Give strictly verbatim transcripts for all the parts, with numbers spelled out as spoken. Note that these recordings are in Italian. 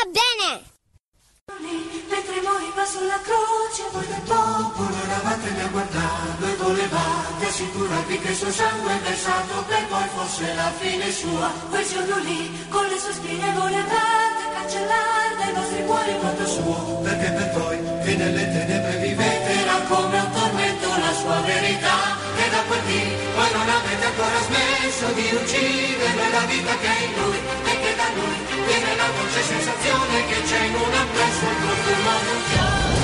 bene! Mentre moriva sulla croce, voi del popolo eravate lì a guardarlo e volevate assicurarvi che il suo sangue versato per voi fosse la fine sua. Quel giorno lì, con le sue spine volevate cancellare dai vostri cuori il volto suo, perché per voi che nelle tenebre vivete era come un tormento la sua verità. E da quel dì voi non avete ancora smesso di uccidere la vita che è in lui, e che da lui viene la dolce sensazione che c'è in un abbraccio il profumo di un fiore.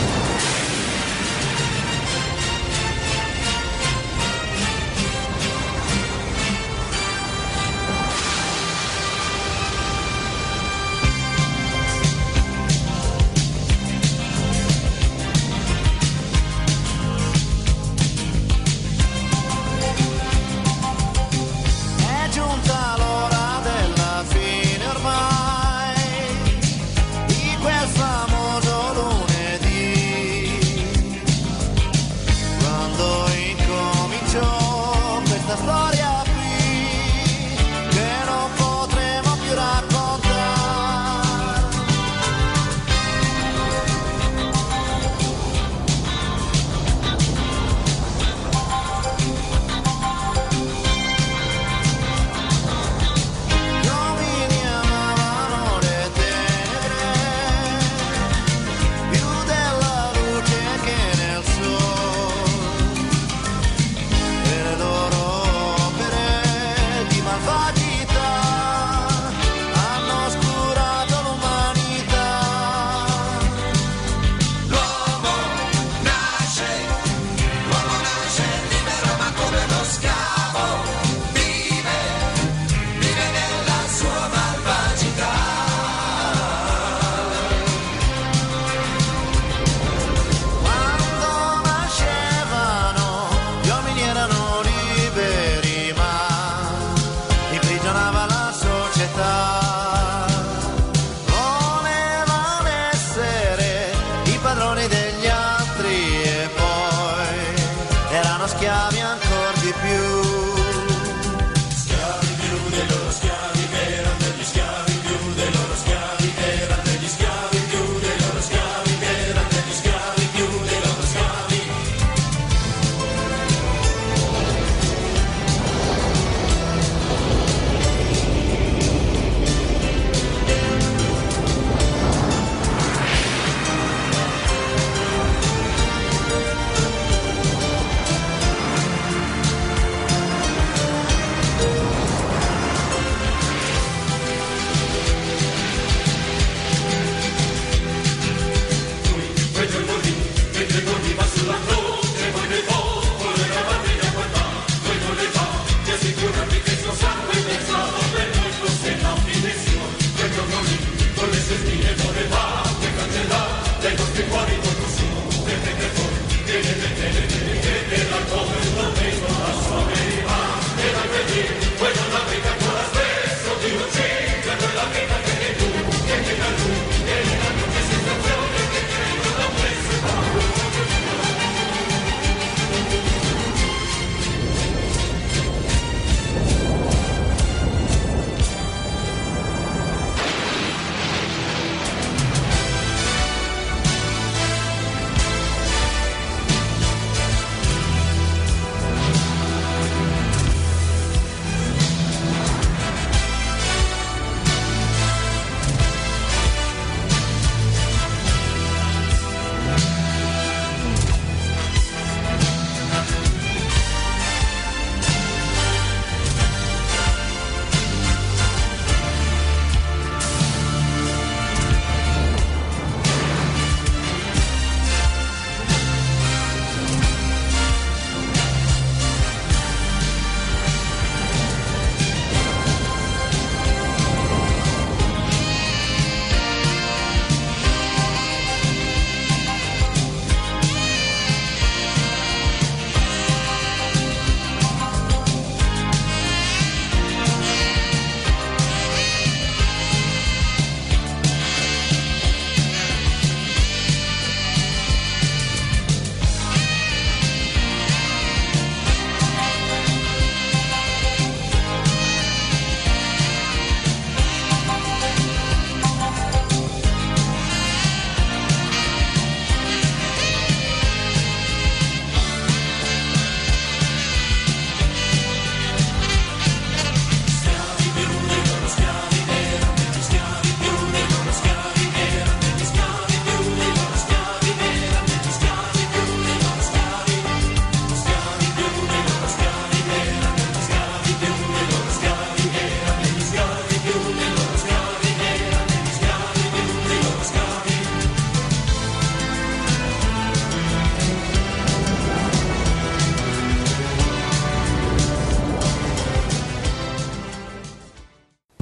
Di quel famoso lunedì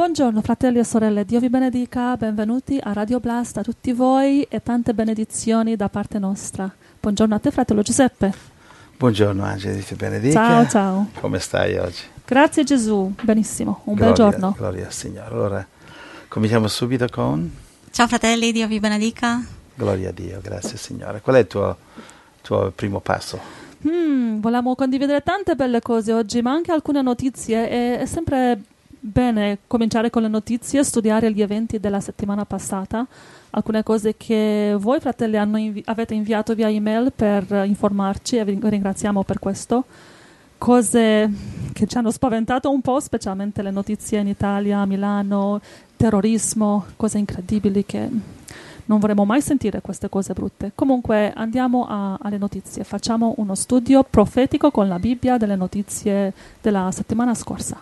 Buongiorno fratelli e sorelle, Dio vi benedica, benvenuti a Radio Blast a tutti voi e tante benedizioni da parte nostra. Buongiorno a te fratello Giuseppe. Buongiorno Angeli, ti benedica. Ciao, ciao. Come stai oggi? Grazie Gesù, benissimo, un gloria, bel giorno. Gloria al Signore. Allora, cominciamo subito con... Ciao fratelli, Dio vi benedica. Gloria a Dio, grazie Signore. Qual è il tuo, tuo primo passo? Mm, volevamo condividere tante belle cose oggi, ma anche alcune notizie. È, è sempre bene cominciare con le notizie, studiare gli eventi della settimana passata, alcune cose che voi fratelli hanno invi- avete inviato via email per uh, informarci e vi ringraziamo per questo. Cose che ci hanno spaventato un po', specialmente le notizie in Italia, a Milano, terrorismo, cose incredibili che non vorremmo mai sentire, queste cose brutte. Comunque andiamo a, alle notizie, facciamo uno studio profetico con la Bibbia delle notizie della settimana scorsa.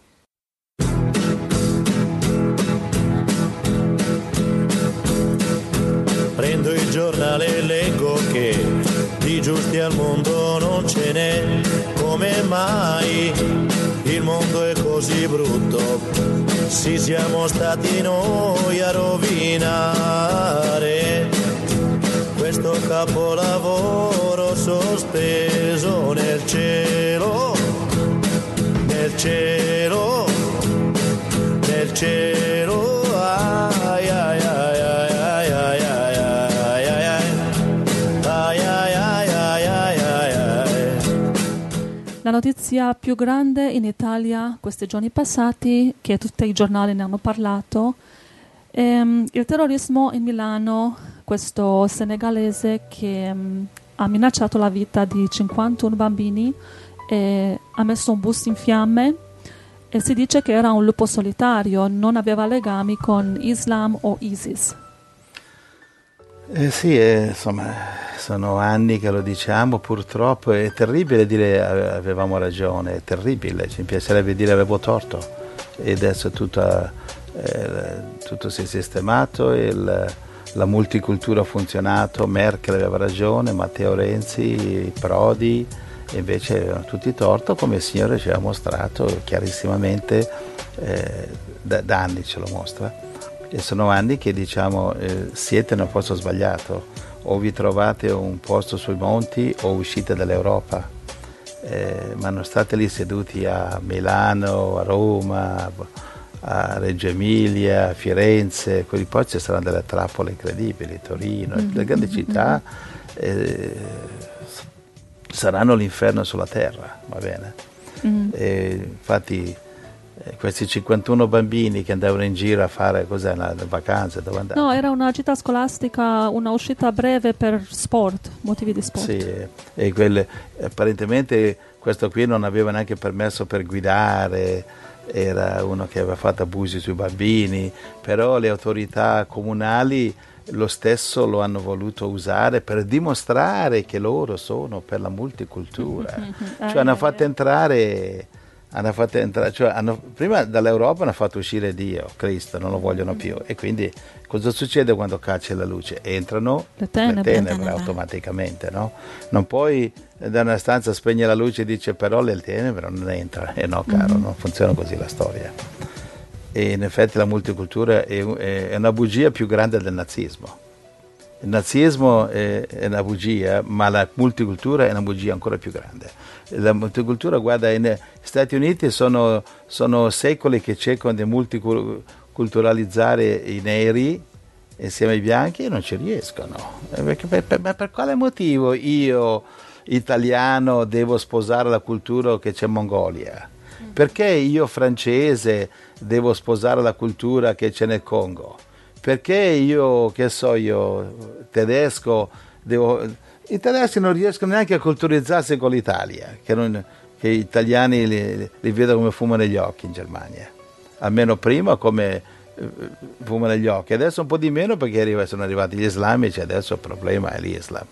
Prendo il giornale e leggo che di giusti al mondo non ce n'è, come mai il mondo è così brutto, sì siamo stati noi a rovinare questo capolavoro sospeso nel cielo, nel cielo, nel cielo, ai ai ai ai ai ai ai. La notizia più grande in Italia questi giorni passati, che tutti i giornali ne hanno parlato, è um, il terrorismo in Milano, questo senegalese che um, ha minacciato la vita di cinquantuno bambini e ha messo un bus in fiamme e si dice che era un lupo solitario, non aveva legami con Islam o ISIS. Eh sì, eh, insomma, sono anni che lo diciamo, purtroppo è terribile dire avevamo ragione, è terribile, ci piacerebbe dire avevo torto e adesso tutto, eh, tutto si è sistemato, il, la multicultura ha funzionato, Merkel aveva ragione, Matteo Renzi, Prodi, e invece avevano tutti torto, come il Signore ci ha mostrato chiarissimamente, eh, da, da anni ce lo mostra. E sono anni che diciamo eh, siete nel posto sbagliato, o vi trovate un posto sui monti o uscite dall'Europa, eh, ma non state lì seduti a Milano, a Roma, a Reggio Emilia, a Firenze, quelli poi ci saranno delle trappole incredibili, Torino, mm-hmm. le grandi città eh, saranno l'inferno sulla terra, va bene? Mm-hmm. E infatti questi cinquantuno bambini che andavano in giro a fare cos'è, una, una vacanza, dove andavano? No, era una gita scolastica, una uscita breve per sport, motivi di sport. Sì, e quelle, apparentemente questo qui non aveva neanche permesso per guidare, era uno che aveva fatto abusi sui bambini, però le autorità comunali lo stesso lo hanno voluto usare per dimostrare che loro sono per la multicultura, cioè hanno fatto entrare... Hanno fatto entrare, cioè hanno, prima dall'Europa hanno fatto uscire Dio, Cristo, non lo vogliono più. E quindi cosa succede quando caccia la luce? Entrano le tenebre, le tenebre automaticamente, no? Non puoi da una stanza spegne la luce e dice però le tenebre non entrano. E no, caro, mm-hmm. non funziona così la storia. E in effetti la multicultura è, è una bugia più grande del nazismo. Il nazismo è, è una bugia, ma la multicultura è una bugia ancora più grande. La multicultura, guarda, negli Stati Uniti sono, sono secoli che cercano di multiculturalizzare i neri insieme ai bianchi e non ci riescono. Perché, per, per, ma per quale motivo io, italiano, devo sposare la cultura che c'è in Mongolia? Perché io, francese, devo sposare la cultura che c'è nel Congo? Perché io, che so io, tedesco, devo... I tedeschi non riescono neanche a culturizzarsi con l'Italia, che, non, che gli italiani li, li vedono come fumo negli occhi in Germania. Almeno prima come eh, fumo negli occhi, adesso un po' di meno perché arriva, sono arrivati gli islamici, adesso il problema è l'Islam.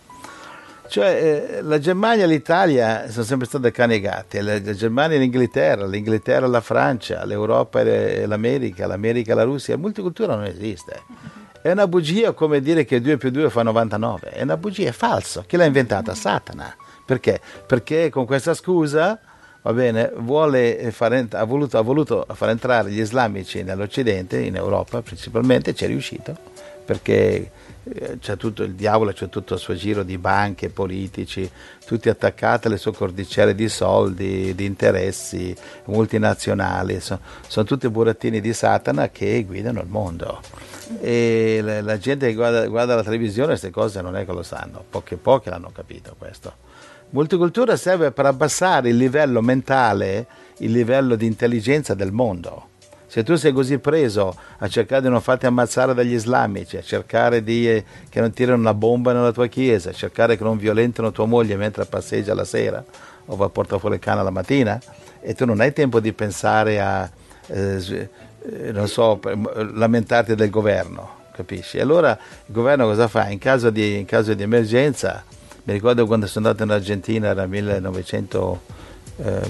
Cioè eh, la Germania e l'Italia sono sempre state cannegate, la, la Germania e l'Inghilterra, l'Inghilterra e la Francia, l'Europa e l'America, l'America e la Russia, la multicultura non esiste. È una bugia come dire che due più due fa novantanove, è una bugia, è falso. Chi l'ha inventata? Satana. Perché? Perché con questa scusa va bene, vuole far ent- ha, voluto, ha voluto far entrare gli islamici nell'Occidente, in Europa principalmente, ci è riuscito, perché eh, c'è tutto il diavolo, c'è tutto il suo giro di banche, politici, tutti attaccati alle sue cordicelle di soldi, di interessi, multinazionali, so, sono tutti burattini di Satana che guidano il mondo. E la, la gente che guarda, guarda la televisione queste cose non è che lo sanno, poche poche l'hanno capito questo. Multicultura serve per abbassare il livello mentale, il livello di intelligenza del mondo. Se tu sei così preso a cercare di non farti ammazzare dagli islamici, a cercare di eh, che non tirino una bomba nella tua chiesa, a cercare che non violentino tua moglie mentre passeggia la sera o va a portare fuori il cane la mattina, e tu non hai tempo di pensare a, eh, non so, lamentarti del governo, capisci? E allora il governo cosa fa? In caso di, in caso di emergenza, mi ricordo quando sono andato in Argentina, era millenovecento, eh,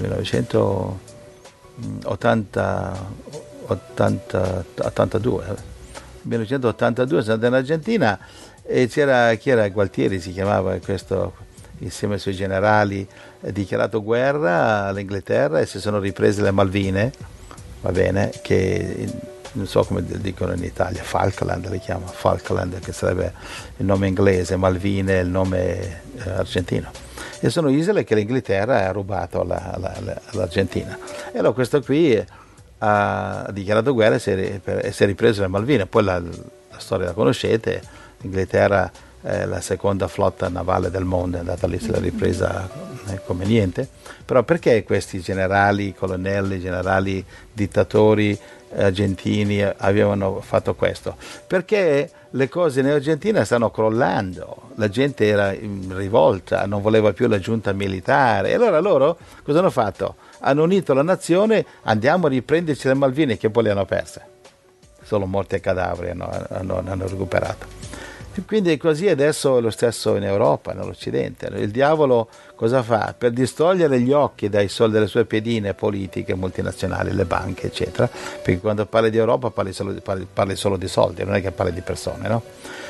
millenovecentottanta, ottanta, ottantadue, millenovecentottantadue sono andato in Argentina e c'era, chi era? Gualtieri si chiamava, questo, insieme ai suoi generali, ha dichiarato guerra all'Inghilterra e si sono riprese le Malvine, va bene, che non so come dicono in Italia, Falkland le chiama, Falkland, che sarebbe il nome inglese, Malvine il nome eh, argentino, e sono isole che l'Inghilterra ha rubato alla, alla, all'Argentina. E allora questo qui ha dichiarato guerra e si è, e si è ripreso le Malvine. Poi la, la storia la conoscete, l'Inghilterra è la seconda flotta navale del mondo, è andata lì, se l'ha ripresa eh, come niente. Però perché questi generali, colonnelli, generali, dittatori argentini avevano fatto questo? Perché le cose in Argentina stanno crollando, la gente era in rivolta, non voleva più la giunta militare, e allora loro cosa hanno fatto? Hanno unito la nazione, andiamo a riprenderci le Malvine, che poi le hanno perse, solo morti e cadaveri hanno, hanno, hanno recuperato. Quindi così adesso è lo stesso in Europa, nell'Occidente. Il diavolo cosa fa? Per distogliere gli occhi dai soldi delle sue pedine politiche multinazionali, le banche, eccetera, perché quando parli di Europa parli solo, parli, parli solo di soldi, non è che parli di persone, no?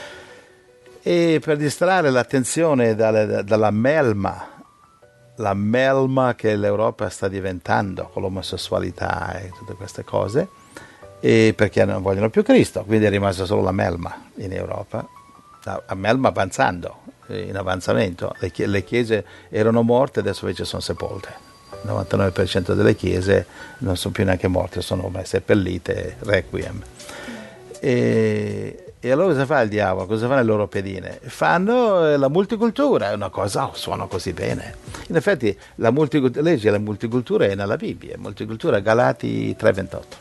E per distrarre l'attenzione dalla, dalla melma, la melma che l'Europa sta diventando con l'omosessualità e tutte queste cose, e perché non vogliono più Cristo, quindi è rimasta solo la melma in Europa. A melma avanzando, in avanzamento, le, chie- le chiese erano morte, adesso invece sono sepolte. Il novantanove per cento delle chiese non sono più neanche morte, sono ormai seppellite, requiem. E, e allora cosa fa il diavolo? Cosa fanno le loro pedine? Fanno la multicultura, è una cosa, oh, suona così bene. In effetti la multicultura, legge la multicultura è nella Bibbia, multicultura Galati tre ventotto.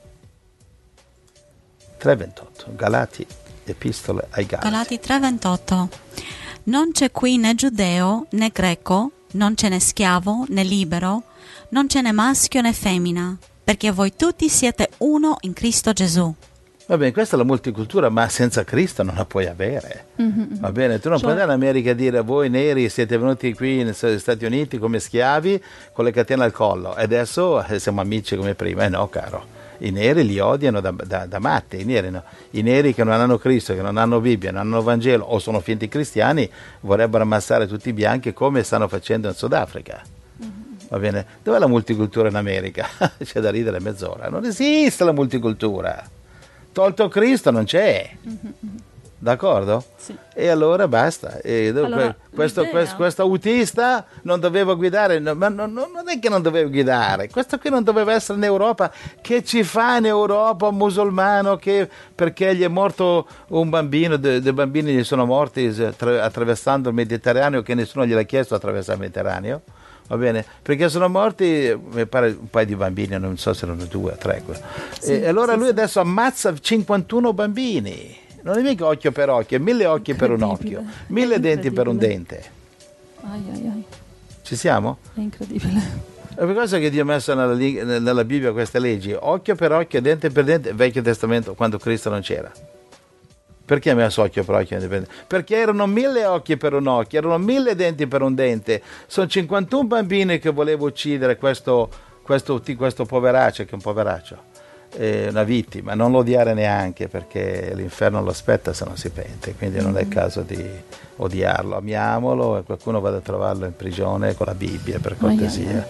tre ventotto, Galati. Epistole ai Galati. Galati tre ventotto. Non c'è qui né giudeo né greco, non c'è né schiavo né libero, non c'è né maschio né femmina, perché voi tutti siete uno in Cristo Gesù. Va bene, questa è la multicultura, ma senza Cristo non la puoi avere. Mm-hmm. Va bene, tu non cioè... puoi andare in America a dire voi neri siete venuti qui negli Stati Uniti come schiavi con le catene al collo e adesso siamo amici come prima. Eh no, caro. I neri li odiano da, da, da matti, i neri, no. I neri che non hanno Cristo, che non hanno Bibbia, non hanno Vangelo o sono finti cristiani vorrebbero ammassare tutti i bianchi come stanno facendo in Sudafrica. Mm-hmm. Va bene? Dov'è la multicultura in America? C'è da ridere mezz'ora. Non esiste la multicultura. Tolto Cristo non c'è. Mm-hmm. D'accordo? Sì. E allora basta. E allora, questo, questo, questo autista non doveva guidare, no, ma non, non è che non doveva guidare, questo qui non doveva essere in Europa. Che ci fa in Europa un musulmano che perché gli è morto un bambino, dei de bambini gli sono morti attraversando il Mediterraneo, che nessuno gliel'ha chiesto attraversare il Mediterraneo? Va bene, perché sono morti, mi pare un paio di bambini, non so se erano due o tre. Sì, e allora sì, lui sì. adesso ammazza cinquantuno bambini. Non è mica occhio per occhio, è mille occhi per un occhio, mille denti per un dente. Ai, ai, ai. Ci siamo? È incredibile. È per questo che Dio ha messo nella, nella Bibbia queste leggi, occhio per occhio, dente per dente, Vecchio Testamento, quando Cristo non c'era. Perché ha messo occhio per occhio? Perché erano mille occhi per un occhio, erano mille denti per un dente. Sono cinquantuno bambini che volevo uccidere questo, questo, questo poveraccio, che è un poveraccio. Una vittima, non lo odiare neanche, perché l'inferno lo aspetta se non si pente, quindi non è il caso di odiarlo, amiamolo, e qualcuno vada a trovarlo in prigione con la Bibbia, per cortesia.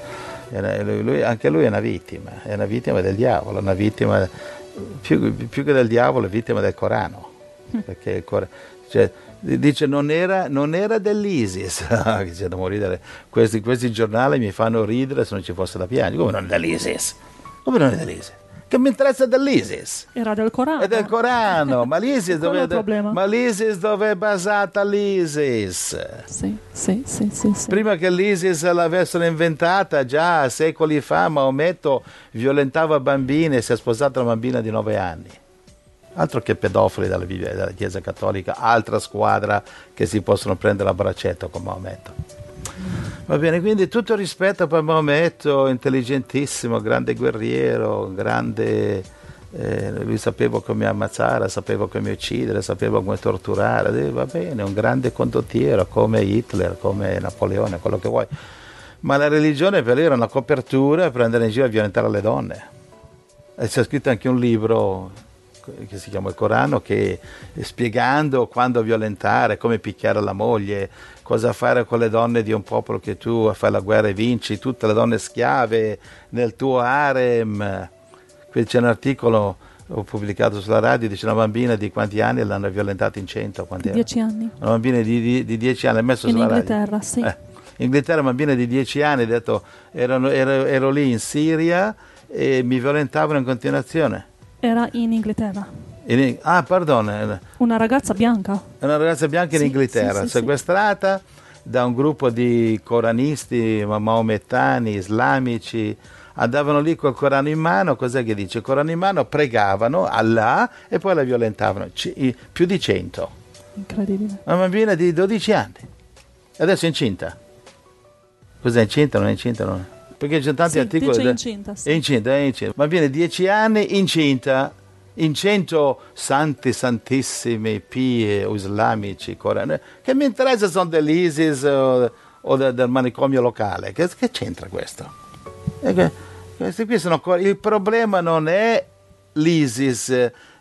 Lui, lui, anche lui è una vittima, è una vittima del diavolo, una vittima più, più che del diavolo, è vittima del Corano. Perché il Corano, cioè, dice non era, non era dell'ISIS. C'è da morire. Questi, questi giornali mi fanno ridere se non ci fosse da piangere. Come non è dell'ISIS? Come non è dell'ISIS? Che mi interessa dell'ISIS? Era del Corano. È del Corano, ma l'ISIS dove, ma l'ISIS dove è basata l'ISIS? Sì, sì, sì, sì, sì. Prima che l'ISIS l'avessero inventata, già secoli fa, Maometto violentava bambine e si è sposata una bambina di nove anni. Altro che pedofili dalla, dalla Chiesa Cattolica, altra squadra che si possono prendere a braccetto con Maometto. Va bene, quindi tutto il rispetto per Maometto, intelligentissimo, grande guerriero, grande, eh, lui sapeva come ammazzare, sapeva come uccidere, sapeva come torturare, eh, va bene, un grande condottiero come Hitler, come Napoleone, quello che vuoi. Ma la religione per lui era una copertura per andare in giro a violentare le donne. E c'è scritto anche un libro che si chiama il Corano, che spiegando quando violentare, come picchiare la moglie, cosa fare con le donne di un popolo che tu fai la guerra e vinci, tutte le donne schiave nel tuo harem. Qui c'è un articolo ho pubblicato sulla radio, dice una bambina di quanti anni l'hanno violentata in cento? Quanti dieci anni. Una bambina di, di, di dieci anni, l'ha messo in sulla Inghilterra, radio. sì. Eh, in Inghilterra una bambina di dieci anni ha detto ero, ero, ero lì in Siria e mi violentavano in continuazione. Era in Inghilterra. In, ah, perdono. Una ragazza bianca. Una ragazza bianca in sì, Inghilterra, sì, sì, sequestrata sì. da un gruppo di coranisti, maomettani, islamici. Andavano lì col Corano in mano, cos'è che dice? Il Corano in mano, pregavano Allah e poi la violentavano. C- più di cento. Incredibile. Una bambina di dodici anni. Adesso è incinta. Cos'è incinta? Non è incinta? Non è. Perché c'è tanti sì, articoli. Dice incinta, sì. È incinta, è incinta. Ma viene dieci anni incinta in cento santi, santissimi, pie, islamici, corani. Che mi interessa sono dell'ISIS o, o del, del manicomio locale. Che, che c'entra questo? Che, questi qui sono, il problema non è l'ISIS,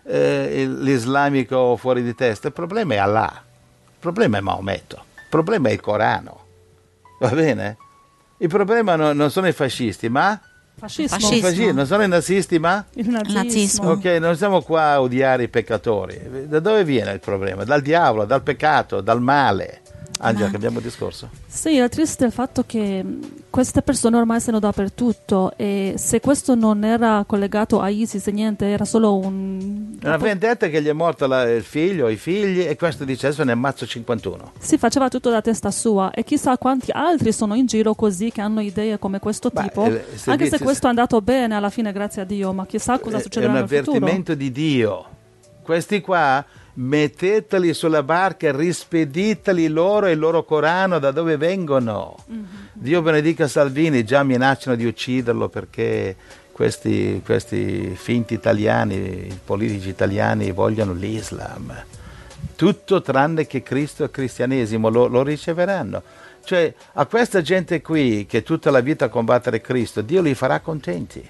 eh, l'islamico fuori di testa. Il problema è Allah. Il problema è Maometto. Il problema è il Corano. Va bene? Il problema no, non sono i fascisti, ma? Fascismo. Fascismo. Fascismo. Non sono i nazisti, ma? Il nazismo. nazismo. Ok, non siamo qua a odiare i peccatori. Da dove viene il problema? Dal diavolo, dal peccato, dal male. Angela, cambiamo discorso. Sì, è triste il fatto che queste persone ormai sono dappertutto e se questo non era collegato a ISIS e niente, era solo un... Una vendetta che gli è morto la, il figlio, i figli, e questo dice adesso ne ammazzo cinquantuno. Si faceva tutto da testa sua e chissà quanti altri sono in giro così che hanno idee come questo Beh, tipo, eh, se anche dici, se questo è andato bene alla fine, grazie a Dio, ma chissà cosa succederà nel futuro. È un avvertimento di Dio. Questi qua metteteli sulla barca, rispediteli loro e il loro Corano da dove vengono. Mm-hmm. Dio benedica Salvini, già minacciano di ucciderlo perché questi, questi finti italiani, i politici italiani vogliono l'Islam. Tutto tranne che Cristo e cristianesimo lo, lo riceveranno. Cioè a questa gente qui che tutta la vita a combattere Cristo, Dio li farà contenti.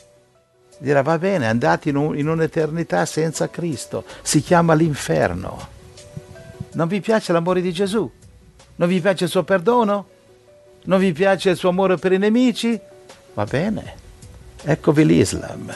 Dirà va bene, andate in, un, in un'eternità senza Cristo, si chiama l'inferno. Non vi piace l'amore di Gesù? Non vi piace il suo perdono? Non vi piace il suo amore per i nemici? Va bene, eccovi l'Islam.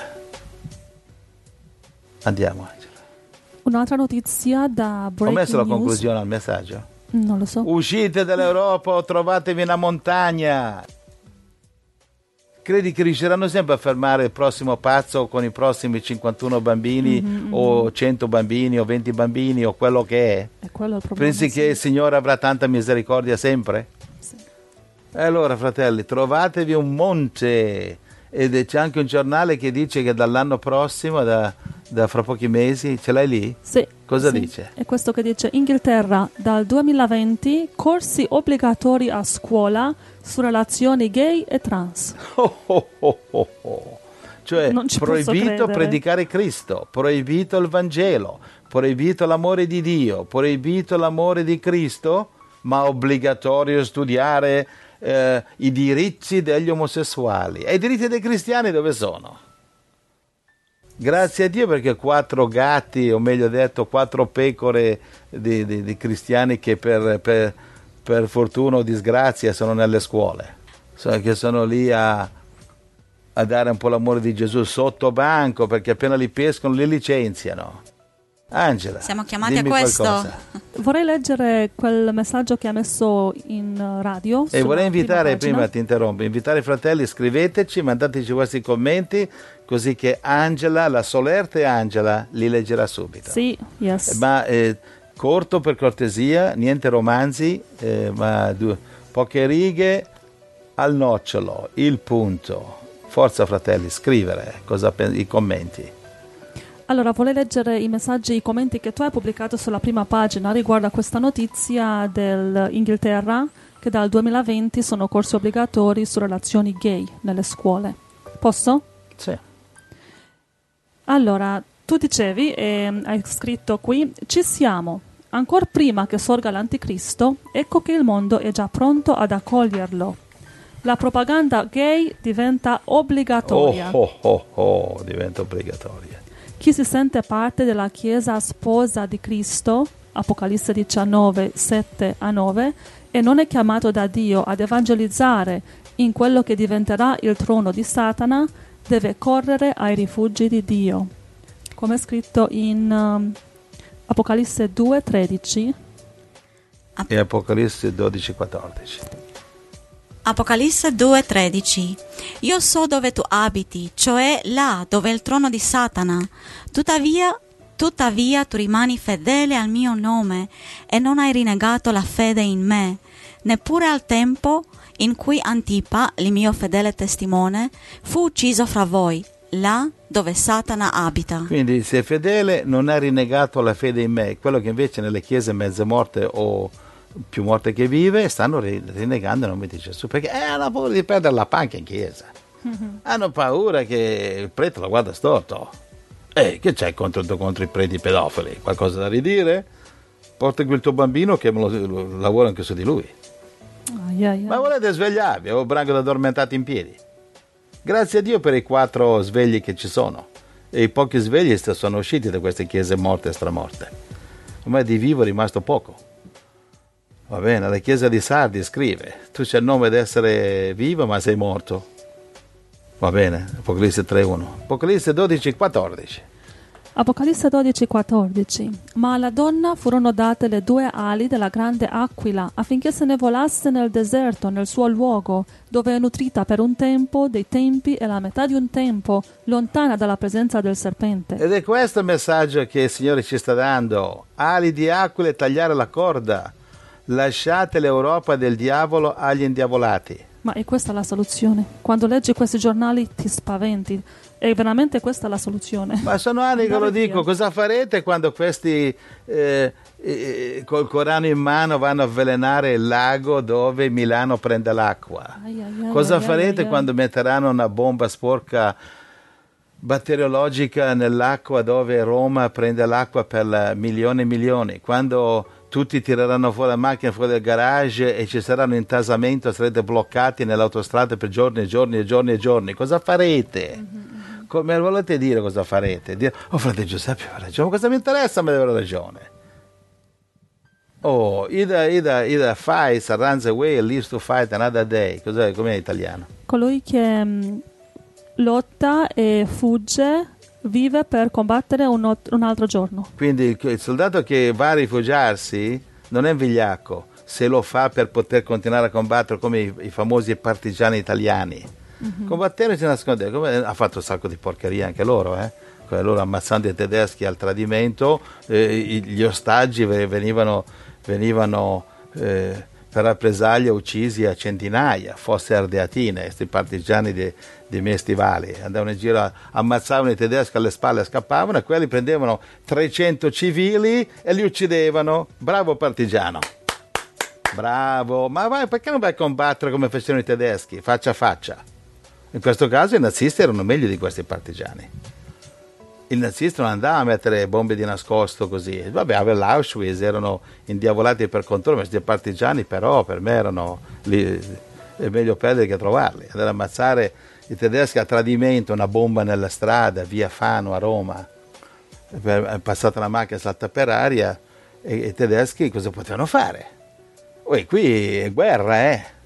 Andiamo, Angela. Un'altra notizia da Breaking Ho messo la News. conclusione al messaggio? Non lo so. Uscite dall'Europa o trovatevi una montagna. Credi che riusciranno sempre a fermare il prossimo pazzo con i prossimi cinquantuno bambini mm-hmm. o cento bambini o venti bambini o quello che è? È quello il problema. Pensi sì. che il Signore avrà tanta misericordia sempre? Sì. E allora, fratelli, trovatevi un monte. Ed c'è anche un giornale che dice che dall'anno prossimo, da, da fra pochi mesi, ce l'hai lì? Sì. Cosa sì. dice? È questo che dice: Inghilterra, dal duemilaventi, corsi obbligatori a scuola su relazioni gay e trans. Oh, oh, oh, oh, oh. Cioè, Non ci posso proibito credere. predicare Cristo, proibito il Vangelo, proibito l'amore di Dio, proibito l'amore di Cristo, ma obbligatorio studiare eh, i diritti degli omosessuali. E i diritti dei cristiani dove sono? Grazie a Dio perché quattro gatti, o meglio detto quattro pecore di, di, di cristiani che per, per, per fortuna o disgrazia sono nelle scuole. so, che sono lì a, a dare un po' l'amore di Gesù sotto banco, perché appena li pescano li licenziano. Angela, siamo chiamati a dimmi questo. qualcosa. Vorrei leggere quel messaggio che ha messo in radio. E vorrei invitare, prima, prima ti interrompo, invitare i fratelli, scriveteci, mandateci i vostri commenti, così che Angela, la solerte Angela, li leggerà subito. Sì, yes. Ma eh, corto per cortesia, niente romanzi, eh, ma due, poche righe al nocciolo, il punto. Forza fratelli, scrivere cosa pen- i commenti. Allora, vorrei leggere i messaggi, i commenti che tu hai pubblicato sulla prima pagina riguardo a questa notizia dell'Inghilterra, che dal duemilaventi sono corsi obbligatori su relazioni gay nelle scuole. Posso? Sì. Allora, tu dicevi, e hai scritto qui, ci siamo. Ancora prima che sorga l'anticristo, ecco che il mondo è già pronto ad accoglierlo. La propaganda gay diventa obbligatoria. Oh, oh, oh, oh, diventa obbligatoria. Chi si sente parte della Chiesa sposa di Cristo, Apocalisse diciannove, sette a nove, e non è chiamato da Dio ad evangelizzare in quello che diventerà il trono di Satana, deve correre ai rifugi di Dio. Come è scritto in um, Apocalisse due, tredici e Apocalisse dodici, quattordici. Apocalisse due, tredici. Io so dove tu abiti, cioè là dove è il trono di Satana. Tuttavia, tuttavia tu rimani fedele al mio nome e non hai rinnegato la fede in me, neppure al tempo in cui Antipa, il mio fedele testimone, fu ucciso fra voi, là dove Satana abita. Quindi se è fedele non ha rinnegato la fede in me, quello che invece nelle chiese mezze morte o più morte che vive stanno rinnegando il nome di Gesù, perché eh, hanno paura di perdere la panca in chiesa. Mm-hmm. Hanno paura che il prete lo guarda storto. Eh, che c'è contro, contro i preti pedofili? Qualcosa da ridire? Porta qui il tuo bambino che me lo, lo, lavora anche su di lui. Oh, yeah, yeah. Ma volete svegliarvi? Avevo branco da addormentati in piedi. Grazie a Dio per i quattro svegli che ci sono, e i pochi svegli sono usciti da queste chiese morte e stramorte. Ormai di vivo è rimasto poco. Va bene, la chiesa di Sardi scrive: tu c'hai il nome di essere vivo ma sei morto. Va bene, Apocalisse tre uno. Apocalisse dodici quattordici. Apocalisse dodici quattordici. Ma alla donna furono date le due ali della grande aquila, affinché se ne volasse nel deserto, nel suo luogo, dove è nutrita per un tempo, dei tempi e la metà di un tempo, lontana dalla presenza del serpente. Ed è questo il messaggio che il Signore ci sta dando: ali di aquila e tagliare la corda. Lasciate l'Europa del diavolo agli indiavolati. Ma è questa la soluzione? Quando leggi questi giornali ti spaventi. È veramente questa la soluzione? Ma sono anni che lo dico. Cosa farete quando questi eh, eh, col Corano in mano vanno a avvelenare il lago dove Milano prende l'acqua? Ai, ai, ai, Cosa ai, farete ai, quando metteranno una bomba sporca batteriologica nell'acqua dove Roma prende l'acqua per milioni e milioni? Quando tutti tireranno fuori la macchina fuori dal garage e ci sarà un intasamento, sarete bloccati nell'autostrada per giorni e giorni e giorni e giorni. Cosa farete? Mm-hmm. Come volete dire cosa farete? Dire, oh frate Giuseppe ha ragione, cosa mi interessa me avere ragione? Oh, either, either, either fights, runs away and lives to fight another day. Cos'è? Com'è in italiano? Colui che mh, lotta e fugge vive per combattere un, un altro giorno. Quindi il soldato che va a rifugiarsi non è un vigliacco se lo fa per poter continuare a combattere, come i, i famosi partigiani italiani. Mm-hmm. Combattere si nasconde, come, ha fatto un sacco di porcheria anche loro, eh? Loro ammazzando i tedeschi al tradimento, eh, gli ostaggi venivano, venivano eh, per rappresaglia uccisi a centinaia, fosse ardeatine, questi partigiani dei, dei miei stivali, andavano in giro, ammazzavano i tedeschi alle spalle, scappavano, e quelli prendevano trecento civili e li uccidevano. Bravo partigiano, bravo, ma vai, perché non vai a combattere come facevano i tedeschi, faccia a faccia? In questo caso i nazisti erano meglio di questi partigiani. Il nazista non andava a mettere bombe di nascosto così. Vabbè, aveva l'Auschwitz, erano indiavolati per controllo, ma questi partigiani però per me erano lì, è meglio perdere che trovarli. Andare a ammazzare i tedeschi a tradimento, una bomba nella strada, via Fano a Roma, è passata la macchina salta per aria, e i tedeschi cosa potevano fare? Poi qui è guerra, eh?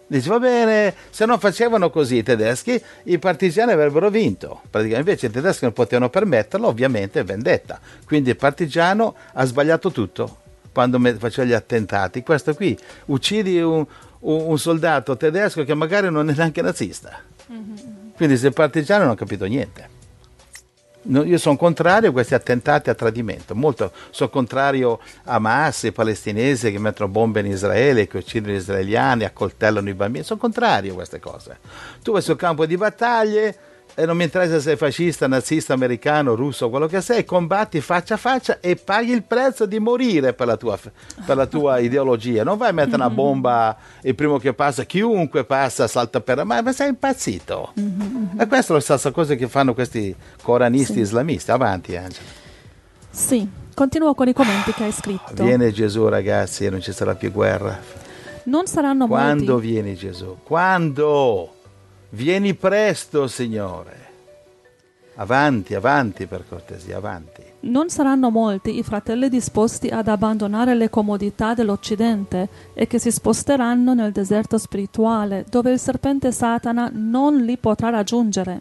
Dice, va bene, se non facevano così i tedeschi, i partigiani avrebbero vinto. Praticamente invece i tedeschi non potevano permetterlo, ovviamente vendetta. Quindi il partigiano ha sbagliato tutto quando faceva gli attentati. Questo qui, uccidi un, un, un soldato tedesco che magari non è neanche nazista. Mm-hmm. Quindi se il partigiano non ha capito niente. No, io sono contrario a questi attentati a tradimento, molto, sono contrario a Hamas, i palestinesi che mettono bombe in Israele, che uccidono gli israeliani, accoltellano i bambini, sono contrario a queste cose. Tu vai sul campo di battaglie e non mi interessa se sei fascista, nazista, americano, russo, quello che sei, combatti faccia a faccia e paghi il prezzo di morire per la tua, per la tua ideologia. Non vai a mettere una bomba, il primo che passa, chiunque passa salta per... Ma, ma sei impazzito. Mm-hmm. E questa è la stessa cosa che fanno questi coranisti sì. islamisti. Avanti, Angela. Sì, continuo con i commenti che hai scritto. Viene Gesù, ragazzi, e non ci sarà più guerra. Non saranno Quando molti. viene Gesù? Quando? Vieni presto, Signore. Avanti, avanti per cortesia, avanti. Non saranno molti i fratelli disposti ad abbandonare le comodità dell'Occidente e che si sposteranno nel deserto spirituale, dove il serpente Satana non li potrà raggiungere.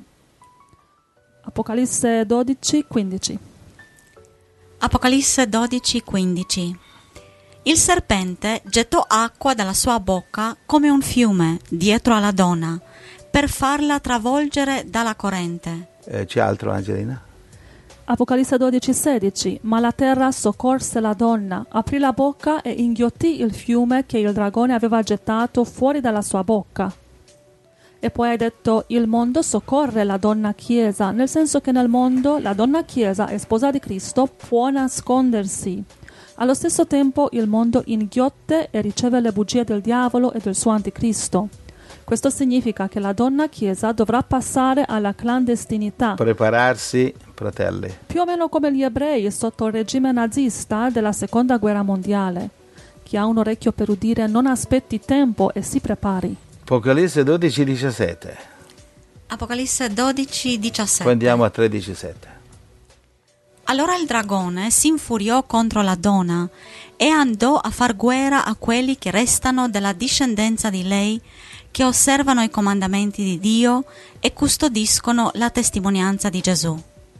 Apocalisse dodici quindici. Apocalisse dodici quindici. Il serpente gettò acqua dalla sua bocca come un fiume dietro alla donna, per farla travolgere dalla corrente. Eh, c'è altro, Angelina? Apocalisse dodici sedici. Ma la terra soccorse la donna, aprì la bocca e inghiottì il fiume che il dragone aveva gettato fuori dalla sua bocca. E poi hai detto, il mondo soccorre la donna chiesa, nel senso che nel mondo la donna chiesa è sposa di Cristo, può nascondersi. Allo stesso tempo il mondo inghiotte e riceve le bugie del diavolo e del suo anticristo. Questo significa che la donna chiesa dovrà passare alla clandestinità. Prepararsi, fratelli. Più o meno come gli ebrei sotto il regime nazista della seconda guerra mondiale. Chi ha un orecchio per udire non aspetti tempo e si prepari. Apocalisse dodici diciassette. Apocalisse dodici diciassette. Poi andiamo a tredici sette. Allora il dragone si infuriò contro la donna e andò a far guerra a quelli che restano della discendenza di lei, che osservano i comandamenti di Dio e custodiscono la testimonianza di Gesù.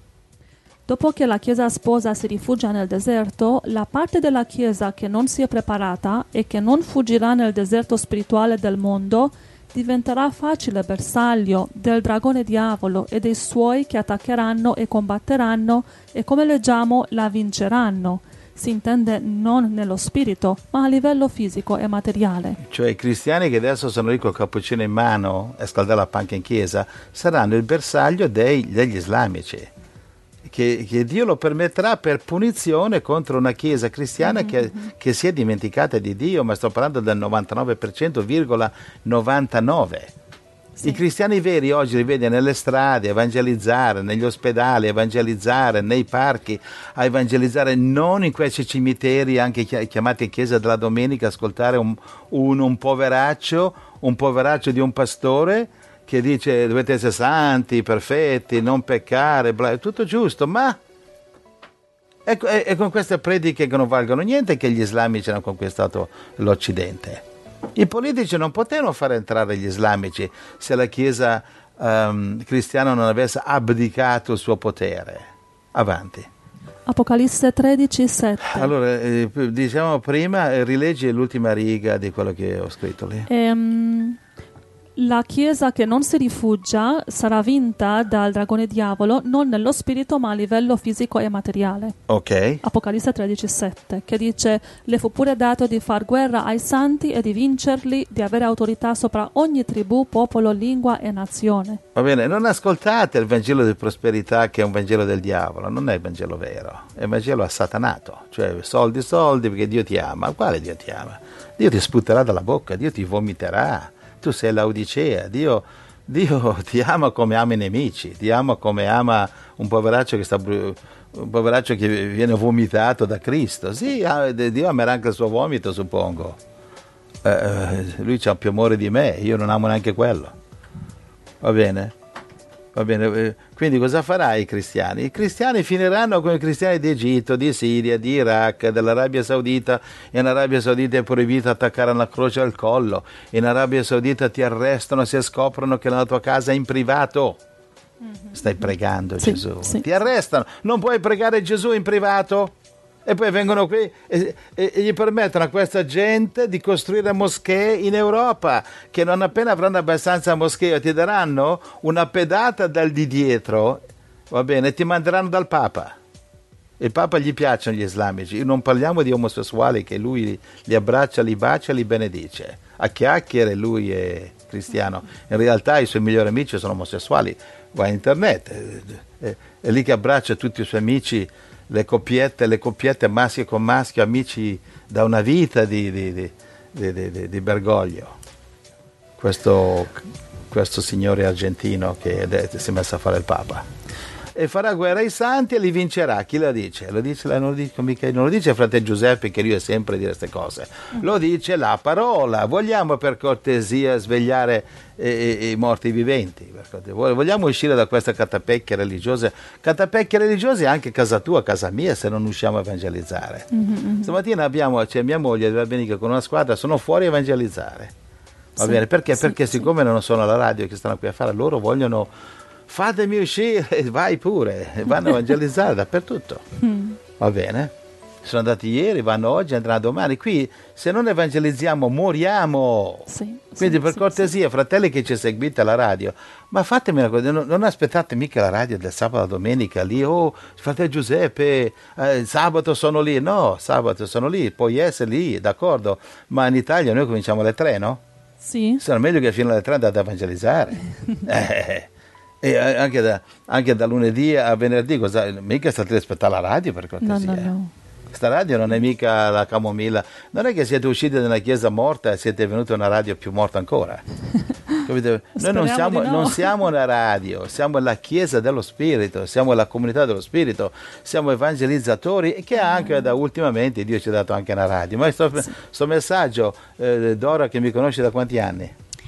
Dopo che la Chiesa sposa si rifugia nel deserto, la parte della Chiesa che non si è preparata e che non fuggirà nel deserto spirituale del mondo diventerà facile bersaglio del dragone diavolo e dei suoi che attaccheranno e combatteranno e, come leggiamo, la vinceranno. Si intende non nello spirito, ma a livello fisico e materiale. Cioè i cristiani che adesso sono lì col cappuccino in mano e scaldare la panca in chiesa saranno il bersaglio dei, degli islamici, che, che Dio lo permetterà per punizione contro una chiesa cristiana mm-hmm. che, che si è dimenticata di Dio, ma sto parlando del novantanove per cento virgola novantanove. Sì. I cristiani veri oggi li vedi nelle strade evangelizzare, negli ospedali evangelizzare, nei parchi a evangelizzare, non in questi cimiteri anche chiamati chiesa della domenica, ascoltare un, un, un poveraccio, un poveraccio di un pastore che dice dovete essere santi, perfetti, non peccare, bla, è tutto giusto, ma è, è, è con queste prediche che non valgono niente che gli islamici hanno conquistato l'Occidente. I politici non potevano far entrare gli islamici se la Chiesa um, cristiana non avesse abdicato il suo potere. Avanti. Apocalisse tredici sette. Allora, eh, diciamo prima, eh, rileggi l'ultima riga di quello che ho scritto lì. Ehm... La Chiesa che non si rifugia sarà vinta dal dragone diavolo non nello spirito ma a livello fisico e materiale. Ok. Apocalisse tredici sette, che dice: le fu pure dato di far guerra ai santi e di vincerli, di avere autorità sopra ogni tribù, popolo, lingua e nazione. Va bene, non ascoltate il Vangelo di prosperità che è un Vangelo del diavolo, non è il Vangelo vero, è il Vangelo assatanato, cioè soldi, soldi perché Dio ti ama. Quale Dio ti ama? Dio ti sputerà dalla bocca, Dio ti vomiterà. Tu sei Laodicea, Dio, Dio ti ama come ama i nemici, ti ama come ama un poveraccio che, sta, un poveraccio che viene vomitato da Cristo. Sì, Dio amerà anche il suo vomito, suppongo. Eh, lui c'ha più amore di me, io non amo neanche quello. Va bene? Va bene, quindi cosa faranno i cristiani? I cristiani finiranno come i cristiani di Egitto, di Siria, di Iraq, dell'Arabia Saudita. In Arabia Saudita è proibito attaccare una croce al collo. In Arabia Saudita ti arrestano se scoprono che nella tua casa è in privato stai pregando sì, Gesù. Sì. Ti arrestano, non puoi pregare Gesù in privato? E poi vengono qui e, e, e gli permettono a questa gente di costruire moschee in Europa, che non appena avranno abbastanza moschee ti daranno una pedata dal di dietro, va bene, ti manderanno dal Papa. Il Papa gli piacciono gli islamici, non parliamo di omosessuali che lui li abbraccia, li bacia, li benedice. A chiacchiere lui è cristiano, in realtà i suoi migliori amici sono omosessuali. Va a internet, è, è, è lì che abbraccia tutti i suoi amici, le coppiette, le coppiette maschio con maschio, amici da una vita di, di, di, di, di, di, di Bergoglio. Questo, questo signore argentino che si è messo a fare il Papa. E farà guerra ai santi e li vincerà. Chi lo dice? Lo dice non, lo dice, mica, non lo dice fratello Giuseppe, che lui è sempre a dire queste cose. Lo dice la parola. Vogliamo per cortesia svegliare eh, i morti viventi. Vogliamo uscire da queste catapecchie religiose. Catapecchie religiose anche casa tua, casa mia, se non usciamo a evangelizzare. Mm-hmm. Stamattina abbiamo, c'è mia moglie, va bene, che con una squadra sono fuori a evangelizzare. Va sì, bene? Perché? Sì, Perché sì. siccome non sono alla radio che stanno qui a fare, loro vogliono... Fatemi uscire, vai pure, vanno a evangelizzare dappertutto. Mm. Va bene? Sono andati ieri, vanno oggi, andranno domani. Qui se non evangelizziamo moriamo. Sì, Quindi sì, per sì, cortesia, sì. fratelli che ci seguite alla radio, ma fatemi una cosa, non, non aspettate mica la radio del sabato domenica lì, oh fratello Giuseppe, eh, sabato sono lì. No, sabato sono lì, puoi essere lì, d'accordo, ma in Italia noi cominciamo alle tre, no? Sì. Sarà meglio che fino alle tre andate a evangelizzare. eh. E anche da, anche da lunedì a venerdì, cosa, mica state ad aspettare la radio per cortesia. No, no, no. Questa radio non è mica la camomilla, non è che siete usciti da una chiesa morta e siete venuti a una radio più morta ancora. Capite? Noi non siamo, no. non siamo una radio, siamo la chiesa dello spirito, siamo la comunità dello spirito, siamo evangelizzatori, che anche da ultimamente Dio ci ha dato anche una radio. Ma questo sì. messaggio, eh, Dora, che mi conosce da quanti anni?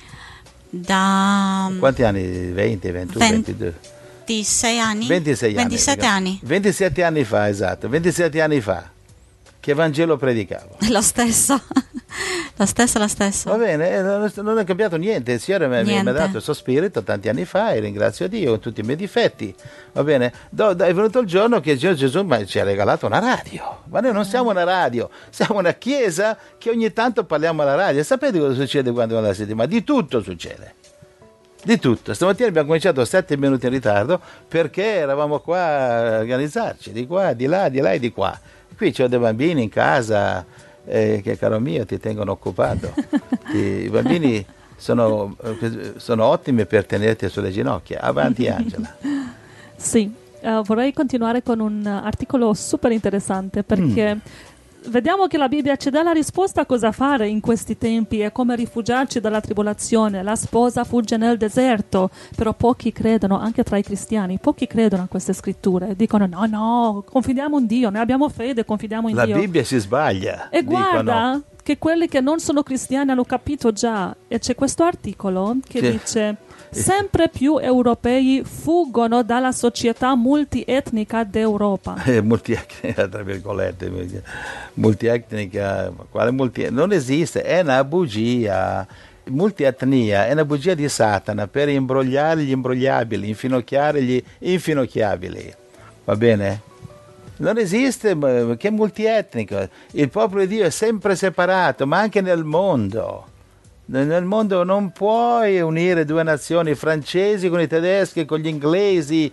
Da quanti anni? venti, ventuno, ventidue ventisei anni? ventisei anni. ventisette anni. ventisette anni fa, esatto. ventisette anni fa. Che Vangelo predicavo? Lo stesso. lo stesso, lo stesso. Va bene, non è cambiato niente. Il Signore mi, mi ha dato il suo spirito tanti anni fa e ringrazio Dio con tutti i miei difetti. Va bene? Do, do, è venuto il giorno che Gesù ci ha regalato una radio. Ma noi non siamo una radio, siamo una chiesa che ogni tanto parliamo alla radio. Sapete cosa succede quando la settimana? Di tutto succede. Di tutto. Stamattina abbiamo cominciato sette minuti in ritardo perché eravamo qua a organizzarci, di qua, di là, di là e di qua. Qui c'ho dei bambini in casa eh, che, caro mio, ti tengono occupato. I bambini sono, sono ottimi per tenerti sulle ginocchia. Avanti, Angela. Sì, uh, vorrei continuare con un articolo super interessante perché mm. vediamo che la Bibbia ci dà la risposta a cosa fare in questi tempi e come rifugiarci dalla tribolazione. La sposa fugge nel deserto, però pochi credono, anche tra i cristiani, pochi credono a queste scritture. Dicono no, no, confidiamo in Dio, noi abbiamo fede, confidiamo in la Dio. La Bibbia si sbaglia. E guarda dicono. che quelli che non sono cristiani hanno capito già. E c'è questo articolo che sì. dice... Sempre più europei fuggono dalla società multietnica d'Europa. Eh, multietnica, tra virgolette, multietnica, quale multi... non esiste, è una bugia. Multietnia è una bugia di Satana per imbrogliare gli imbrogliabili, infinocchiare gli infinocchiabili. Va bene? Non esiste che multietnico. Il popolo di Dio è sempre separato, ma anche nel mondo. Nel mondo non puoi unire due nazioni, i francesi con i tedeschi, con gli inglesi.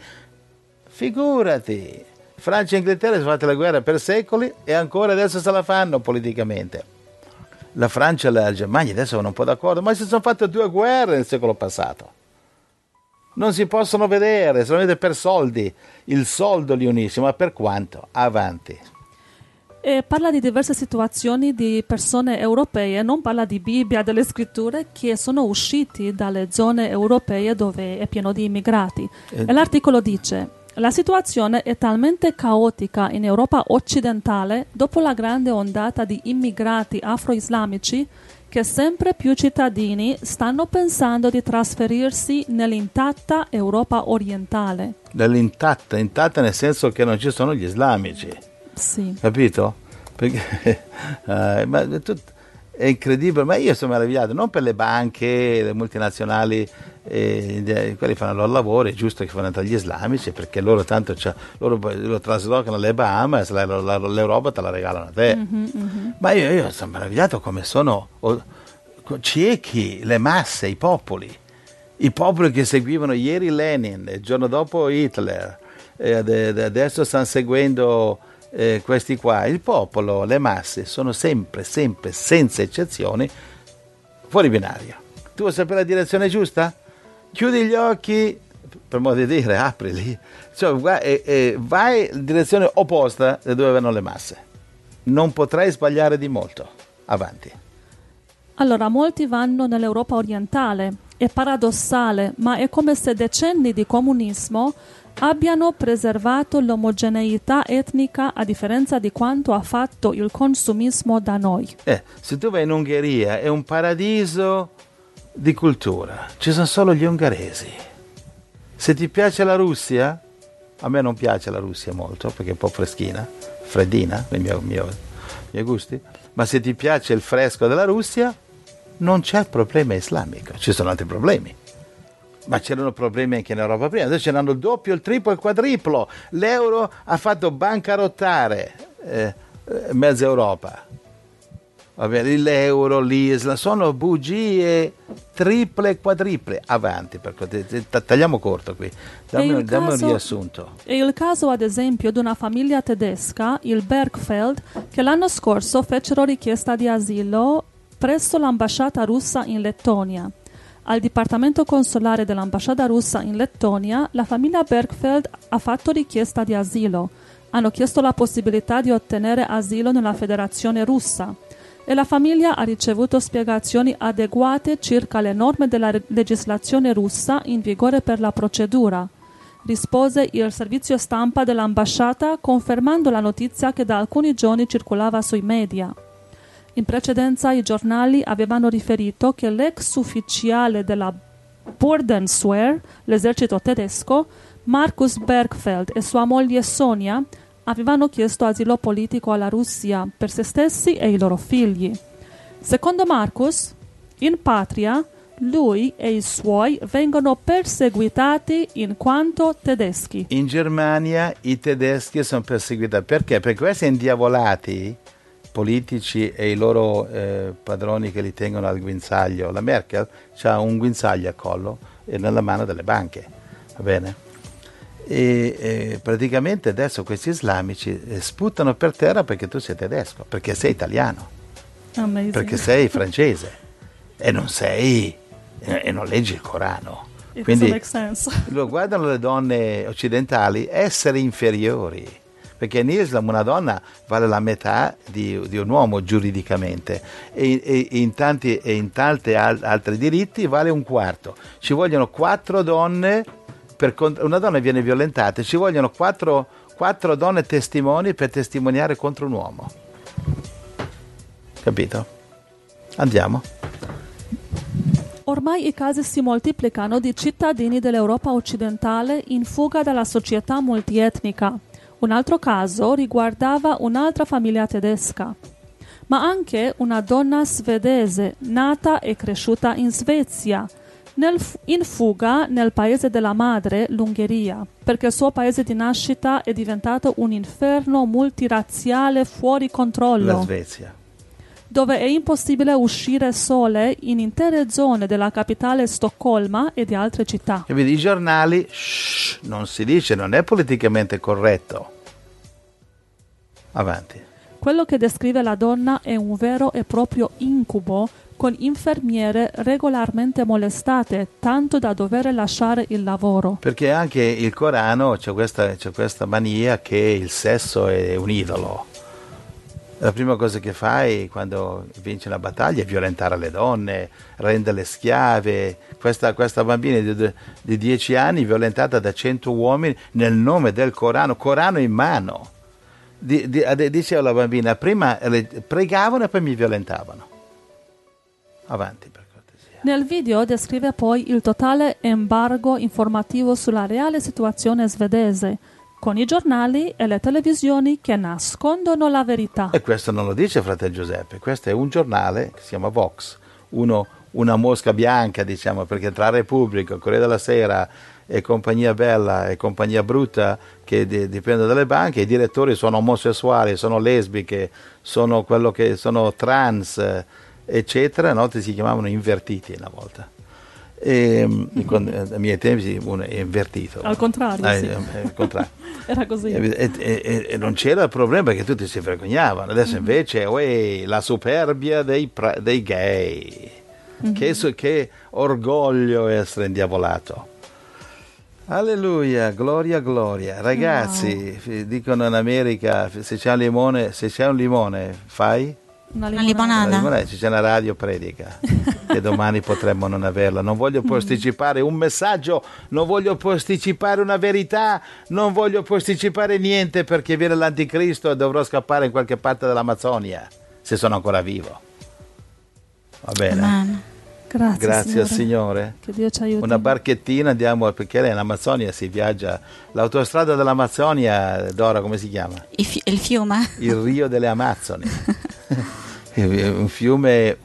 Figurati. Francia e Inghilterra si sono fatte la guerra per secoli e ancora adesso se la fanno politicamente. La Francia e la Germania adesso sono un po' d'accordo, ma si sono fatte due guerre nel secolo passato. Non si possono vedere, solamente per soldi. Il soldo li unisce, ma per quanto? Avanti. E parla di diverse situazioni di persone europee, non parla di Bibbia, delle scritture, che sono usciti dalle zone europee dove è pieno di immigrati. Eh. E l'articolo dice: la situazione è talmente caotica in Europa occidentale dopo la grande ondata di immigrati afro-islamici che sempre più cittadini stanno pensando di trasferirsi nell'intatta Europa orientale. Nell'intatta, intatta nel senso che non ci sono gli islamici. Sì. Capito? Perché eh, ma è, tut- è incredibile, ma io sono meravigliato, non per le banche, le multinazionali, eh, quelli fanno il loro lavoro, è giusto che fanno entrare gli islamici, perché loro tanto loro lo traslocano alle Bahamas, la, la, l'Europa te la regalano a te. Mm-hmm, mm-hmm. Ma io, io sono meravigliato come sono oh, ciechi le masse, i popoli, i popoli che seguivano ieri Lenin, il giorno dopo Hitler, e adesso stanno seguendo eh, questi qua. Il popolo, le masse sono sempre, sempre, senza eccezioni, fuori binario. Tu vuoi sapere la direzione giusta? Chiudi gli occhi, per modo di dire, aprili, cioè, vai, eh, vai in direzione opposta da dove vanno le masse. Non potrai sbagliare di molto. Avanti. Allora, molti vanno nell'Europa orientale. È paradossale, ma è come se decenni di comunismo abbiano preservato l'omogeneità etnica a differenza di quanto ha fatto il consumismo da noi. Eh, se tu vai in Ungheria è un paradiso di cultura, ci sono solo gli ungheresi. Se ti piace la Russia, a me non piace la Russia molto perché è un po' freschina, freddina, nei miei, miei, miei gusti, ma se ti piace il fresco della Russia non c'è problema islamico, ci sono altri problemi. Ma c'erano problemi anche in Europa prima, adesso c'erano il doppio, il triplo e il quadriplo. L'euro ha fatto bancarottare eh, mezza Europa. Va bene, l'euro, l'Isla, sono bugie triple e quadriple. Avanti, perché tagliamo corto qui. Dammi, dammi caso, un riassunto. È il caso, ad esempio, di una famiglia tedesca, il Bergfeld, che l'anno scorso fecero richiesta di asilo presso l'ambasciata russa in Lettonia. Al dipartimento consolare dell'ambasciata russa in Lettonia, la famiglia Bergfeld ha fatto richiesta di asilo. Hanno chiesto la possibilità di ottenere asilo nella Federazione Russa e la famiglia ha ricevuto spiegazioni adeguate circa le norme della re- legislazione russa in vigore per la procedura. Rispose il servizio stampa dell'ambasciata confermando la notizia che da alcuni giorni circolava sui media. In precedenza i giornali avevano riferito che l'ex ufficiale della Bundeswehr, l'esercito tedesco, Markus Bergfeld e sua moglie Sonia avevano chiesto asilo politico alla Russia per se stessi e i loro figli. Secondo Markus, in patria lui e i suoi vengono perseguitati in quanto tedeschi. In Germania i tedeschi sono perseguitati perché? Perché questi indiavolati politici e i loro eh, padroni che li tengono al guinzaglio. La Merkel ha un guinzaglio a collo e nella mano delle banche, va bene? E, e praticamente adesso questi islamici eh, sputano per terra perché tu sei tedesco, perché sei italiano, Amazing. Perché sei francese e non sei eh, e non leggi il Corano. It Quindi sense. lo guardano le donne occidentali essere inferiori. Perché in Islam una donna vale la metà di, di un uomo giuridicamente e, e, in tanti, e in tanti al, altri diritti vale un quarto. Ci vogliono quattro donne, per, una donna viene violentata, ci vogliono quattro, quattro donne testimoni per testimoniare contro un uomo. Capito? Andiamo. Ormai i casi si moltiplicano di cittadini dell'Europa occidentale in fuga dalla società multietnica. Un altro caso riguardava un'altra famiglia tedesca, ma anche una donna svedese nata e cresciuta in Svezia, nel, in fuga nel paese della madre, l'Ungheria, perché il suo paese di nascita è diventato un inferno multirazziale fuori controllo. La Svezia. Dove è impossibile uscire sole in intere zone della capitale Stoccolma e di altre città. E vedi, i giornali, shh, non si dice, non è politicamente corretto. Avanti. Quello che descrive la donna è un vero e proprio incubo, con infermiere regolarmente molestate, tanto da dover lasciare il lavoro. Perché anche il Corano c'è questa, c'è questa mania che il sesso è un idolo. La prima cosa che fai quando vinci una battaglia è violentare le donne, renderle schiave. Questa, questa bambina di, di dieci anni violentata da cento uomini nel nome del Corano, Corano in mano. Di, di, diceva la bambina, prima le pregavano e poi mi violentavano. Avanti per cortesia. Nel video descrive poi il totale embargo informativo sulla reale situazione svedese, con i giornali e le televisioni che nascondono la verità. E questo non lo dice fratello Giuseppe, questo è un giornale che si chiama Vox, uno, una mosca bianca, diciamo, perché tra Repubblica, Corriere della Sera e Compagnia Bella e Compagnia Brutta, che di, dipende dalle banche, i direttori sono omosessuali, sono lesbiche, sono quello che sono trans, eccetera. A volte si chiamavano invertiti una volta. E, con, ai miei tempi uno è invertito. Al contrario, eh, sì. eh, al contrario. Era così. E, e, e, e non c'era il problema perché tutti si vergognavano. Adesso invece uè, la superbia dei, pra, dei gay. Mm-hmm. Che, che orgoglio essere indiavolato. Alleluia, gloria, gloria. Ragazzi, wow. Dicono in America, se c'è un limone, se c'è un limone, fai? Una limonata. limonata. Una limonata. C'è una radio predica che domani potremmo non averla. Non voglio posticipare un messaggio, non voglio posticipare una verità, non voglio posticipare niente perché viene l'anticristo e dovrò scappare in qualche parte dell'Amazzonia se sono ancora vivo. Va bene. Amen. Grazie, Grazie Signore. al Signore. Che Dio ci aiuti. Una barchettina andiamo, perché in Amazzonia si viaggia. L'autostrada dell'Amazzonia, Dora, come si chiama? Il, fi- il fiume? Il Rio delle Amazzoni. Un fiume,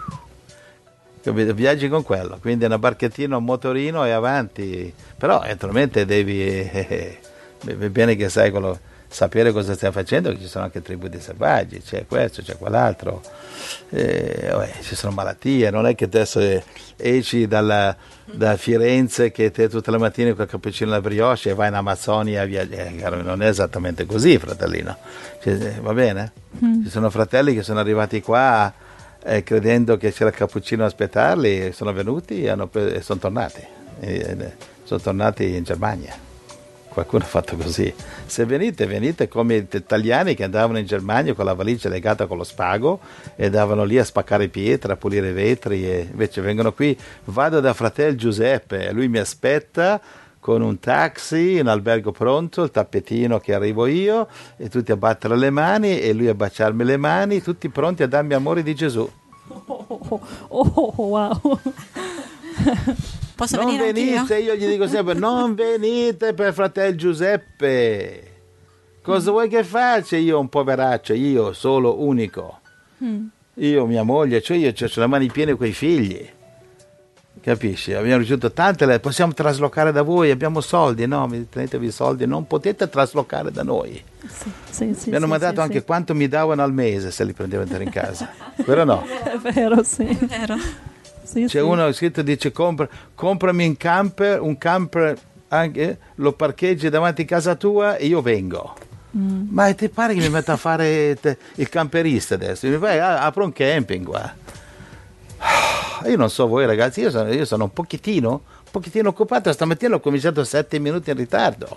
viaggi con quello, quindi una barchettina, un motorino e avanti. Però naturalmente devi, eh, eh, bene che sai quello, sapere cosa stai facendo, che ci sono anche tribù di selvaggi, c'è questo, c'è quell'altro. Eh, vabbè, ci sono malattie, non è che adesso esci dalla, da Firenze che te tutte le mattine con il cappuccino e la brioche e vai in Amazzonia, via, eh, non è esattamente così, fratellino. Cioè, va bene? Mm. Ci sono fratelli che sono arrivati qua eh, credendo che c'era il cappuccino a aspettarli, sono venuti e, hanno, e sono tornati e, e, sono tornati in Germania. Qualcuno ha fatto così. Se venite, venite come gli italiani che andavano in Germania con la valigia legata con lo spago e andavano lì a spaccare pietre, a pulire i vetri, e invece vengono qui. Vado da fratello Giuseppe, lui mi aspetta con un taxi, un albergo pronto, il tappetino che arrivo io, e tutti a battere le mani e lui a baciarmi le mani, tutti pronti a darmi amore di Gesù. Oh, oh, oh, oh wow. Posso non venire venite, anch'io? io gli dico sempre, non venite per fratello Giuseppe. Cosa mm. vuoi che faccia? Io un poveraccio, io solo unico. Mm. Io, mia moglie, cioè io ho le mani piene coi figli. Capisci? Abbiamo ricevuto tante, le possiamo traslocare da voi, abbiamo soldi. No, mi tenetevi i soldi, non potete traslocare da noi. Sì, sì, sì, mi hanno sì, mandato sì, anche sì. quanto mi davano al mese se li prendevo in casa. Vero o no? È vero, sì. È vero. Sì, C'è sì. uno scritto, dice compra, comprami un camper, un camper anche, lo parcheggi davanti a casa tua e io vengo. Mm. Ma ti pare che mi metta a fare te, il camperista adesso? Mi fai, ah, apro un camping qua. Io non so voi ragazzi, io sono, io sono un pochettino, un pochettino occupato. Stamattina ho cominciato sette minuti in ritardo.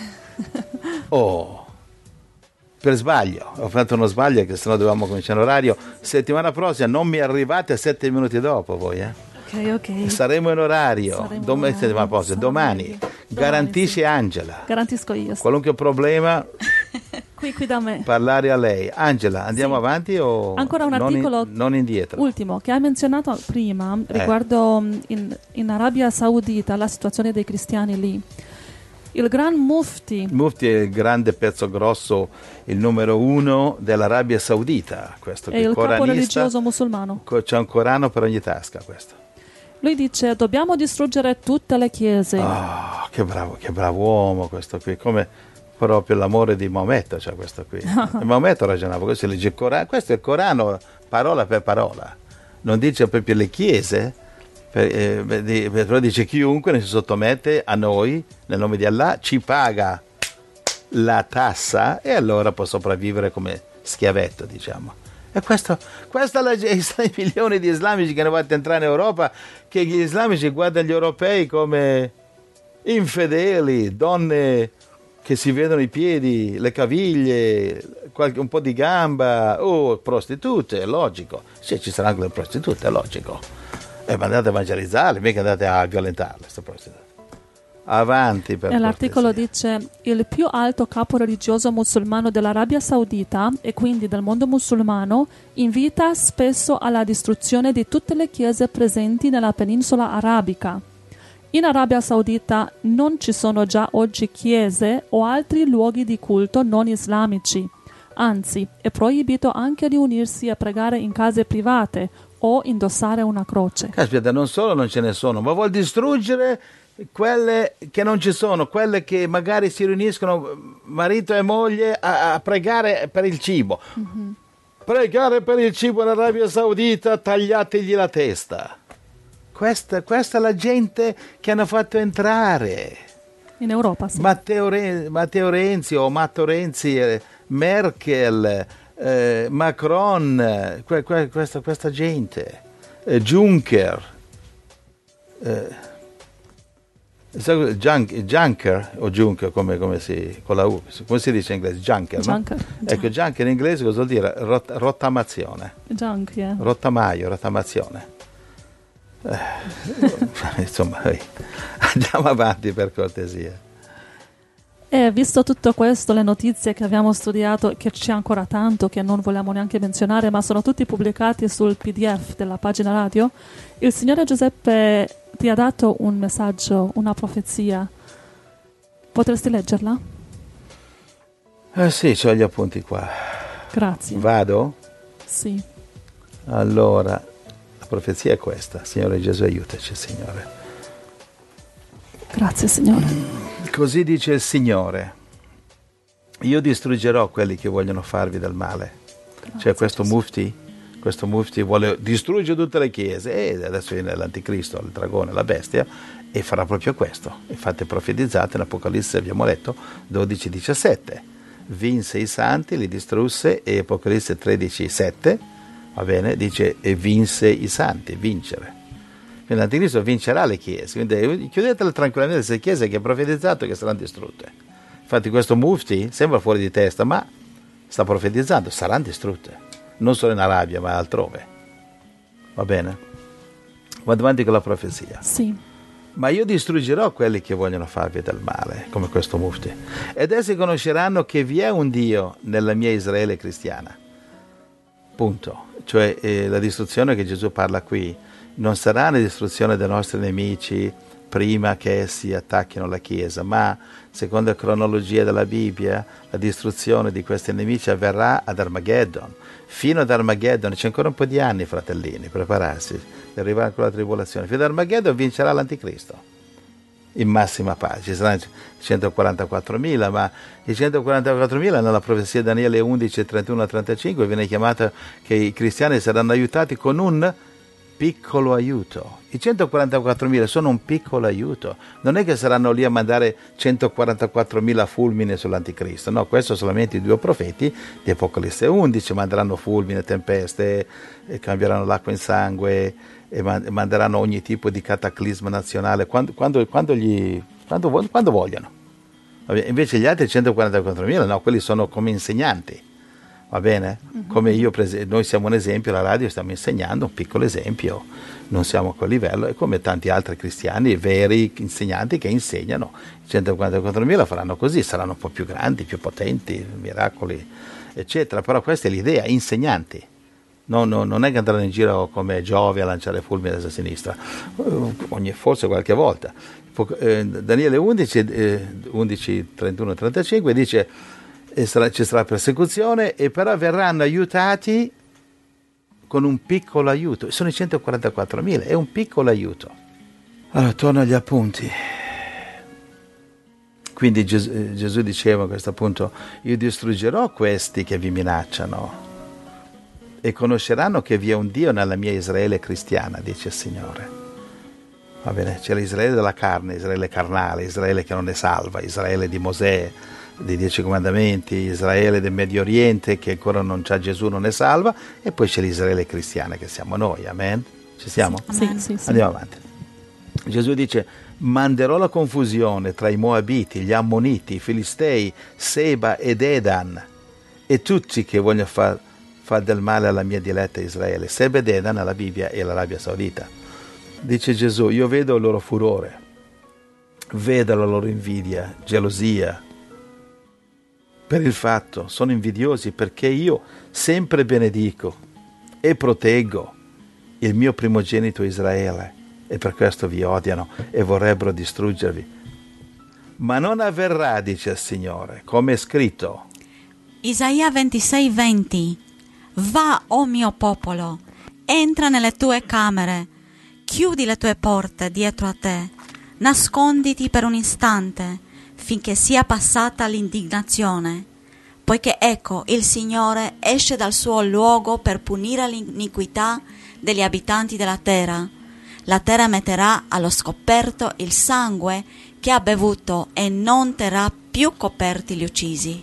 Oh, per sbaglio, ho fatto uno sbaglio che sennò dovevamo cominciare l'orario. Settimana prossima non mi arrivate sette minuti dopo voi, eh? Ok, ok. Saremo in orario, Saremo Dom- in orario. prossima, domani. Domani, Garantisci sì. Angela. Garantisco io. Sì. Qualunque problema, Qui, qui da me. parlare a lei. Angela, andiamo Sì. avanti o Ancora un non articolo in, non indietro? Ultimo, che hai menzionato prima, Eh. riguardo in, in Arabia Saudita la situazione dei cristiani lì. Il Gran Mufti, Il Mufti è il grande pezzo grosso, il numero uno dell'Arabia Saudita. Questo è qui, il capo coranista, religioso musulmano. co- c'è un Corano per ogni tasca. Questo. Lui dice: dobbiamo distruggere tutte le chiese. Oh, che bravo, che bravo uomo questo qui, come proprio l'amore di Maometto, cioè questo qui. E Maometto ragionava, questo, legge il Corano, questo è il Corano parola per parola, non dice proprio le chiese, per, eh, di, però dice chiunque ne si sottomette a noi, nel nome di Allah, ci paga la tassa e allora può sopravvivere come schiavetto, diciamo. E questo, questa è i milioni di islamici che hanno fatto entrare in Europa, che gli islamici guardano gli europei come infedeli, donne che si vedono i piedi, le caviglie, qualche, un po' di gamba, oh, prostitute, è logico. Sì, ci saranno le prostitute, è logico. E ma andate a evangelizzarle, mica andate a violentarle, queste prostitute. Avanti per E l'articolo cortesia. dice: il più alto capo religioso musulmano dell'Arabia Saudita e quindi del mondo musulmano invita spesso alla distruzione di tutte le chiese presenti nella penisola arabica. In Arabia Saudita non ci sono già oggi chiese o altri luoghi di culto non islamici. Anzi, è proibito anche riunirsi e pregare in case private o indossare una croce. Caspita, non solo non ce ne sono, ma vuol distruggere quelle che non ci sono, quelle che magari si riuniscono marito e moglie a, a pregare per il cibo. Mm-hmm. Pregare per il cibo in Arabia Saudita, tagliategli la testa. Questa, questa è la gente che hanno fatto entrare. In Europa, sì. Matteo, Re, Matteo Renzi o Matteo Renzi, eh, Merkel, eh, Macron, que, que, questa, questa gente, eh, Juncker. Eh, Junk, Junker o Junker come, come, si, con la U, come si dice in inglese? Junker, Junker, no? Junker. Ecco, Junker in inglese cosa vuol dire? Rot, rottamazione. Junk, yeah. Rottamaio, rottamazione. Eh, insomma, andiamo avanti per cortesia. E visto tutto questo, le notizie che abbiamo studiato, che c'è ancora tanto, che non vogliamo neanche menzionare, ma sono tutti pubblicati sul P D F della pagina radio, il Signore Giuseppe ti ha dato un messaggio, una profezia. Potresti leggerla? Eh sì, ho gli appunti qua. Grazie. Vado? Sì. Allora, la profezia è questa. Signore Gesù, aiutaci, Signore. Grazie, Signore. Così dice il Signore: io distruggerò quelli che vogliono farvi del male. Grazie, cioè questo Gesù. mufti, questo mufti vuole distruggere tutte le chiese, e adesso viene l'anticristo, il dragone, la bestia, e farà proprio questo. Infatti è profetizzato in Apocalisse, abbiamo letto, dodici diciassette. Vinse i santi, li distrusse, e Apocalisse tredici sette, va bene, dice e vinse i santi, vincere. Quindi l'anticristo vincerà le chiese, quindi chiudetele tranquillamente queste chiese che è profetizzato che saranno distrutte. Infatti questo mufti sembra fuori di testa, ma sta profetizzando, saranno distrutte, non solo in Arabia ma altrove. Va bene? Vado avanti con la profezia. Sì. Ma io distruggerò quelli che vogliono farvi del male, come questo mufti, ed essi conosceranno che vi è un Dio nella mia Israele cristiana. Punto. Cioè eh, la distruzione che Gesù parla qui non sarà la distruzione dei nostri nemici prima che essi attacchino la Chiesa, ma secondo la cronologia della Bibbia la distruzione di questi nemici avverrà ad Armageddon. Fino ad Armageddon c'è ancora un po' di anni, fratellini, prepararsi per arrivare ancora alla tribolazione. Fino ad Armageddon vincerà l'anticristo in massima pace. Ci saranno centoquarantaquattromila, ma i centoquarantaquattromila nella profezia di Daniele undici, trentuno a trentacinque viene chiamato che i cristiani saranno aiutati con un piccolo aiuto. I centoquarantaquattromila sono un piccolo aiuto, non è che saranno lì a mandare centoquarantaquattromila fulmine sull'anticristo, no, questo solamente i due profeti di Apocalisse undici manderanno fulmine, tempeste, e cambieranno l'acqua in sangue e manderanno ogni tipo di cataclisma nazionale quando, quando, quando, gli, quando, quando vogliono. Invece gli altri centoquarantaquattromila no, quelli sono come insegnanti. Va bene? Uh-huh. Come io, noi siamo un esempio, la radio stiamo insegnando un piccolo esempio, non siamo a quel livello, e come tanti altri cristiani, veri insegnanti che insegnano, i centoquarantaquattromila faranno così, saranno un po' più grandi, più potenti, miracoli, eccetera, però questa è l'idea, insegnanti, no, no, non è che andranno in giro come Giove a lanciare fulmini a sinistra, ogni, forse qualche volta. Eh, Daniele undici, eh, undici, trentuno, trentacinque dice: e sarà, ci sarà persecuzione, e però verranno aiutati con un piccolo aiuto. Sono i centoquarantaquattromila, è un piccolo aiuto. Allora, torno agli appunti. Quindi Gesù, Gesù diceva a questo punto: io distruggerò questi che vi minacciano e conosceranno che vi è un Dio nella mia Israele cristiana, dice il Signore. Va bene, c'è l'Israele della carne, Israele carnale, Israele che non ne salva, Israele di Mosè, dei Dieci Comandamenti, Israele del Medio Oriente che ancora non c'ha Gesù, non ne salva, e poi c'è l'Israele cristiana che siamo noi, amen? Ci siamo? Sì, sì, sì. Andiamo avanti. Gesù dice: manderò la confusione tra i Moabiti, gli Ammoniti, i Filistei, Seba ed Edan e tutti che vogliono far, far del male alla mia diletta Israele. Seba ed Edan alla Bibbia e l'Arabia Saudita. Dice Gesù: io vedo il loro furore Vedo la loro invidia, gelosia, per il fatto, sono invidiosi perché io sempre benedico e proteggo il mio primogenito Israele, e per questo vi odiano e vorrebbero distruggervi. Ma non avverrà, dice il Signore, come è scritto. Isaia ventisei venti. Va, o mio popolo, entra nelle tue camere, chiudi le tue porte dietro a te, nasconditi per un istante, finché sia passata l'indignazione, poiché ecco il Signore esce dal suo luogo per punire l'iniquità degli abitanti della terra. La terra metterà allo scoperto il sangue che ha bevuto e non terrà più coperti gli uccisi.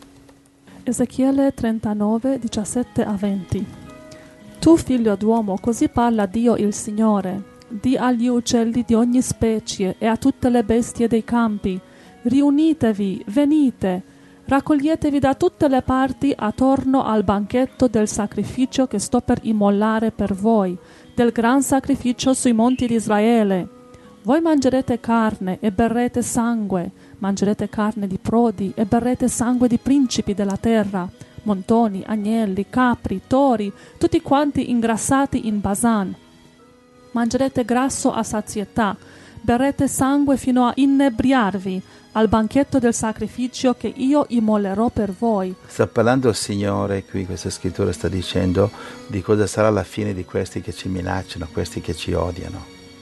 Ezechiele trentanove, diciassette a venti. Tu, figlio d'uomo, così parla Dio il Signore. Di agli uccelli di ogni specie e a tutte le bestie dei campi: riunitevi, venite, raccoglietevi da tutte le parti attorno al banchetto del sacrificio che sto per immolare per voi, del gran sacrificio sui monti di Israele. Voi mangerete carne e berrete sangue, mangerete carne di prodi e berrete sangue di principi della terra, montoni, agnelli, capri, tori, tutti quanti ingrassati in Basan. Mangerete grasso a sazietà, berrete sangue fino a inebriarvi al banchetto del sacrificio che io immolerò per voi. Sta parlando il Signore, qui questa scrittura sta dicendo di cosa sarà la fine di questi che ci minacciano, questi che ci odiano,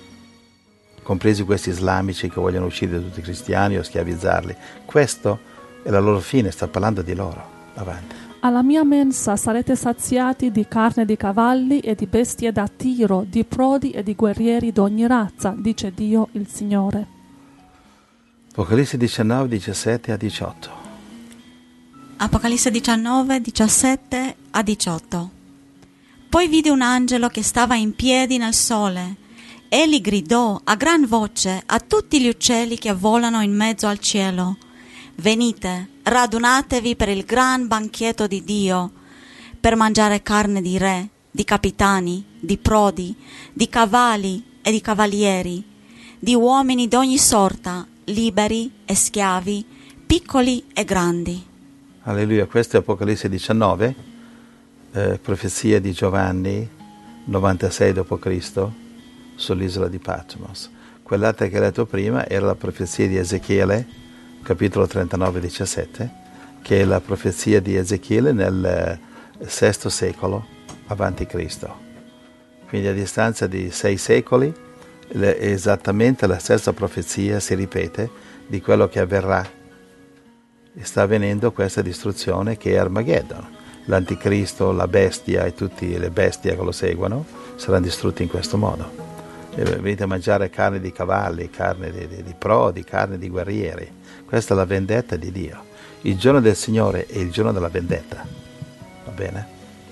compresi questi islamici che vogliono uccidere tutti i cristiani o schiavizzarli. Questo è la loro fine, sta parlando di loro. Avanti. Alla mia mensa sarete saziati di carne di cavalli e di bestie da tiro, di prodi e di guerrieri d'ogni razza, dice Dio il Signore. Apocalisse diciannove, diciassette a diciotto. Apocalisse diciannove, diciassette a diciotto. Poi vide un angelo che stava in piedi nel sole. Egli gridò a gran voce a tutti gli uccelli che volano in mezzo al cielo: venite, radunatevi per il gran banchetto di Dio, per mangiare carne di re, di capitani, di prodi, di cavalli e di cavalieri, di uomini d'ogni sorta, liberi e schiavi, piccoli e grandi. Alleluia, questo è Apocalisse diciannove, eh, profezia di Giovanni, novantasei dopo Cristo, sull'isola di Patmos. Quell'altra che ho letto prima era la profezia di Ezechiele, capitolo trentanove, diciassette, che è la profezia di Ezechiele nel sesto secolo avanti Cristo. Quindi a distanza di sei secoli le, esattamente la stessa profezia si ripete di quello che avverrà. E sta avvenendo questa distruzione che è Armageddon. L'anticristo, la bestia e tutte le bestie che lo seguono saranno distrutti in questo modo. E venite a mangiare carne di cavalli, carne di, di, di prodi, carne di guerrieri. Questa è la vendetta di Dio. Il giorno del Signore è il giorno della vendetta. Va bene?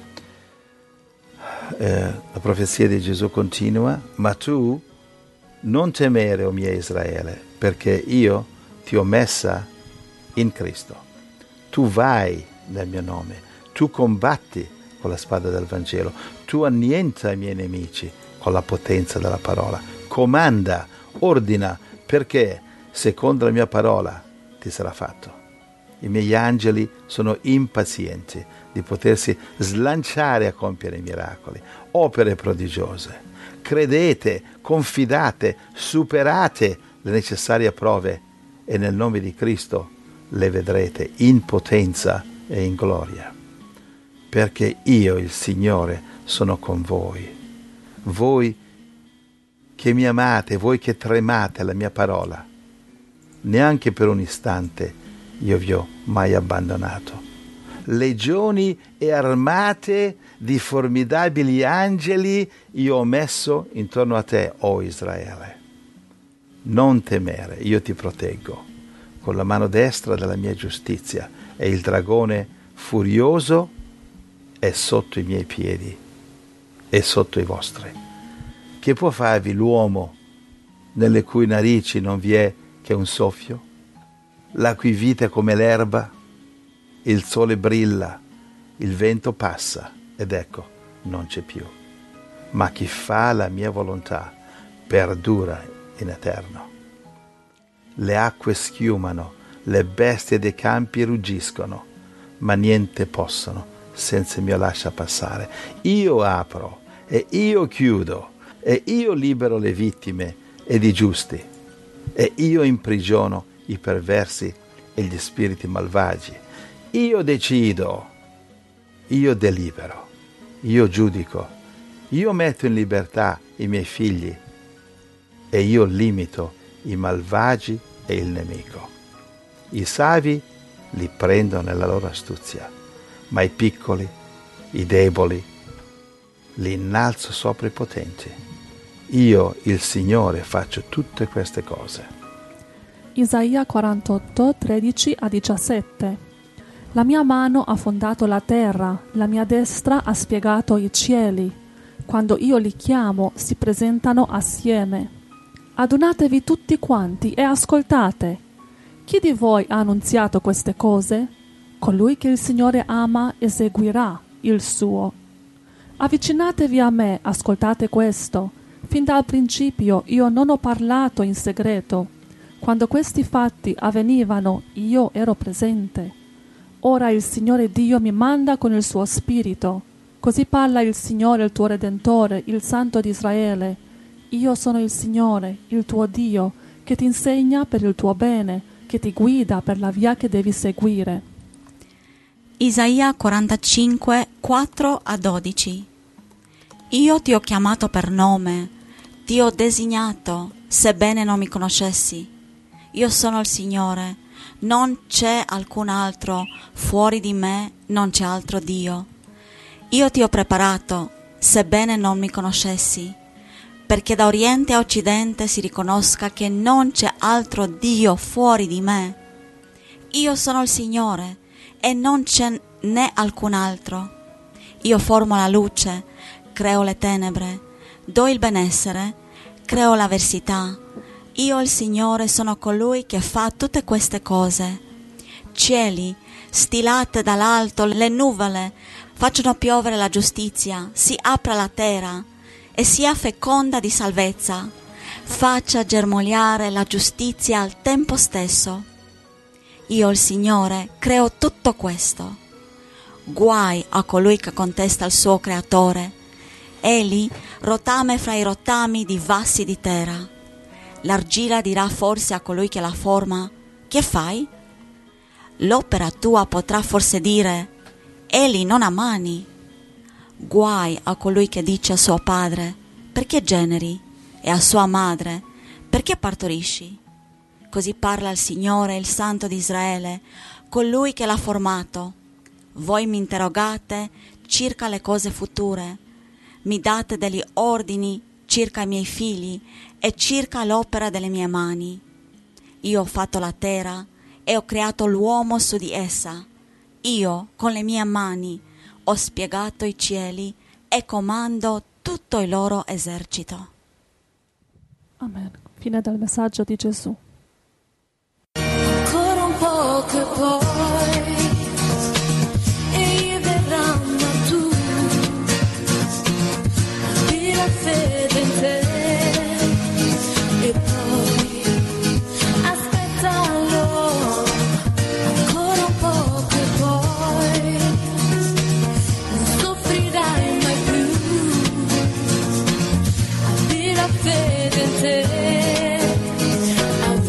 Eh, la profezia di Gesù continua: ma tu non temere, o mio Israele, perché io ti ho messa in Cristo. Tu vai nel mio nome, tu combatti con la spada del Vangelo, tu annienta i miei nemici con la potenza della parola. Comanda, ordina, perché secondo la mia parola ti sarà fatto. I miei angeli sono impazienti di potersi slanciare a compiere miracoli, opere prodigiose. Credete, confidate, superate le necessarie prove e nel nome di Cristo le vedrete in potenza e in gloria. Perché io, il Signore, sono con voi. Voi che mi amate, voi che tremate alla mia parola, neanche per un istante io vi ho mai abbandonato. Legioni e armate di formidabili angeli io ho messo intorno a te, o Israele. Non temere, io ti proteggo con la mano destra della mia giustizia, e il dragone furioso è sotto i miei piedi e sotto i vostri. Che può farvi l'uomo nelle cui narici non vi è che un soffio, la cui vita è come l'erba? Il sole brilla, il vento passa ed ecco, non c'è più. Ma chi fa la mia volontà perdura in eterno. le acque schiumano, le bestie dei campi ruggiscono, ma niente possono senza il mio lascia passare. Io apro e io chiudo, e io libero le vittime ed i giusti, e io imprigiono i perversi e gli spiriti malvagi. Io decido, io delibero, io giudico, io metto in libertà i miei figli, e io limito i malvagi e il nemico. I savi li prendo nella loro astuzia, ma i piccoli, i deboli, li innalzo sopra i potenti. Io, il Signore, faccio tutte queste cose. Isaia quarantotto, tredici a diciassette. La mia mano ha fondato la terra, la mia destra ha spiegato i cieli. Quando io li chiamo, si presentano assieme. Adunatevi tutti quanti e ascoltate. Chi di voi ha annunziato queste cose? Colui che il Signore ama eseguirà il suo. Avvicinatevi a me, ascoltate questo. Fin dal principio io non ho parlato in segreto. Quando questi fatti avvenivano, io ero presente. Ora il Signore Dio mi manda con il suo spirito. Così parla il Signore, il tuo Redentore, il Santo di Israele. Io sono il Signore, il tuo Dio, che ti insegna per il tuo bene, che ti guida per la via che devi seguire. Isaia quarantacinque, quattro a dodici. Io ti ho chiamato per nome, ti ho designato, sebbene non mi conoscessi. Io sono il Signore, non c'è alcun altro, fuori di me non c'è altro Dio. Io ti ho preparato, sebbene non mi conoscessi, perché da oriente a occidente si riconosca che non c'è altro Dio fuori di me. Io sono il Signore e non c'è né alcun altro. Io formo la luce, creo le tenebre, do il benessere, creo l'avversità. Io, il Signore, sono colui che fa tutte queste cose. Cieli, stilate dall'alto le nuvole, facciano piovere la giustizia, si apra la terra e sia feconda di salvezza, faccia germogliare la giustizia al tempo stesso. Io, il Signore, creo tutto questo. Guai a colui che contesta il suo creatore. Egli rotame fra i rotami di vassi di terra. L'argilla dirà forse a colui che la forma: che fai? L'opera tua potrà forse dire: egli non ha mani. Guai a colui che dice a suo padre: perché generi? E a sua madre: perché partorisci? Così parla il Signore, il Santo di Israele, colui che l'ha formato. Voi mi interrogate circa le cose future, mi date degli ordini circa i miei figli e circa l'opera delle mie mani. Io ho fatto la terra e ho creato l'uomo su di essa. Io, con le mie mani, ho spiegato i cieli e comando tutto il loro esercito. Amen. Fine del messaggio di Gesù. Ancora un po' che poi egli verrà, ma tu abbi la fede in te e poi aspettalo. Ancora un po' che poi non soffrirai mai più. Abbi la fede in te.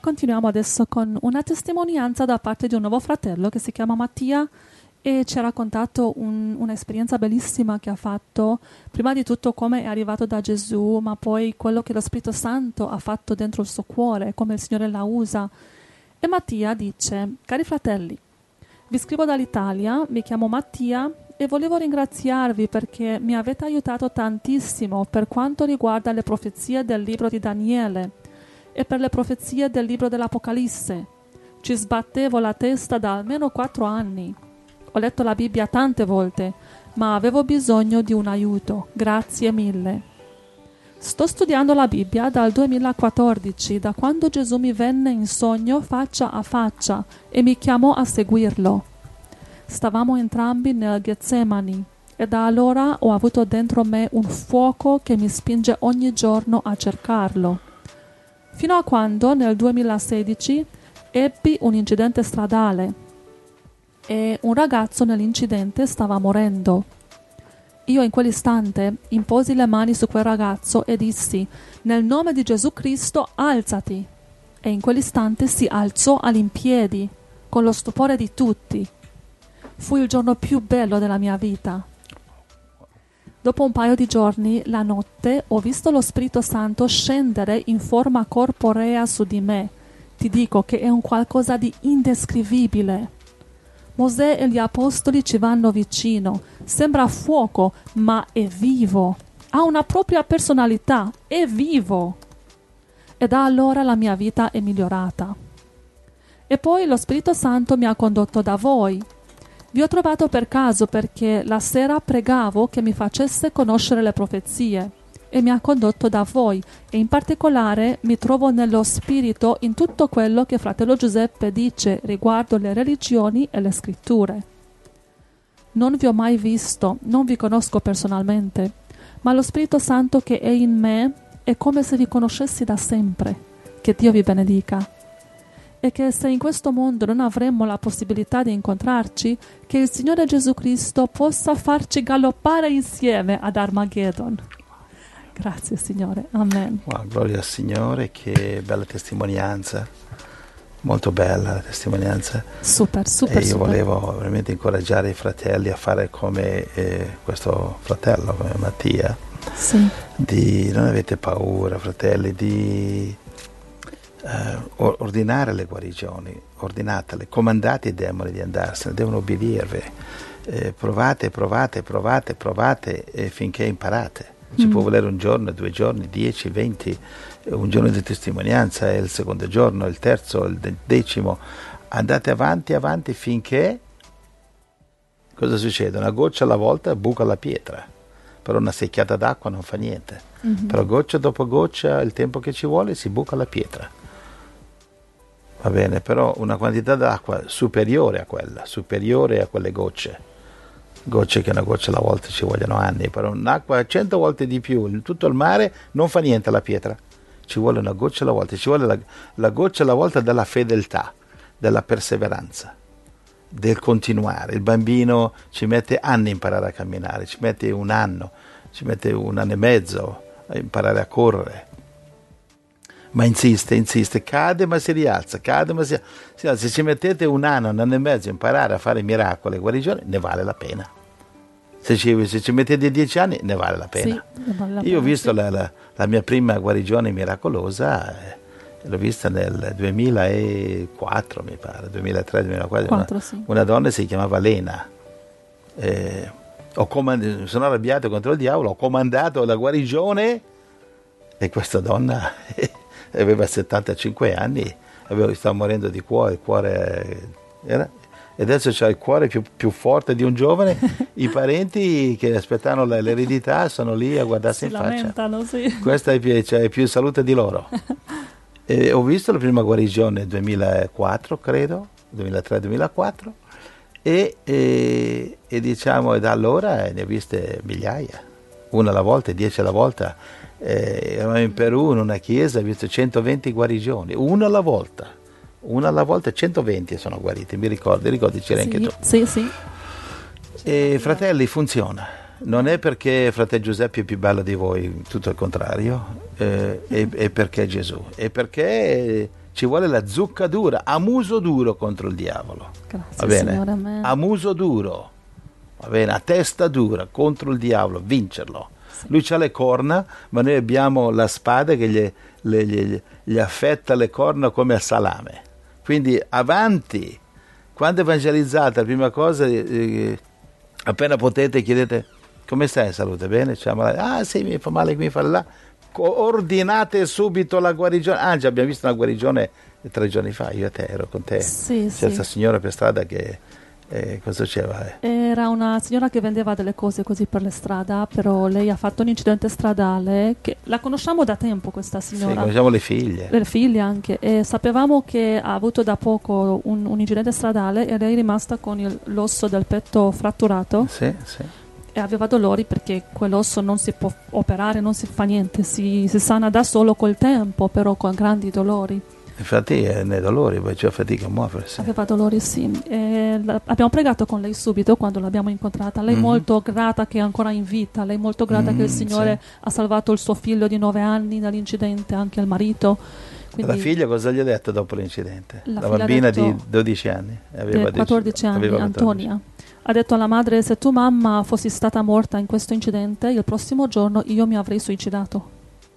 continuiamo adesso con una testimonianza da parte di un nuovo fratello che si chiama Mattia e ci ha raccontato un, un'esperienza bellissima che ha fatto, prima di tutto come è arrivato da Gesù, ma poi quello che lo Spirito Santo ha fatto dentro il suo cuore, come il Signore la usa. E Mattia dice: cari fratelli, vi scrivo dall'Italia, mi chiamo Mattia e volevo ringraziarvi perché mi avete aiutato tantissimo per quanto riguarda le profezie del libro di Daniele e per le profezie del libro dell'Apocalisse. Ci sbattevo la testa da almeno quattro anni. Ho letto la Bibbia tante volte, ma avevo bisogno di un aiuto. Grazie mille. Sto studiando la Bibbia dal duemilaquattordici, da quando Gesù mi venne in sogno faccia a faccia e mi chiamò a seguirlo. Stavamo entrambi nel Getsemani e da allora ho avuto dentro me un fuoco che mi spinge ogni giorno a cercarlo. Fino a quando nel duemilasedici ebbi un incidente stradale e un ragazzo nell'incidente stava morendo. Io in quell'istante imposi le mani su quel ragazzo e dissi: nel nome di Gesù Cristo alzati. E in quell'istante si alzò all'impiedi con lo stupore di tutti. Fu il giorno più bello della mia vita. Dopo un paio di giorni, la notte, ho visto lo Spirito Santo scendere in forma corporea su di me. Ti dico che è un qualcosa di indescrivibile. Mosè e gli apostoli ci vanno vicino. Sembra fuoco, ma è vivo. Ha una propria personalità, è vivo. E da allora la mia vita è migliorata. E poi lo Spirito Santo mi ha condotto da voi. Vi ho trovato per caso perché la sera pregavo che mi facesse conoscere le profezie e mi ha condotto da voi e in particolare mi trovo nello spirito in tutto quello che fratello Giuseppe dice riguardo le religioni e le scritture. Non vi ho mai visto, non vi conosco personalmente, ma lo Spirito Santo che è in me è come se vi conoscessi da sempre. Che Dio vi benedica. E che se in questo mondo non avremmo la possibilità di incontrarci, che il Signore Gesù Cristo possa farci galoppare insieme ad Armageddon. Grazie Signore, amen. Wow, gloria al Signore, che bella testimonianza, molto bella la testimonianza. Super, super, e io super. volevo veramente incoraggiare i fratelli a fare come eh, questo fratello, come Mattia. Sì. Di, non avete paura, fratelli, di Uh, ordinare le guarigioni, ordinatele, comandate i demoni di andarsene, devono obbedirvi, eh, provate, provate, provate, provate eh, finché imparate. Ci mm. può volere un giorno, due giorni, dieci, venti, un giorno di testimonianza, il secondo giorno, il terzo, il decimo, andate avanti, avanti finché cosa succede? Una goccia alla volta buca la pietra, però una secchiata d'acqua non fa niente, mm-hmm. però goccia dopo goccia, il tempo che ci vuole, si buca la pietra. Va bene, però una quantità d'acqua superiore a quella, superiore a quelle gocce, gocce che una goccia alla volta ci vogliono anni, però un'acqua cento volte di più, in tutto il mare non fa niente alla pietra, ci vuole una goccia alla volta, ci vuole la, la goccia alla volta della fedeltà, della perseveranza, del continuare. Il bambino ci mette anni a imparare a camminare, ci mette un anno, ci mette un anno e mezzo a imparare a correre. Ma insiste, insiste, cade ma si rialza, cade ma si, si alza. Se ci mettete un anno, un anno e mezzo a imparare a fare miracoli e guarigioni, ne vale la pena. Se ci, se ci mettete dieci anni, ne vale la pena. Sì, vale la Io ho pena, visto sì. la, la, la mia prima guarigione miracolosa, eh, l'ho vista nel duemilaquattro, mi pare, duemilatré duemilaquattro. Quattro, una, sì. una donna si chiamava Lena. Eh, ho comand- sono arrabbiato contro il diavolo, ho comandato la guarigione e questa donna... aveva settantacinque anni, aveva, stava morendo di cuore, il cuore era, e adesso c'ha il cuore più, più forte di un giovane. I parenti che aspettano l'eredità sono lì a guardarsi in faccia. Sì. Questa è più, cioè, è più salute di loro. E ho visto la prima guarigione nel duemilaquattro, credo, duemilatré duemilaquattro, e, e, e diciamo e da allora ne ho viste migliaia, una alla volta, dieci alla volta. Eh, eravamo in Perù in una chiesa, ho visto centoventi guarigioni, una alla volta, una alla volta, centoventi sono guariti, mi ricordo, ricordi c'era sì, anche tu. Sì, sì. E fratelli, funziona, non è perché fratello Giuseppe è più bello di voi, tutto il contrario, eh, è, è perché Gesù, è perché ci vuole la zucca dura, a muso duro contro il diavolo. Grazie, Va bene? Signore, amen. A muso duro, va bene, a testa dura contro il diavolo, vincerlo. Sì. Lui ha le corna, ma noi abbiamo la spada che gli, le, gli, gli affetta le corna come a salame. Quindi avanti, quando evangelizzate, la prima cosa, eh, appena potete chiedete: come stai in salute? Bene? C'è male? Ah sì, mi fa male qui, mi fa là. Ordinate subito la guarigione. Ah, già abbiamo visto una guarigione tre giorni fa, io e te ero con te. Sì, c'è questa sì. signora per strada che eh, cosa faceva? Era una signora che vendeva delle cose così per la strada, però lei ha fatto un incidente stradale che la conosciamo da tempo, questa signora. Sì, conosciamo le figlie. Le figlie anche, e sapevamo che ha avuto da poco un, un incidente stradale e lei è rimasta con il, l'osso del petto fratturato. Sì, sì. E aveva dolori perché quell'osso non si può operare, non si fa niente, si, si sana da solo col tempo, però con grandi dolori. Infatti è nei dolori, poi c'è fatica a muoversi. Aveva dolori, sì. E la, abbiamo pregato con lei subito quando l'abbiamo incontrata. Lei è mm-hmm. molto grata che è ancora in vita, lei è molto grata mm, che il Signore sì. ha salvato il suo figlio di nove anni dall'incidente, anche il marito. Quindi, la figlia cosa gli ha detto dopo l'incidente? La, la bambina detto, di dodici anni, aveva quattordici anni, aveva Antonia. Ha detto alla madre: se tu mamma fossi stata morta in questo incidente, il prossimo giorno io mi avrei suicidato.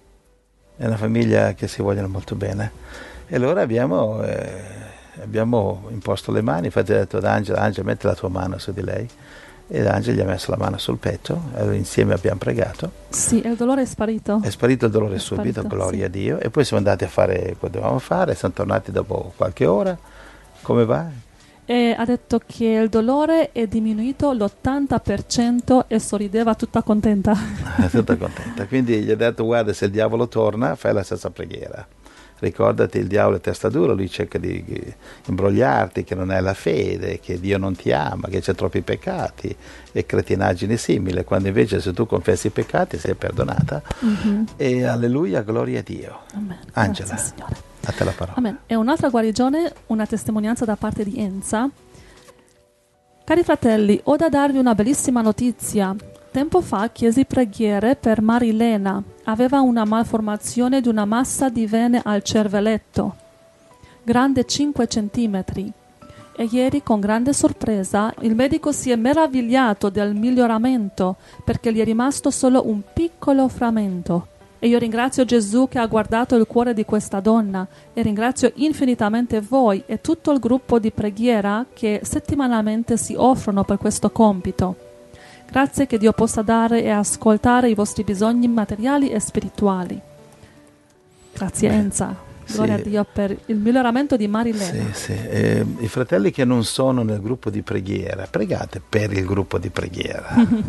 È una famiglia che si vogliono molto bene. E allora abbiamo, eh, abbiamo imposto le mani, infatti ho detto ad Angela: Angela, metti la tua mano su di lei. Ed Angela gli ha messo la mano sul petto, e insieme abbiamo pregato. Sì, e il dolore è sparito. È sparito il dolore è subito, sparito, gloria sì. a Dio. E poi siamo andati a fare quello che dovevamo fare, siamo tornati dopo qualche ora. Come va? E ha detto che il dolore è diminuito l'ottanta per cento e sorrideva tutta contenta. Tutta contenta. Quindi gli ha detto: guarda, se il diavolo torna, fai la stessa preghiera. Ricordati, il diavolo è testa dura, lui cerca di imbrogliarti, che non è la fede, che Dio non ti ama, che c'è troppi peccati e cretinaggini simili, quando invece se tu confessi i peccati sei perdonata. Mm-hmm. E alleluia, gloria a Dio. Amen. Angela, grazie, Signore. a te la parola. Amen. E un'altra guarigione, una testimonianza da parte di Enza. Cari fratelli, ho da darvi una bellissima notizia. Tempo fa chiesi preghiere per Marilena. Aveva una malformazione di una massa di vene al cervelletto, grande cinque centimetri. E ieri, con grande sorpresa, il medico si è meravigliato del miglioramento perché gli è rimasto solo un piccolo frammento. E io ringrazio Gesù che ha guardato il cuore di questa donna e ringrazio infinitamente voi e tutto il gruppo di preghiera che settimanalmente si offrono per questo compito. Grazie, che Dio possa dare e ascoltare i vostri bisogni materiali e spirituali. Grazie Beh, Enza, gloria sì. a Dio per il miglioramento di Marilena. Sì, sì. Eh, I fratelli che non sono nel gruppo di preghiera, pregate per il gruppo di preghiera,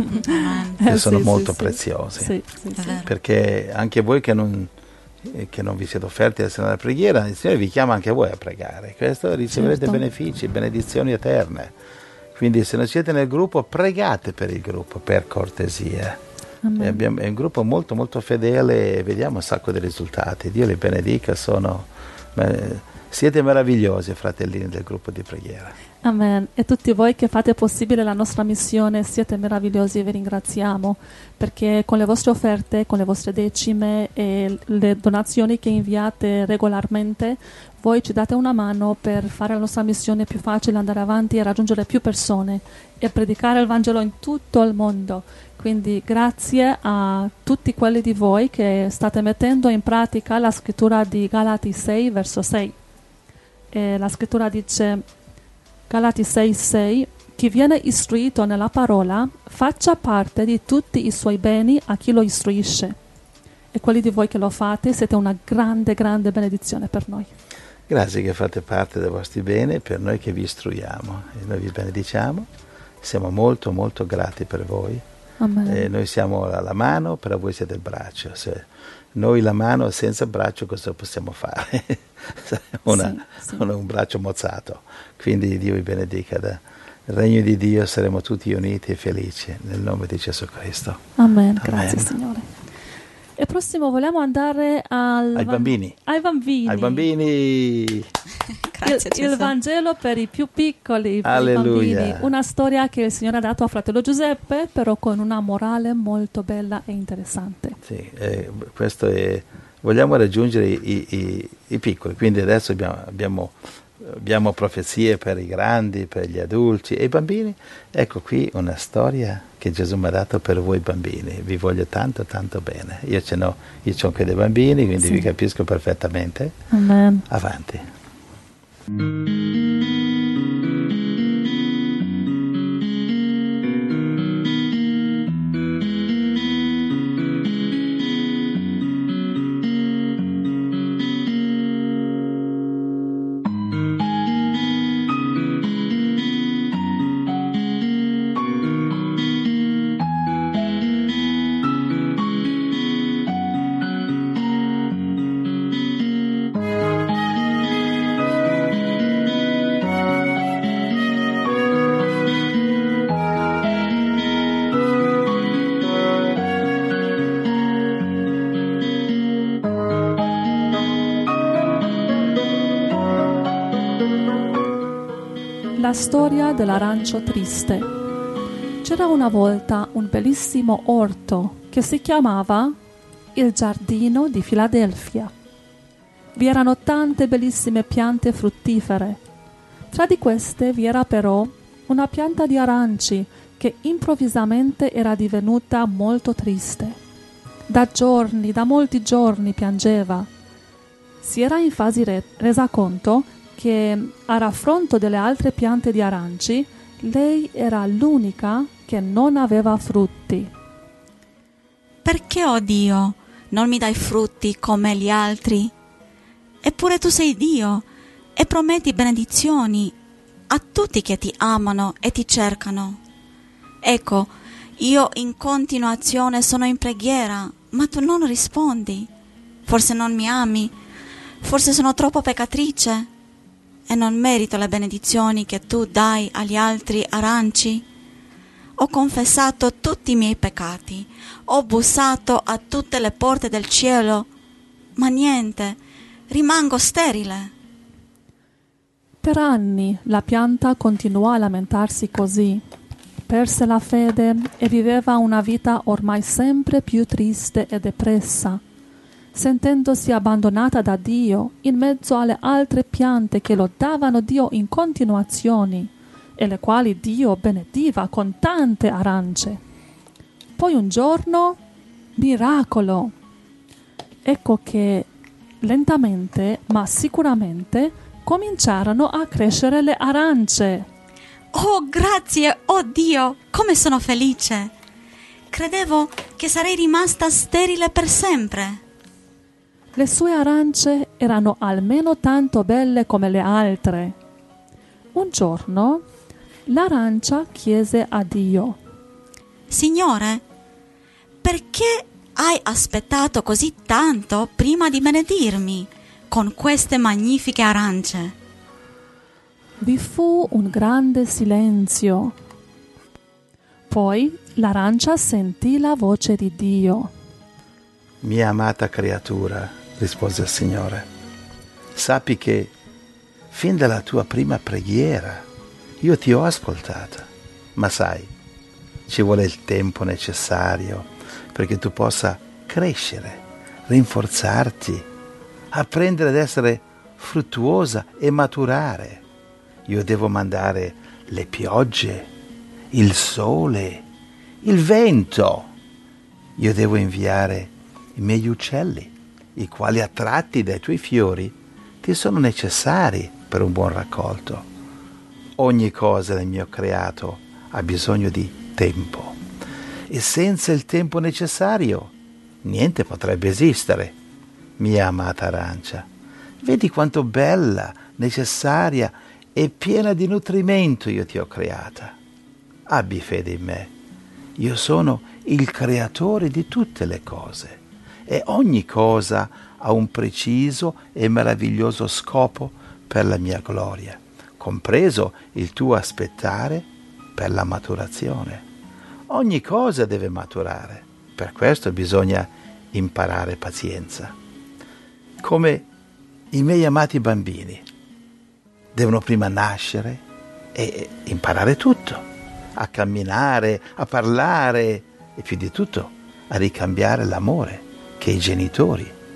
che eh, sono sì, molto sì, preziosi, sì, sì, sì. perché anche voi che non, eh, che non vi siete offerti ad essere nella preghiera, il Signore vi chiama anche voi a pregare, questo riceverete certo. benefici, benedizioni eterne. Quindi se non siete nel gruppo, pregate per il gruppo, per cortesia. E abbiamo, è un gruppo molto molto fedele e vediamo un sacco di risultati. Dio li benedica, sono, eh, siete meravigliosi fratellini del gruppo di preghiera. Amen. E tutti voi che fate possibile la nostra missione, siete meravigliosi e vi ringraziamo, perché con le vostre offerte, con le vostre decime e le donazioni che inviate regolarmente, voi ci date una mano per fare la nostra missione più facile, andare avanti e raggiungere più persone e predicare il Vangelo in tutto il mondo. Quindi grazie a tutti quelli di voi che state mettendo in pratica la scrittura di Galati sei, verso sei. E la scrittura dice, Galati sei, sei, chi viene istruito nella parola faccia parte di tutti i suoi beni a chi lo istruisce. E quelli di voi che lo fate siete una grande, grande benedizione per noi. Grazie che fate parte dei vostri beni per noi che vi istruiamo. E noi vi benediciamo, siamo molto molto grati per voi. Eh, noi siamo la, la mano, però voi siete il braccio. Se noi la mano senza braccio cosa possiamo fare? Una, sì, sì. Una, un braccio mozzato. Quindi Dio vi benedica. Da il regno di Dio saremo tutti uniti e felici nel nome di Gesù Cristo. Amen. Amen. Grazie Signore. E prossimo vogliamo andare al ai bambini. Ai bambini. Ai bambini. Grazie, il, il Vangelo per i più piccoli, per Alleluia. i bambini. Una storia che il Signore ha dato a fratello Giuseppe, però con una morale molto bella e interessante. Sì, eh, questo è vogliamo raggiungere i, i, i piccoli, quindi adesso abbiamo, abbiamo, abbiamo profezie per i grandi, per gli adulti e i bambini. Ecco qui una storia che Gesù mi ha dato per voi bambini, vi voglio tanto tanto bene. Io ce n'ho, io ho anche dei bambini, quindi sì, vi capisco perfettamente. Amen. Avanti. La storia dell'arancio triste. C'era una volta un bellissimo orto che si chiamava il Giardino di Filadelfia. Vi erano tante bellissime piante fruttifere. Tra di queste vi era però una pianta di aranci che improvvisamente era divenuta molto triste. Da giorni, da molti giorni piangeva. Si era infatti re- resa conto che a raffronto delle altre piante di aranci, lei era l'unica che non aveva frutti. Perché, oh Dio, non mi dai frutti come gli altri? Eppure tu sei Dio e prometti benedizioni a tutti che ti amano e ti cercano. Ecco, io in continuazione sono in preghiera, ma tu non rispondi. Forse non mi ami, forse sono troppo peccatrice e non merito le benedizioni che tu dai agli altri aranci. Ho confessato tutti i miei peccati, ho bussato a tutte le porte del cielo, ma niente, rimango sterile. Per anni la pianta continuò a lamentarsi così. Perse la fede e viveva una vita ormai sempre più triste e depressa, sentendosi abbandonata da Dio in mezzo alle altre piante che lodavano Dio in continuazione e le quali Dio benediva con tante arance. Poi un giorno, miracolo! Ecco che lentamente ma sicuramente cominciarono a crescere le arance. Oh, grazie, oh Dio, come sono felice! Credevo che sarei rimasta sterile per sempre. Le sue arance erano almeno tanto belle come le altre. Un giorno l'arancia chiese a Dio: Signore, perché hai aspettato così tanto prima di benedirmi con queste magnifiche arance? Vi fu un grande silenzio. Poi l'arancia sentì la voce di Dio. Mia amata creatura, rispose il Signore, sappi che fin dalla tua prima preghiera io ti ho ascoltata, ma sai, ci vuole il tempo necessario perché tu possa crescere, rinforzarti, apprendere ad essere fruttuosa e maturare. Io devo mandare le piogge, il sole, il vento. Io devo inviare i miei uccelli, i quali attratti dai tuoi fiori ti sono necessari per un buon raccolto. Ogni cosa nel mio creato ha bisogno di tempo e senza il tempo necessario niente potrebbe esistere. Mia amata arancia, vedi quanto bella, necessaria e piena di nutrimento io ti ho creata. Abbi fede in me. Io sono il creatore di tutte le cose e ogni cosa ha un preciso e meraviglioso scopo per la mia gloria, compreso il tuo aspettare per la maturazione. Ogni cosa deve maturare, per questo bisogna imparare pazienza. Come i miei amati bambini devono prima nascere e imparare tutto, a camminare, a parlare e più di tutto a ricambiare l'amore che i genitori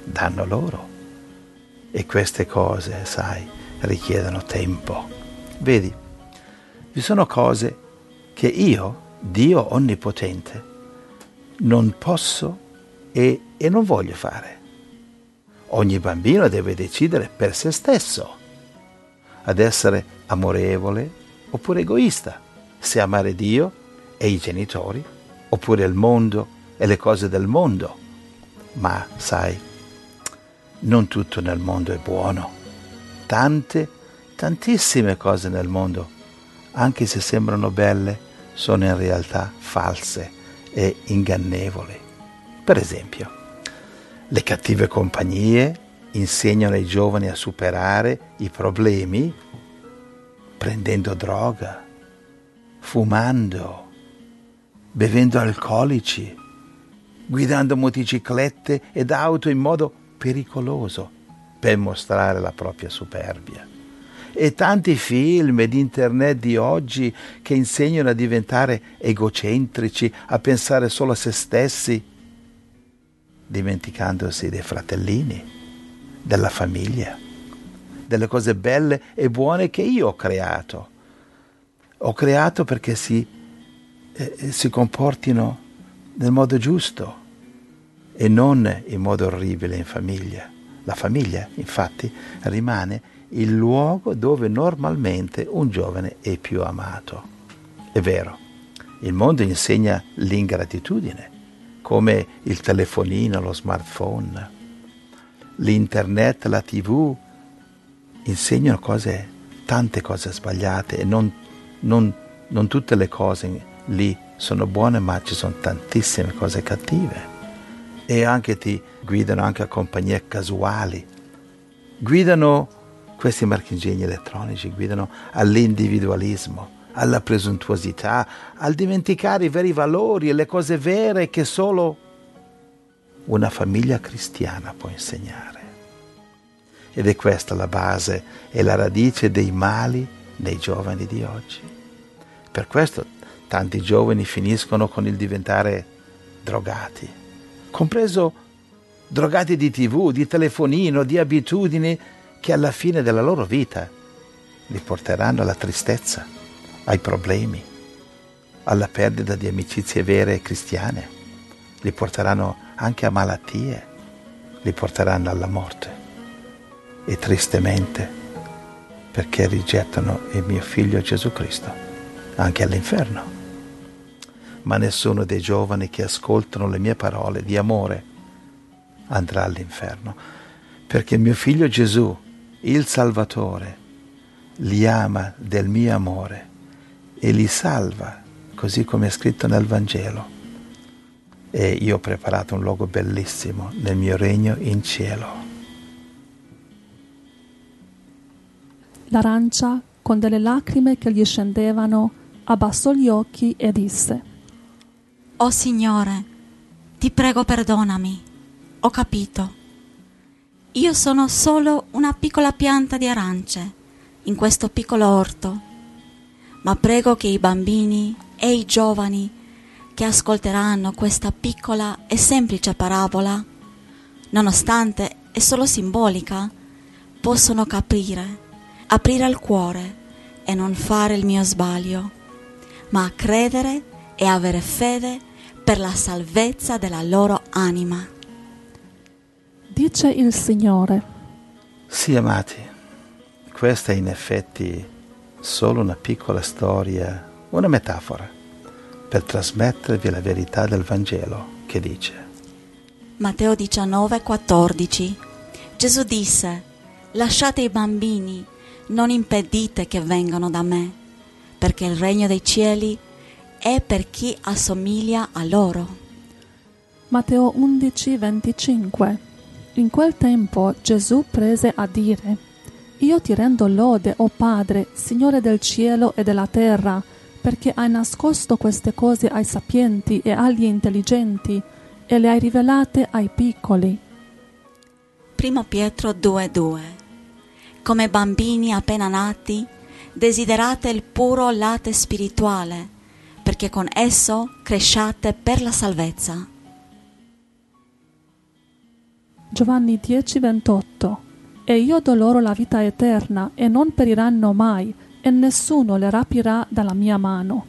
danno loro. E queste cose, sai, richiedono tempo. Vedi, vi sono cose che io, Dio onnipotente, non posso e, e non voglio fare. Ogni bambino deve decidere per se stesso ad essere amorevole oppure egoista, se amare Dio e i genitori oppure il mondo e le cose del mondo. Ma sai, non tutto nel mondo è buono. Tante, tantissime cose nel mondo, anche se sembrano belle, sono in realtà false e ingannevoli. Per esempio, le cattive compagnie insegnano ai giovani a superare i problemi prendendo droga, fumando, bevendo alcolici, guidando motociclette ed auto in modo pericoloso per mostrare la propria superbia. E tanti film ed internet di oggi che insegnano a diventare egocentrici, a pensare solo a se stessi, dimenticandosi dei fratellini, della famiglia, delle cose belle e buone che io ho creato. Ho creato perché si, eh, si comportino nel modo giusto e non in modo orribile in famiglia. La famiglia, infatti, rimane il luogo dove normalmente un giovane è più amato. È vero, il mondo insegna l'ingratitudine, come il telefonino, lo smartphone, l'internet, la tivù, insegnano cose, tante cose sbagliate e non, non, non tutte le cose lì sono buone, ma ci sono tantissime cose cattive. E anche ti guidano anche a compagnie casuali, guidano questi marchingegni elettronici, guidano all'individualismo, alla presuntuosità, al dimenticare i veri valori e le cose vere che solo una famiglia cristiana può insegnare. Ed è questa la base e la radice dei mali dei giovani di oggi. Per questo tanti giovani finiscono con il diventare drogati, compreso drogati di tivù, di telefonino, di abitudini che alla fine della loro vita li porteranno alla tristezza, ai problemi, alla perdita di amicizie vere e cristiane, li porteranno anche a malattie, li porteranno alla morte. E tristemente, perché rigettano il mio figlio Gesù Cristo, anche all'inferno. Ma nessuno dei giovani che ascoltano le mie parole di amore andrà all'inferno, perché mio figlio Gesù, il Salvatore, li ama del mio amore e li salva, così come è scritto nel Vangelo. E io ho preparato un luogo bellissimo nel mio regno in cielo. L'arancia, con delle lacrime che gli scendevano, abbassò gli occhi e disse: «Oh Signore, ti prego perdonami, ho capito. Io sono solo una piccola pianta di arance in questo piccolo orto, ma prego che i bambini e i giovani che ascolteranno questa piccola e semplice parabola, nonostante è solo simbolica, possono capire, aprire il cuore e non fare il mio sbaglio, ma credere e avere fede per la salvezza della loro anima». Dice il Signore: Sì, amati, questa è in effetti solo una piccola storia, una metafora, per trasmettervi la verità del Vangelo che dice. Matteo diciannove quattordici. Gesù disse: «Lasciate i bambini, non impedite che vengano da me, perché il regno dei cieli è per chi assomiglia a loro». Matteo undici venticinque. In quel tempo Gesù prese a dire: «Io ti rendo lode, o Padre, Signore del cielo e della terra, perché hai nascosto queste cose ai sapienti e agli intelligenti e le hai rivelate ai piccoli». Primo Pietro due due. Come bambini appena nati, desiderate il puro latte spirituale, perché con esso cresciate per la salvezza. Giovanni dieci ventotto. E io do loro la vita eterna, e non periranno mai, e nessuno le rapirà dalla mia mano.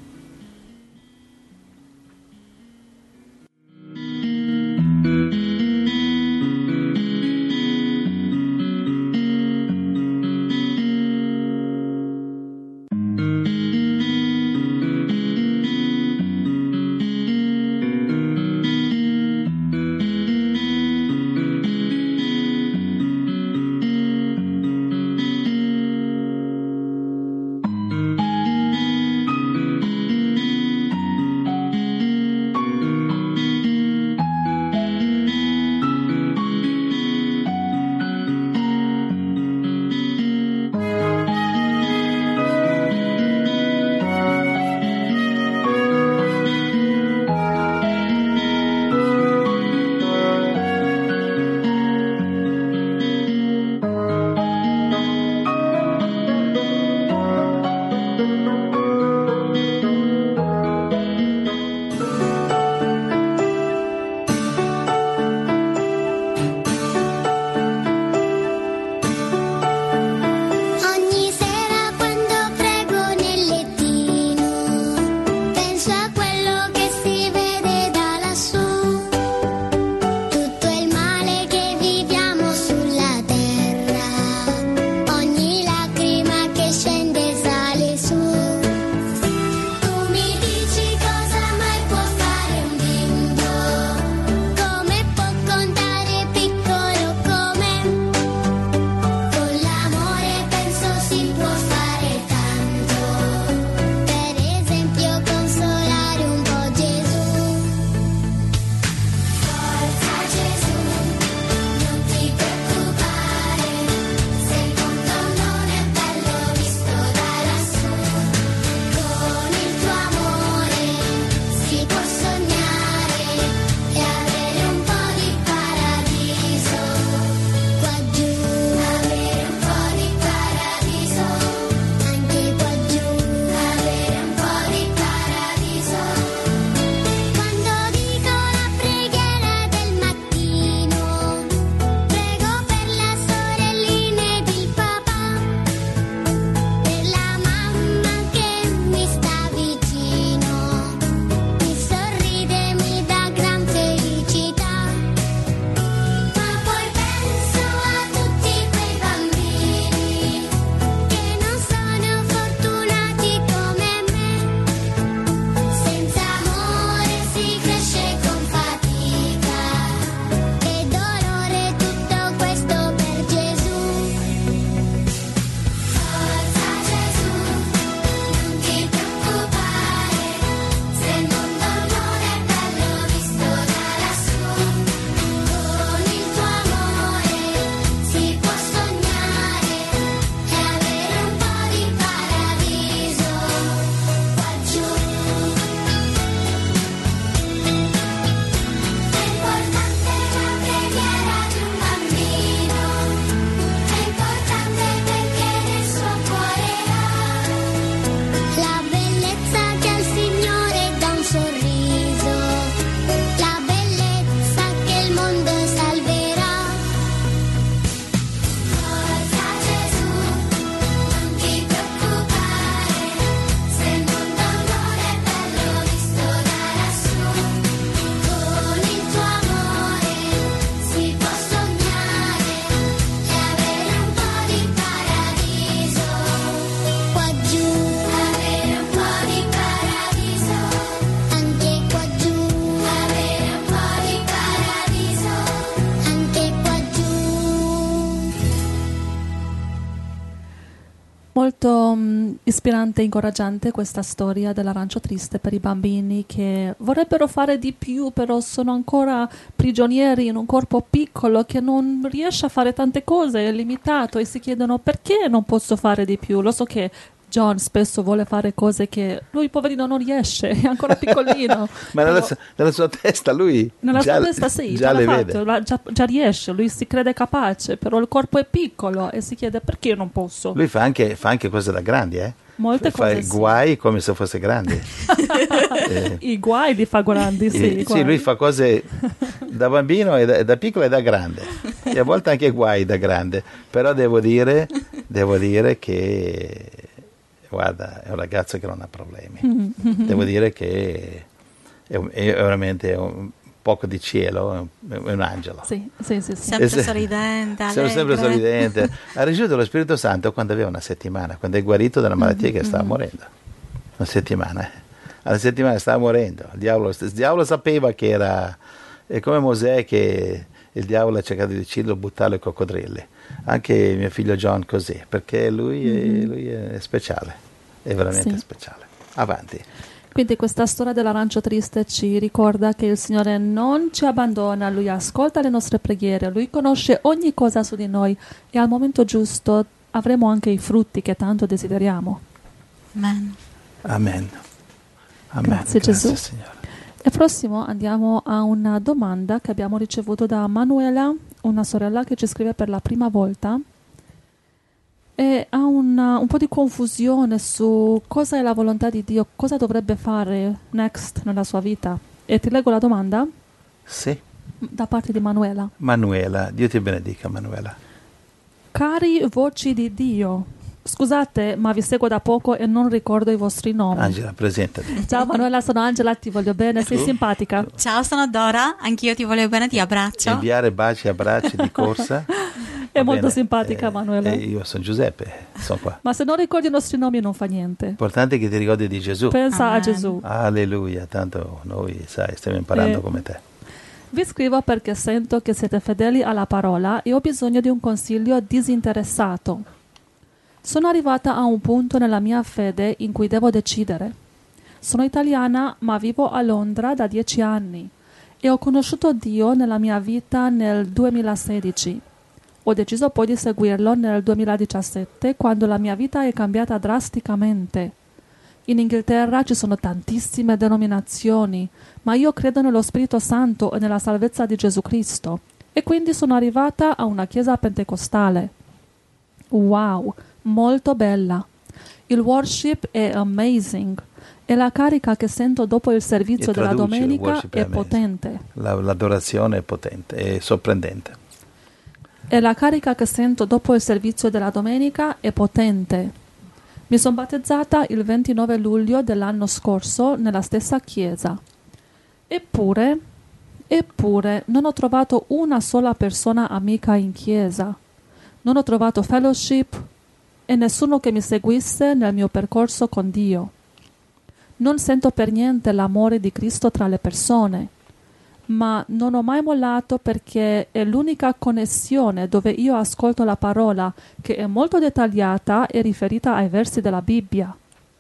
Molto um, ispirante e incoraggiante questa storia dell'arancio triste per i bambini che vorrebbero fare di più, però sono ancora prigionieri in un corpo piccolo che non riesce a fare tante cose, è limitato, e si chiedono perché non posso fare di più. Lo so che John spesso vuole fare cose che lui poverino non riesce, è ancora piccolino. Ma nella, sua, nella sua testa lui nella già, sua testa sì, già già, le l'ha vede. fatto, l'ha, già, già riesce, lui si crede capace, però il corpo è piccolo e si chiede perché non posso. Lui fa anche, fa anche cose da grandi, eh? Molte fa cose sì. guai come se fosse grande. eh. I guai li fa grandi, sì. I, sì, lui fa cose da bambino e da, da piccolo e da grande. E a volte anche guai da grande. Però devo dire, devo dire che, guarda, è un ragazzo che non ha problemi. Devo dire che è, è veramente un poco di cielo, è un, è un angelo. Sì, sì, sì, sì. Sempre se, sorridente, sempre, sempre sorridente. Ha ricevuto lo Spirito Santo quando aveva una settimana, quando è guarito dalla malattia mm-hmm. che stava morendo. Una settimana. Eh. Alla settimana stava morendo. Il diavolo, il diavolo sapeva che era... È come Mosè che il diavolo ha cercato di ucciderlo, buttarlo ai coccodrilli. Anche mio figlio John così, perché lui, mm-hmm. è, lui è speciale, è veramente sì. speciale. Avanti. Quindi questa storia dell'arancio triste ci ricorda che il Signore non ci abbandona, Lui ascolta le nostre preghiere, Lui conosce ogni cosa su di noi e al momento giusto avremo anche i frutti che tanto desideriamo. Amen. Amen. Amen. Grazie, Grazie Gesù. Signore. E prossimo andiamo a una domanda che abbiamo ricevuto da Manuela, una sorella che ci scrive per la prima volta. E ha una, un po' di confusione su cosa è la volontà di Dio, cosa dovrebbe fare next nella sua vita. E ti leggo la domanda? Sì. Da parte di Manuela. Manuela, Dio ti benedica, Manuela. Cari voci di Dio, scusate ma vi seguo da poco e non ricordo i vostri nomi. Angela, presentati. Ciao Manuela, sono Angela, ti voglio bene, sei simpatica. Ciao, sono Dora, anch'io ti voglio bene, ti abbraccio. Inviare baci e abbracci di corsa. È Va molto bene. simpatica eh, Manuela. Eh, io sono Giuseppe, sono qua. Ma se non ricordi i nostri nomi non fa niente. L'importante è che ti ricordi di Gesù. Pensa Amen. a Gesù. Alleluia, tanto noi, sai, stiamo imparando Eh, come te. Vi scrivo perché sento che siete fedeli alla parola e ho bisogno di un consiglio disinteressato. Sono arrivata a un punto nella mia fede in cui devo decidere. Sono italiana ma vivo a Londra da dieci anni e ho conosciuto Dio nella mia vita nel duemilasedici. Ho deciso poi di seguirlo nel duemiladiciassette quando la mia vita è cambiata drasticamente. In Inghilterra ci sono tantissime denominazioni, ma io credo nello Spirito Santo e nella salvezza di Gesù Cristo e quindi sono arrivata a una chiesa pentecostale. Wow, molto bella. Il worship è amazing e la carica che sento dopo il servizio E della traduce, il domenica worship è è amazing. potente. La- l'adorazione è potente, è sorprendente. E la carica che sento dopo il servizio della domenica è potente. Mi sono battezzata il ventinove luglio dell'anno scorso nella stessa chiesa. Eppure, eppure non ho trovato una sola persona amica in chiesa. Non ho trovato fellowship e nessuno che mi seguisse nel mio percorso con Dio. Non sento per niente l'amore di Cristo tra le persone, ma non ho mai mollato perché è l'unica connessione dove io ascolto la parola che è molto dettagliata e riferita ai versi della Bibbia.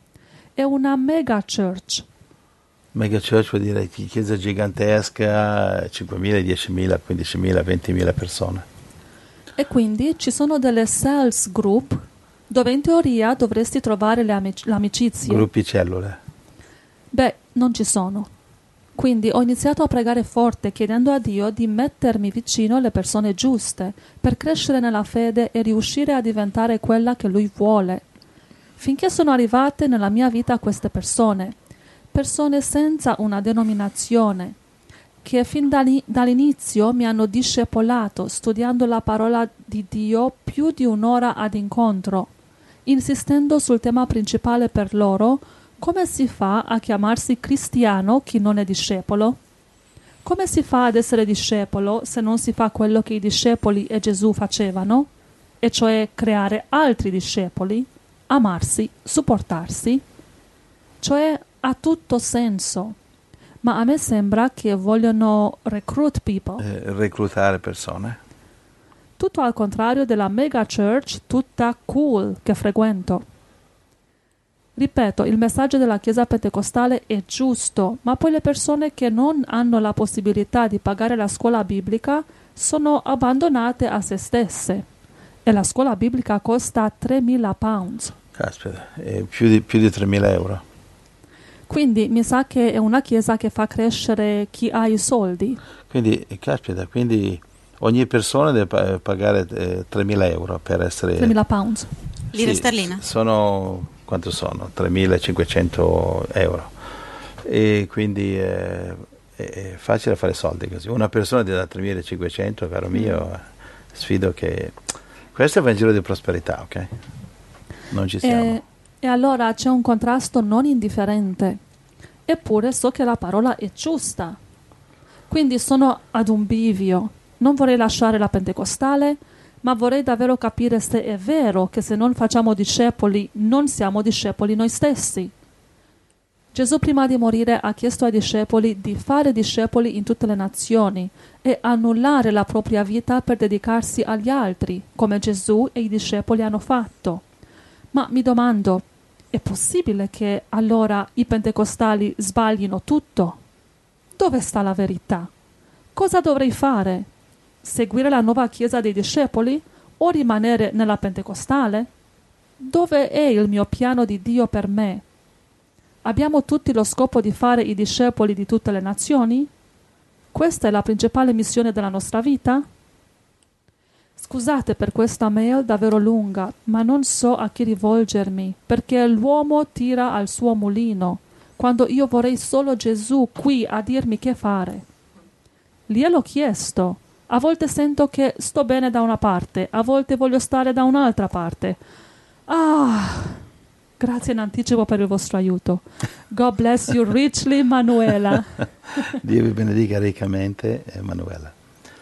È una mega church. Mega church vuol dire chiesa gigantesca, cinquemila, diecimila, quindicimila, ventimila persone. E quindi ci sono delle sales group dove in teoria dovresti trovare le amic- l'amicizia. Gruppi cellule. Beh, non ci sono. Quindi ho iniziato a pregare forte chiedendo a Dio di mettermi vicino alle persone giuste per crescere nella fede e riuscire a diventare quella che Lui vuole. Finché sono arrivate nella mia vita queste persone, persone senza una denominazione, che fin dall'i- dall'inizio mi hanno discepolato studiando la parola di Dio più di un'ora ad incontro, insistendo sul tema principale per loro. Come si fa a chiamarsi cristiano chi non è discepolo? Come si fa ad essere discepolo se non si fa quello che i discepoli e Gesù facevano? E cioè creare altri discepoli, amarsi, supportarsi? Cioè ha tutto senso. Ma a me sembra che vogliono recruit people. Eh, reclutare persone. Tutto al contrario della mega church tutta cool che frequento. Ripeto, il messaggio della Chiesa pentecostale è giusto, ma poi le persone che non hanno la possibilità di pagare la scuola biblica sono abbandonate a se stesse. E la scuola biblica costa tremila pounds. Caspita, è più di, più di tremila euro. Quindi mi sa che è una chiesa che fa crescere chi ha i soldi. Quindi, caspita, quindi ogni persona deve pa- pagare eh, tremila euro per essere... tremila pounds. Lire Sì, sterline. Sono quanto sono? tremilacinquecento euro. E quindi eh, è facile fare soldi così. Una persona ti dà tremilacinquecento, caro mio, mm. sfido che... Questo è il Vangelo di prosperità, ok? Non ci siamo. E, e allora c'è un contrasto non indifferente. Eppure so che la parola è giusta. Quindi sono ad un bivio. Non vorrei lasciare la Pentecostale, ma vorrei davvero capire se è vero che se non facciamo discepoli, non siamo discepoli noi stessi. Gesù prima di morire ha chiesto ai discepoli di fare discepoli in tutte le nazioni e annullare la propria vita per dedicarsi agli altri, come Gesù e i discepoli hanno fatto. Ma mi domando, è possibile che allora i pentecostali sbaglino tutto? Dove sta la verità? Cosa dovrei fare? Seguire la nuova chiesa dei discepoli o rimanere nella pentecostale? Dove è il mio piano di Dio per me? Abbiamo tutti lo scopo di fare i discepoli di tutte le nazioni? Questa è la principale missione della nostra vita? Scusate per questa mail davvero lunga, ma non so a chi rivolgermi, perché l'uomo tira al suo mulino, quando io vorrei solo Gesù qui a dirmi che fare. Gliel'ho chiesto. A volte sento che sto bene da una parte, a volte voglio stare da un'altra parte. Ah... Grazie in anticipo per il vostro aiuto. God bless you richly, Manuela. Dio vi benedica riccamente, Manuela.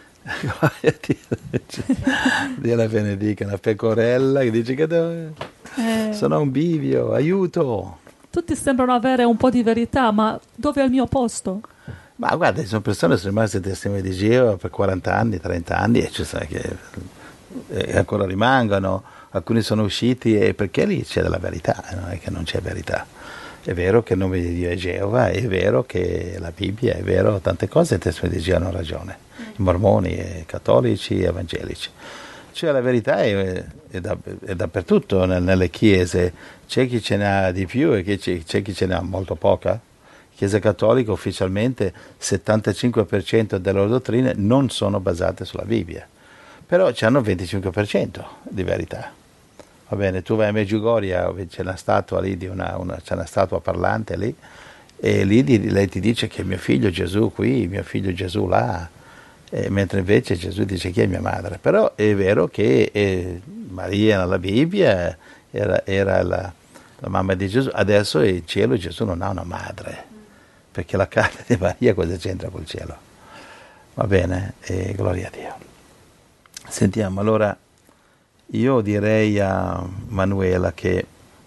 Dio la benedica, una pecorella che dice che dove... eh. sono un bivio, aiuto. Tutti sembrano avere un po' di verità, ma dove è il mio posto? Ma guarda, sono persone che sono rimaste testimoni di Dio per quaranta anni, trenta anni e, cioè, che, e ancora rimangono. Alcuni sono usciti e perché lì c'è della verità, non è che non c'è verità. È vero che il nome di Dio è Geova, è vero che la Bibbia, è vero tante cose, i testimoni di Dio hanno ragione, i mormoni, i cattolici, gli evangelici. Cioè la verità è, è, da, è dappertutto nelle chiese, c'è chi ce n'ha di più e c'è, c'è chi ce n'ha molto poca. Chiesa cattolica ufficialmente settantacinque per cento delle loro dottrine non sono basate sulla Bibbia, però hanno il venticinque per cento di verità. Va bene, tu vai a Medjugorje, c'è una statua lì, di una, una, c'è una statua parlante lì, e lì di, lei ti dice che mio figlio Gesù qui, mio figlio Gesù là, e mentre invece Gesù dice chi è mia madre. Però è vero che eh, Maria nella Bibbia era, era la, la mamma di Gesù, adesso in cielo Gesù non ha una madre, perché la carne di Maria cosa c'entra col cielo? Va bene, e gloria a Dio. Sentiamo, allora io direi a Manuela che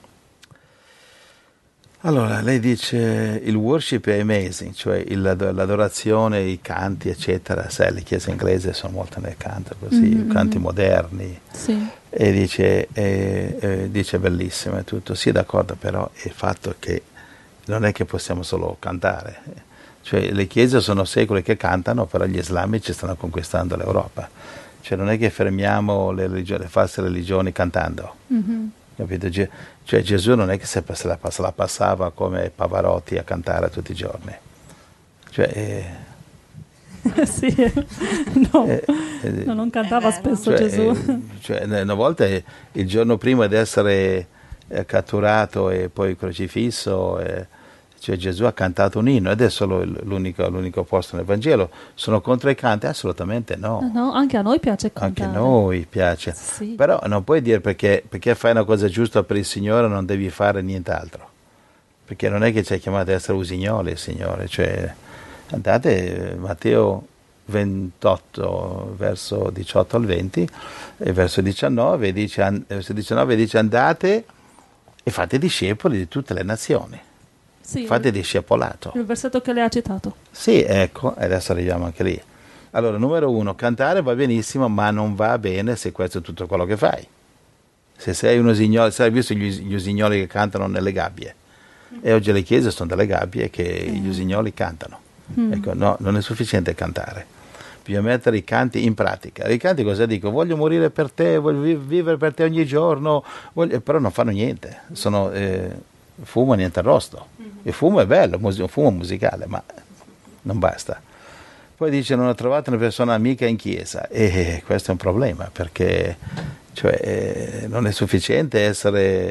allora lei dice il worship è amazing, cioè il, l'adorazione, i canti eccetera, sai le chiese inglesi sono molto nel canto così, mm-hmm. canti moderni, sì. E dice è, è, dice bellissimo e tutto, sì d'accordo, però è il fatto che non è che possiamo solo cantare, cioè le chiese sono secoli che cantano, però gli islamici stanno conquistando l'Europa. Cioè non è che fermiamo le, religioni, le false religioni cantando, mm-hmm. capito? Ge- cioè Gesù non è che se la, se la passava come Pavarotti a cantare tutti i giorni. Cioè, eh, sì, no, eh, eh, no, non cantava spesso cioè, Gesù. Eh, cioè, una volta il giorno prima di essere eh, catturato e poi crocifisso, eh, cioè Gesù ha cantato un inno, ed è solo l'unico, l'unico posto nel Vangelo. Sono contro i canti? Assolutamente no. No, anche a noi piace cantare. Anche a noi piace. Sì. Però non puoi dire perché, perché fai una cosa giusta per il Signore non devi fare nient'altro. Perché non è che ci hai chiamato a essere usignoli il Signore. Cioè, andate, Matteo ventotto, verso diciotto al venti, e verso diciannove dice, verso diciannove dice andate e fate discepoli di tutte le nazioni. Sì, fate discepolato. Il versetto che lei ha citato. Sì, ecco, adesso arriviamo anche lì. Allora, numero uno, cantare va benissimo, ma non va bene se questo è tutto quello che fai. Se sei un usignolo, sai, hai visto gli, gli usignoli che cantano nelle gabbie? E oggi le chiese sono delle gabbie che mm. gli usignoli cantano. Mm. Ecco, no, non è sufficiente cantare. Bisogna mettere i canti in pratica. I canti cosa dico? Voglio morire per te, voglio vivere per te ogni giorno, voglio... però non fanno niente. Sono... Eh, fumo niente arrosto. Il fumo è bello, un fumo musicale, ma non basta. Poi dice non ho trovato una persona amica in chiesa, e questo è un problema, perché cioè, non è sufficiente essere,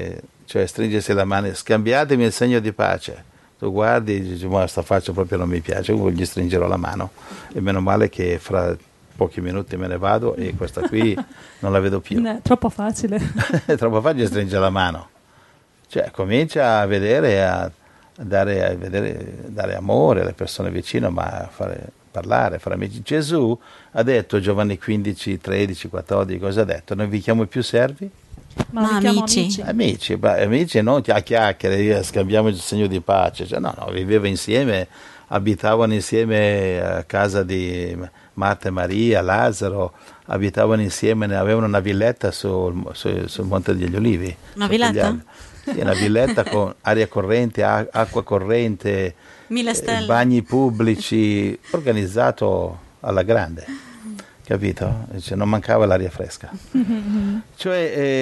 cioè stringersi la mano, scambiatemi il segno di pace. Tu guardi e dici, ma sta faccia proprio non mi piace, gli stringerò la mano. E meno male che fra pochi minuti me ne vado e questa qui non la vedo più. No, è troppo facile. È troppo facile stringere la mano. Cioè, comincia a vedere, a dare, a vedere, dare amore alle persone vicine, ma a fare, parlare, fare amici. Gesù ha detto, Giovanni quindici, tredici, quattordici, cosa ha detto? Non vi chiamo più servi? Ma, Ma vi chiamo amici. amici. Amici, beh, amici non a chiacchiere, scambiamo il segno di pace. Cioè, no, no, viveva insieme, abitavano insieme a casa di Marta e Maria, Lazzaro, abitavano insieme, avevano una villetta sul, sul, sul Monte degli Ulivi. Una villetta? Sì, una villetta con aria corrente, a- acqua corrente, Mille stelle. eh, bagni pubblici, organizzato alla grande, capito? Cioè, non mancava l'aria fresca. Cioè,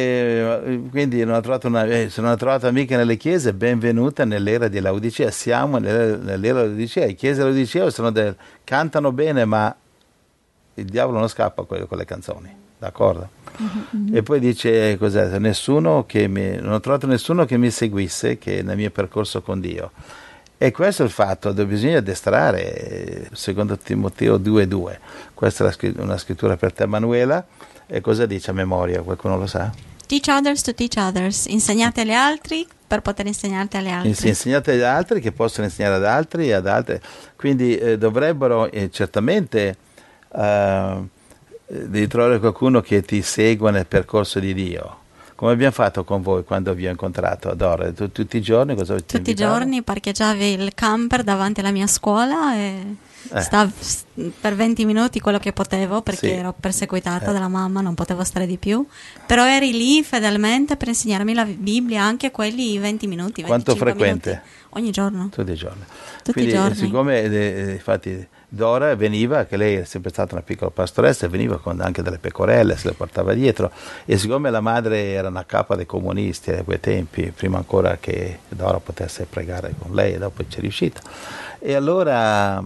eh, quindi non ha trovato una, eh, se non ha trovato amiche nelle chiese, benvenuta nell'era di Laodicea. Siamo nell'era, nell'era di Laodicea. Le chiese di Laodicea sono del, cantano bene, ma il diavolo non scappa con, con le canzoni, d'accordo? Mm-hmm. E poi dice, cos'è? Nessuno che mi, non ho trovato nessuno che mi seguisse che nel mio percorso con Dio. E questo è il fatto, dove bisogna addestrare, secondo Timoteo due due. Questa è la scritt- una scrittura per te, Manuela. E cosa dice a memoria? Qualcuno lo sa? Teach others to teach others. Insegnate agli altri per poter insegnarti agli altri. Ins- Insegnate agli altri che possono insegnare ad altri e ad altri. Quindi eh, dovrebbero eh, certamente eh, di trovare qualcuno che ti segua nel percorso di Dio. Come abbiamo fatto con voi quando vi ho incontrato ad Ora? Tu, tutti i giorni cosa ti Tutti i invitavo? giorni parcheggiavi il camper davanti alla mia scuola e Eh. stav per venti minuti quello che potevo, perché Sì. ero perseguitata Eh. dalla mamma, non potevo stare di più, però eri lì fedelmente per insegnarmi la Bibbia, anche quelli venti minuti, Quanto venticinque frequente? minuti, ogni giorno. Tutti i giorni. Tutti Quindi, i giorni. siccome eh, infatti Dora veniva, che lei è sempre stata una piccola pastoressa, veniva con anche delle pecorelle, se le portava dietro, e siccome la madre era una capa dei comunisti a quei tempi, prima ancora che Dora potesse pregare con lei, e dopo ci è riuscita, e allora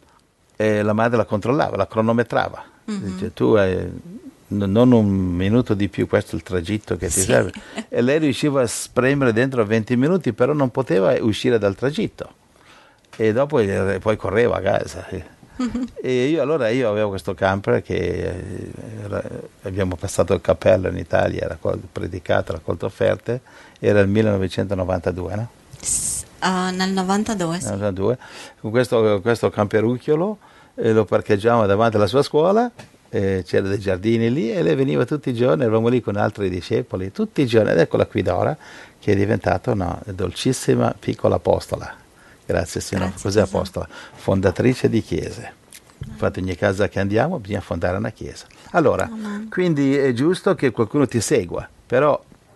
eh, la madre la controllava, la cronometrava. Mm-hmm. Dice, tu hai non un minuto di più, questo è il tragitto che ti Sì. serve. E lei riusciva a spremere dentro venti minuti, però non poteva uscire dal tragitto. E dopo eh, poi correva a casa. Mm-hmm. E io allora io avevo questo camper che eh, era, abbiamo passato il cappello in Italia, era predicato, raccolto offerte, era il millenovecentonovantadue, no? Uh, nel novantadue, sì. novantadue. Con questo, questo camperucchiolo eh, lo parcheggiavamo davanti alla sua scuola, eh, c'erano dei giardini lì e lei veniva tutti i giorni, eravamo lì con altri discepoli, tutti i giorni, ed eccola qui Dora che è diventata una dolcissima piccola apostola. Grazie Signore. Grazie, Cos'è Gesù. apostola? Fondatrice di chiese. Infatti ogni casa che andiamo bisogna fondare una chiesa. Allora, Amen. quindi è giusto che qualcuno ti segua, però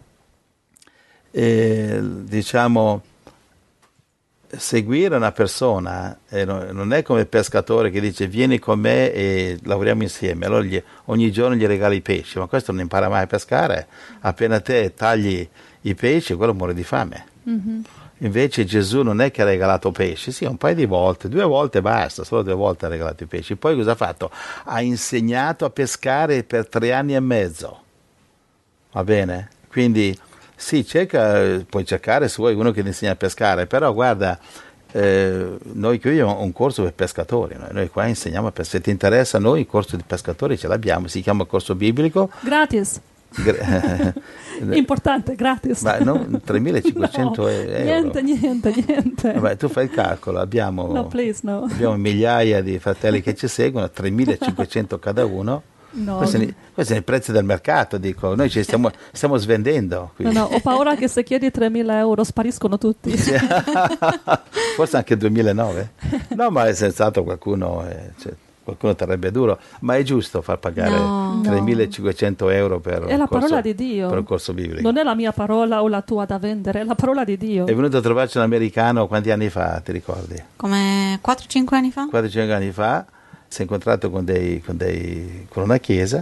eh, diciamo seguire una persona eh, non è come il pescatore che dice vieni con me e lavoriamo insieme, allora gli, ogni giorno gli regali i pesci, ma questo non impara mai a pescare, appena te tagli i pesci quello muore di fame. Mm-hmm. Invece Gesù non è che ha regalato pesci, sì, un paio di volte, due volte basta, solo due volte ha regalato i pesci. Poi cosa ha fatto? Ha insegnato a pescare per tre anni e mezzo, va bene? Quindi sì, cerca, puoi cercare se vuoi uno che ti insegna a pescare, però guarda, eh, noi qui abbiamo un corso per pescatori, noi, noi qua insegniamo a pescare, se ti interessa noi il corso di pescatori ce l'abbiamo, si chiama corso biblico. Gratis. Importante, gratis. Ma no, tremilacinquecento no, euro. Niente, niente, niente. Vabbè, tu fai il calcolo, abbiamo, no, please, no. abbiamo migliaia di fratelli che ci seguono, tremilacinquecento cada uno. No. Questi sono, questi sono i prezzi del mercato, dico, noi ci stiamo, stiamo svendendo. No, no, ho paura che se chiedi tremila euro spariscono tutti. Forse anche duemilanove. No, ma è senz'altro qualcuno... Eh, cioè, qualcuno terrebbe duro, ma è giusto far pagare no, tremilacinquecento euro per è la corso, parola di Dio, per un corso biblico. Non è la mia parola o la tua da vendere, è la parola di Dio. È venuto a trovarci un americano quanti anni fa, ti ricordi? Come quattro cinque anni fa? quattro cinque anni fa si è incontrato con, dei, con, dei, con una chiesa.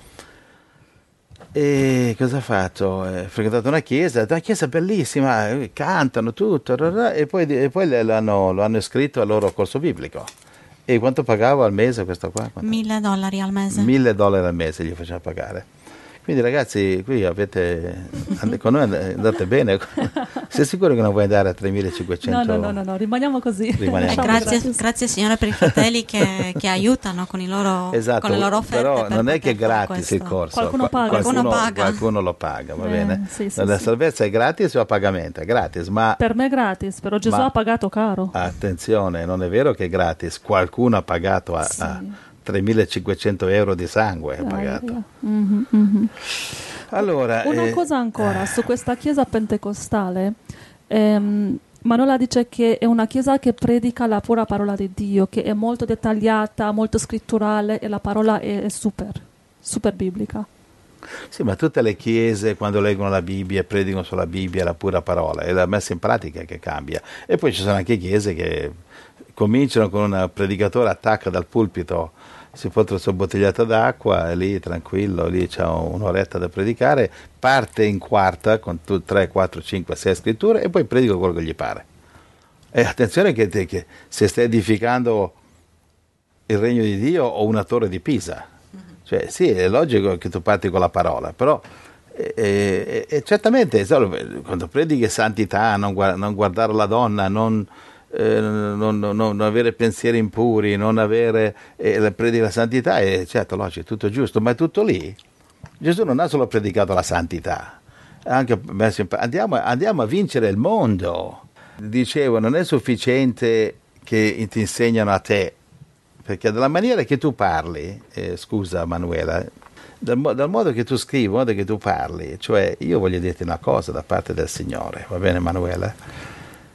E cosa ha fatto? Ha frequentato una chiesa, una chiesa bellissima, cantano tutto, e poi, e poi lo hanno, lo hanno iscritto al loro corso biblico. E quanto pagava al mese questo qua? Quanto? Mille dollari al mese. Mille dollari al mese gli faceva pagare. Quindi ragazzi, qui avete, con noi andate bene, sei sicuro che non vuoi andare a tremilacinquecento? No, no, no, no, no, rimaniamo così. Rimaniamo. Eh, grazie, grazie Signore per i fratelli che, che aiutano con, i loro, esatto, con le loro offerte. Però per non è che è gratis questo. il corso, Qualcuno paga. Qualcuno, Qualcuno paga. qualcuno lo paga, va Eh, bene? sì, sì, La sì. salvezza è gratis o a pagamento? È gratis, ma Per me è gratis, però Gesù Ma- ha pagato caro. attenzione, non è vero che è gratis, qualcuno ha pagato a, Sì. a tremilacinquecento euro di sangue, ha pagato. Mhm, mhm. Allora, Una eh, cosa ancora, su questa chiesa pentecostale, ehm, Manuela dice che è una chiesa che predica la pura parola di Dio, che è molto dettagliata, molto scritturale e la parola è, è super, super biblica. sì, ma tutte le chiese quando leggono la Bibbia e predicano sulla Bibbia la pura parola, è la messa in pratica che cambia. E poi ci sono anche chiese che cominciano con un predicatore, attacca dal pulpito, si porta la sua bottigliata d'acqua, è lì tranquillo, lì c'è un'oretta da predicare, parte in quarta con tre, quattro, cinque, sei scritture e poi predica quello che gli pare. E attenzione che, te, che se stai edificando il regno di Dio o una torre di Pisa, cioè sì, è logico che tu parti con la parola, però e, e, e certamente quando predichi santità, non, guard- non guardare la donna, non, eh, non, non, non avere pensieri impuri, non avere eh, predichi la santità, è certo, logico, è tutto giusto, ma è tutto lì. Gesù non ha solo predicato la santità, ha anche messo in- andiamo, andiamo a vincere il mondo. Dicevo, non è sufficiente che ti insegnano a te, perché dalla maniera che tu parli, eh, scusa Manuela, dal, mo- dal modo che tu scrivi, dal modo che tu parli, cioè io voglio dirti una cosa da parte del Signore, va bene Manuela?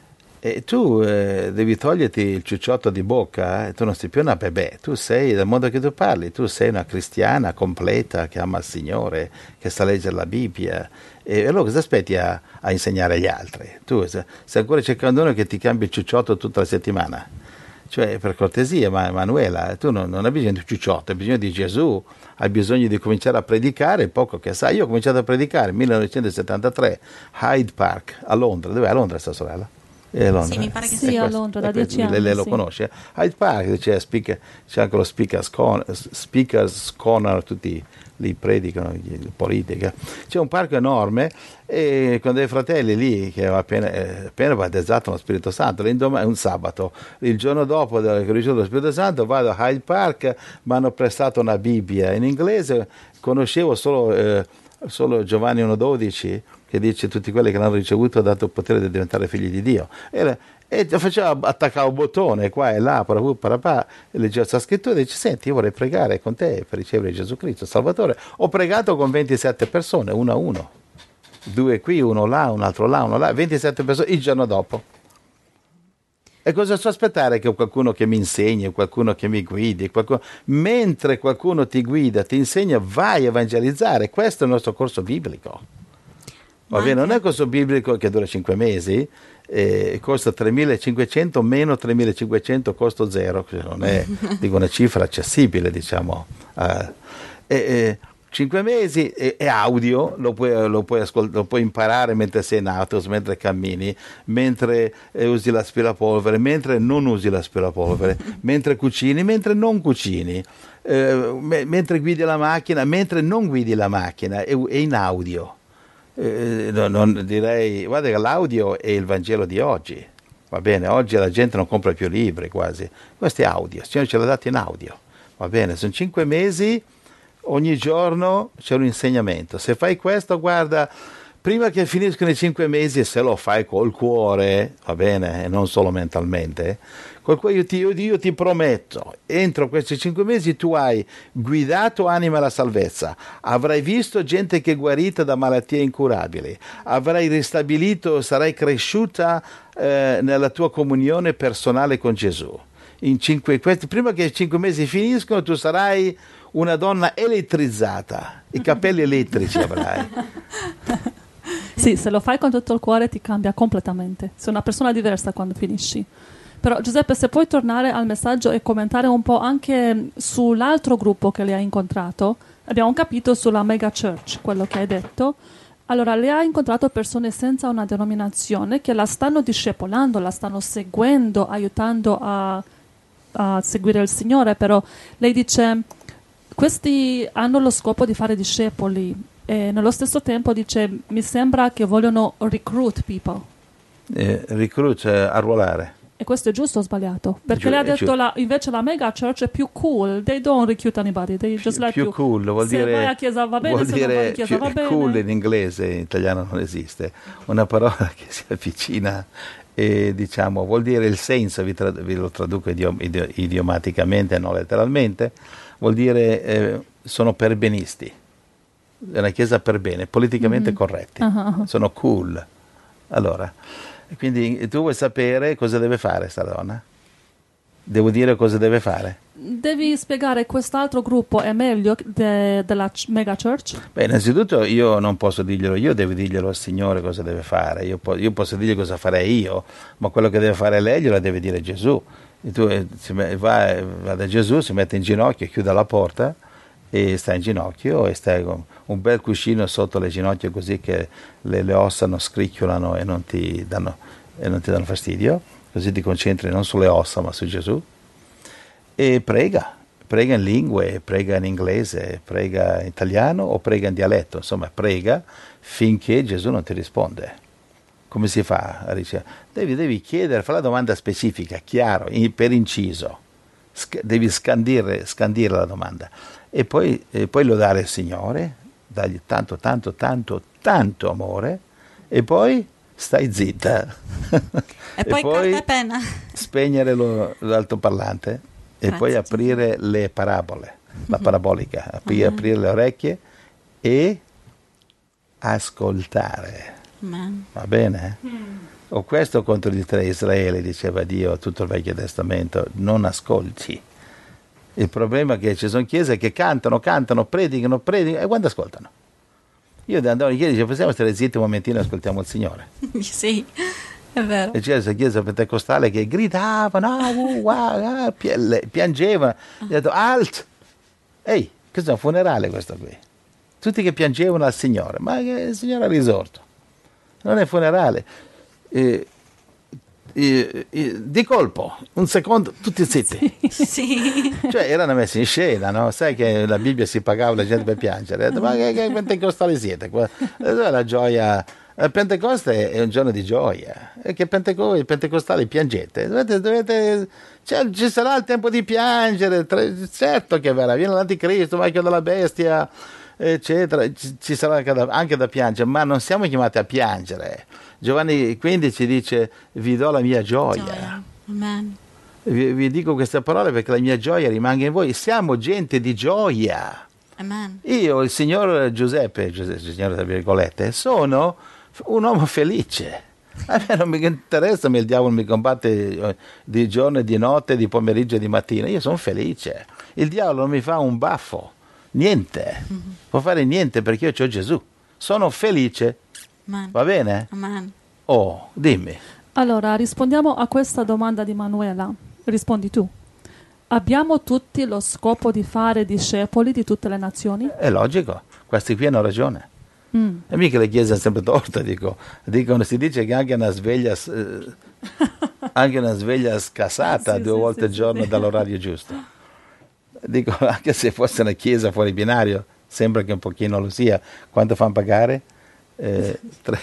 E tu eh, devi toglierti il ciucciotto di bocca, eh, tu non sei più una bebè, tu sei, dal modo che tu parli, tu sei una cristiana completa che ama il Signore, che sa leggere la Bibbia, e allora cosa aspetti a, a insegnare agli altri? Tu stai ancora cercando uno che ti cambi il ciucciotto tutta la settimana? Cioè, per cortesia, ma Manuela, tu non, non hai bisogno di ciucciotto, hai bisogno di Gesù, hai bisogno di cominciare a predicare il poco che sai. Io ho cominciato a predicare nel millenovecentosettantatré, Hyde Park, a Londra. Dov'è? A Londra sta sorella? È a Londra. Sì, mi pare che Sì, sia. a questo, Londra, da è questo, dieci lei, lei anni, lo sì. conosce? Hyde Park, c'è, speaker, c'è anche lo Speaker's Corner, Speaker's Corner, tutti lì predicano, politica. C'è un parco enorme e con dei fratelli lì che aveva appena, eh, appena battezzato lo Spirito Santo, l'indoma- un sabato, il giorno dopo che ho ricevuto lo Spirito Santo vado a Hyde Park, mi hanno prestato una Bibbia in inglese, conoscevo solo, eh, solo Giovanni uno dodici che dice tutti quelli che l'hanno ricevuto ha dato il potere di diventare figli di Dio. E, e faceva, attaccava un bottone qua e là, parapà, parapà, e leggeva questa scrittura e dice: senti, io vorrei pregare con te per ricevere Gesù Cristo, Salvatore. Ho pregato con ventisette persone, uno a uno, due qui, uno là, un altro là, uno là, ventisette persone il giorno dopo. E cosa sto aspettare che qualcuno che mi insegni, qualcuno che mi guidi, qualcuno... mentre qualcuno ti guida, ti insegna, vai a evangelizzare. Questo è il nostro corso biblico. Va bene, non è un corso biblico che dura cinque mesi, eh, costa tremilacinquecento meno tremilacinquecento costo zero, che non è dico, una cifra accessibile, diciamo. Eh, eh, cinque mesi è, è audio, lo puoi, lo, puoi ascolt- lo puoi imparare mentre sei in autobus, mentre cammini, mentre eh, usi l'aspirapolvere, mentre non usi l'aspirapolvere, mentre cucini, mentre non cucini, eh, me- mentre guidi la macchina, mentre non guidi la macchina, è, è in audio. Eh, non, non direi, guarda che l'audio è il Vangelo di oggi, va bene, oggi la gente non compra più libri quasi, questo è audio, il Signore ce l'ha dato in audio, va bene, sono cinque mesi, ogni giorno c'è un insegnamento, se fai questo, guarda, prima che finiscono i cinque mesi, se lo fai col cuore, va bene, e non solo mentalmente, col cuore io ti, io, io ti prometto, entro questi cinque mesi tu hai guidato anima alla salvezza, avrai visto gente che è guarita da malattie incurabili, avrai ristabilito, sarai cresciuta eh, nella tua comunione personale con Gesù. In cinque, questi, prima che i cinque mesi finiscono tu sarai una donna elettrizzata, i capelli elettrici avrai. Sì, se lo fai con tutto il cuore ti cambia completamente. Sei una persona diversa quando finisci. Però Giuseppe, se puoi tornare al messaggio e commentare un po' anche sull'altro gruppo che le hai incontrato. Abbiamo capito sulla mega church, quello che hai detto. Allora, le ha incontrato persone senza una denominazione che la stanno discepolando, la stanno seguendo, aiutando a, a seguire il Signore, però lei dice, questi hanno lo scopo di fare discepoli. E nello stesso tempo dice, mi sembra che vogliono recruit people. Eh, recruit, cioè arruolare. E questo è giusto o sbagliato? Perché Giu- lei ha è detto giu- la, invece la mega church è più cool. They don't recruit anybody. They just let Più you. cool, vuol se dire, vai a chiesa va bene, vuol se non vai dire in chiesa più- va bene. cool in inglese, in italiano non esiste. Una parola che si avvicina e diciamo vuol dire il senso, vi, trad- vi lo traduco idiom- idi- idiomaticamente, non letteralmente, vuol dire eh, sono perbenisti. È una chiesa per bene, politicamente Mhm. corretti. Ah, ah, ah. Sono cool. Allora, quindi tu vuoi sapere cosa deve fare sta donna? Devo dire cosa deve fare? Devi spiegare quest'altro gruppo è meglio de- della ch- mega church? Beh, innanzitutto io non posso dirglielo io, devo dirglielo al Signore cosa deve fare. Io, po- io posso dirgli cosa farei io, ma quello che deve fare lei glielo deve dire Gesù. E tu eh, si me- va, va da Gesù, si mette in ginocchio, chiude la porta e sta in ginocchio e stai con un bel cuscino sotto le ginocchia così che le, le ossa non scricchiolano e non ti danno, e non ti danno fastidio, così ti concentri non sulle ossa ma su Gesù. E prega, prega in lingue, prega in inglese, prega in italiano o prega in dialetto, insomma prega finché Gesù non ti risponde. Come si fa a ricevere? Devi, devi chiedere, fare la domanda specifica, chiaro, in- per inciso, Sc- devi scandire, scandire la domanda e poi, e poi lodare il Signore, dargli tanto, tanto, tanto, tanto amore e poi stai zitta. E poi carta e penna. Spegnere lo- l'altoparlante e Grazie, poi Gesù. aprire le parabole, la parabolica, apri- aprire le orecchie e ascoltare. Amen. Va bene? O questo contro gli tre Israele, diceva Dio tutto il Vecchio Testamento, non ascolti. Il problema è che ci sono chiese che cantano, cantano, predicano, predicano e quando ascoltano? Io andavo in chiesa e dicevo, possiamo stare zitti un momentino e ascoltiamo il Signore. Sì, è vero. E c'era questa chiesa pentecostale che gridavano, ah, uh, wow, ah, pi- le- piangevano. Gli ho detto, alt! Ehi, questo è un funerale questo qui. Tutti che piangevano al Signore, ma che il Signore ha risorto. Non è funerale. Eh, eh, eh, di colpo, un secondo, tutti zitti. Sì. Cioè erano messi in scena, no? Sai che la Bibbia si pagava la gente per piangere. Ho detto, ma che, che pentecostali siete? Qua? Dov'è la gioia? Il Pentecoste è un giorno di gioia. E che penteco- i pentecostali piangete? Dovete, dovete, cioè, ci sarà il tempo di piangere. Tra- certo che verrà. Viene l'anticristo, Macchia della bestia, eccetera. Ci, ci sarà anche da, anche da piangere, ma non siamo chiamati a piangere. Giovanni quindici dice, vi do la mia gioia. Gioia. Amen. Vi, vi dico queste parole perché la mia gioia rimanga in voi. Siamo gente di gioia. Amen. Io, il signor Giuseppe, Giuseppe il signore tra virgolette, sono un uomo felice. A me non mi interessa, il diavolo mi combatte di giorno e di notte, di pomeriggio e di mattina. Io sono felice. Il diavolo non mi fa un baffo, niente. Mm-hmm. Può fare niente perché io ho Gesù. Sono felice. Amen. Va bene? Amen. Oh, dimmi. Allora, rispondiamo a questa domanda di Manuela. Rispondi tu. Abbiamo tutti lo scopo di fare discepoli di tutte le nazioni? È logico, questi qui hanno ragione. Mm. E mica le chiese hanno sempre torto, dico. Dicono, si dice che anche una sveglia, eh, anche una sveglia scassata Sì, due sì, volte sì, al giorno sì. dall'orario giusto. Dico, anche se fosse una chiesa fuori binario, sembra che un pochino lo sia. Quanto fanno pagare? Eh, tre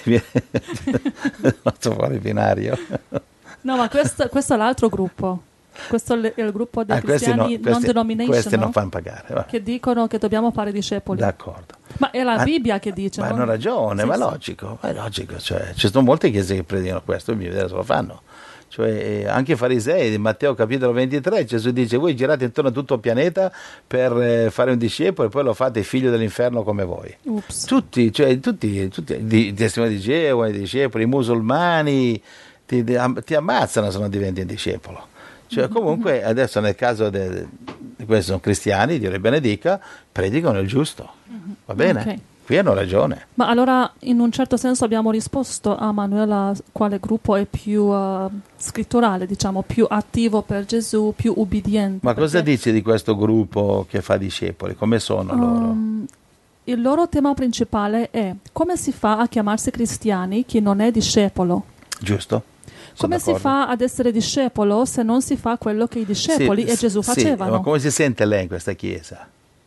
non so, fuori binario. No, ma questo, questo è l'altro gruppo. Questo è il gruppo dei Ah, questi cristiani no, questi, non denominational questi non fanno pagare. Va. che dicono che dobbiamo fare discepoli. D'accordo. Ma è la Ma- Bibbia che dice, Ma no? hanno ragione, Sì, ma è sì. logico, ma è logico, cioè, ci sono molte chiese che predicano questo, bisogna vedere se lo fanno. Cioè, eh, anche i farisei, in Matteo capitolo ventitré, Gesù dice, voi girate intorno a tutto il pianeta per eh, fare un discepolo e poi lo fate figlio dell'inferno come voi. Ups. Tutti, cioè, tutti, tutti i testimoni di Geova, i discepoli, i musulmani, ti, ti ammazzano se non diventi un discepolo. Cioè, comunque, adesso nel caso de- di questi sono cristiani, Dio li benedica, predicano il giusto. Va bene? Ok. Qui hanno ragione. Ma allora, in un certo senso, abbiamo risposto a Manuela quale gruppo è più uh, scritturale, diciamo, più attivo per Gesù, più ubbidiente. Ma cosa perché, dici di questo gruppo che fa discepoli? Come sono loro? um, il loro tema principale è come si fa a chiamarsi cristiani chi non è discepolo? Giusto? Sono Come si d'accordo. fa ad essere discepolo se non si fa quello che i discepoli Sì, e Gesù sì, facevano? ma come si sente lei in questa chiesa?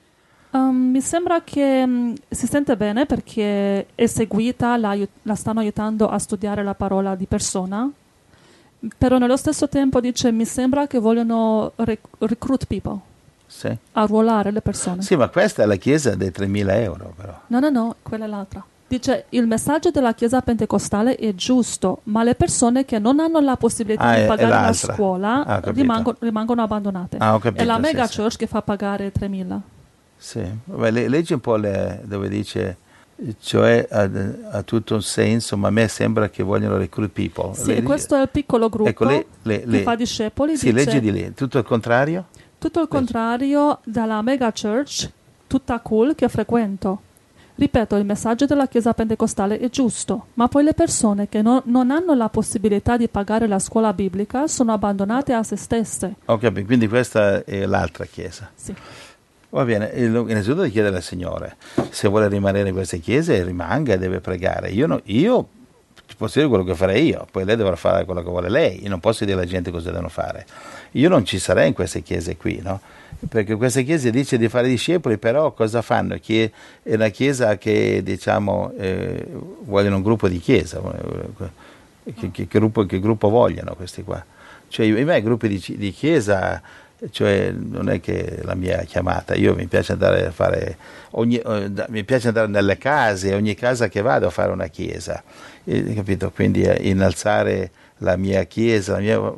Um, mi sembra che um, si sente bene perché è seguita, la, aiut- la stanno aiutando a studiare la parola di persona, però nello stesso tempo dice mi sembra che vogliono rec- recruit people, Sì. arruolare le persone. Sì, ma questa è la chiesa dei tremila euro, però. No, no, no, quella è l'altra. Dice il messaggio della chiesa pentecostale è giusto, ma le persone che non hanno la possibilità Ah, di è- è pagare la l'altra. scuola Ah, ho capito. rimango- rimangono abbandonate. Ah, ho capito, è la sì, mega sì. church che fa pagare tremila. Sì. Vabbè, le- leggi un po' le, dove dice, cioè ha, ha tutto un senso, ma a me sembra che vogliono recruit people. Sì, Leggi- questo è il piccolo gruppo Ecco, le- le- che le- fa discepoli. Sì, dice, leggi di lì. Tutto il contrario? tutto il contrario dalla mega church, tutta cool, che frequento. Ripeto, il messaggio della chiesa pentecostale è giusto, ma poi le persone che no- non hanno la possibilità di pagare la scuola biblica sono abbandonate a se stesse. Ho capito, quindi questa è l'altra chiesa. Sì. Va bene, innanzitutto di chiedere al Signore se vuole rimanere in queste chiese, rimanga e deve pregare. Io, no, io ti posso dire quello che farei io, poi lei dovrà fare quello che vuole lei. Io non posso dire alla gente cosa devono fare. Io non ci sarei in queste chiese qui, no? Perché queste chiese dice di fare discepoli, però cosa fanno? Che è una chiesa che, diciamo, eh, vogliono un gruppo di chiesa. Che, che, che, gruppo, che gruppo vogliono questi qua? Cioè, i miei gruppi di, di chiesa... Cioè non è che la mia chiamata, io mi piace andare a fare ogni, eh, mi piace andare nelle case, ogni casa che vado a fare una chiesa, eh, capito? Quindi eh, innalzare la mia chiesa, la mia,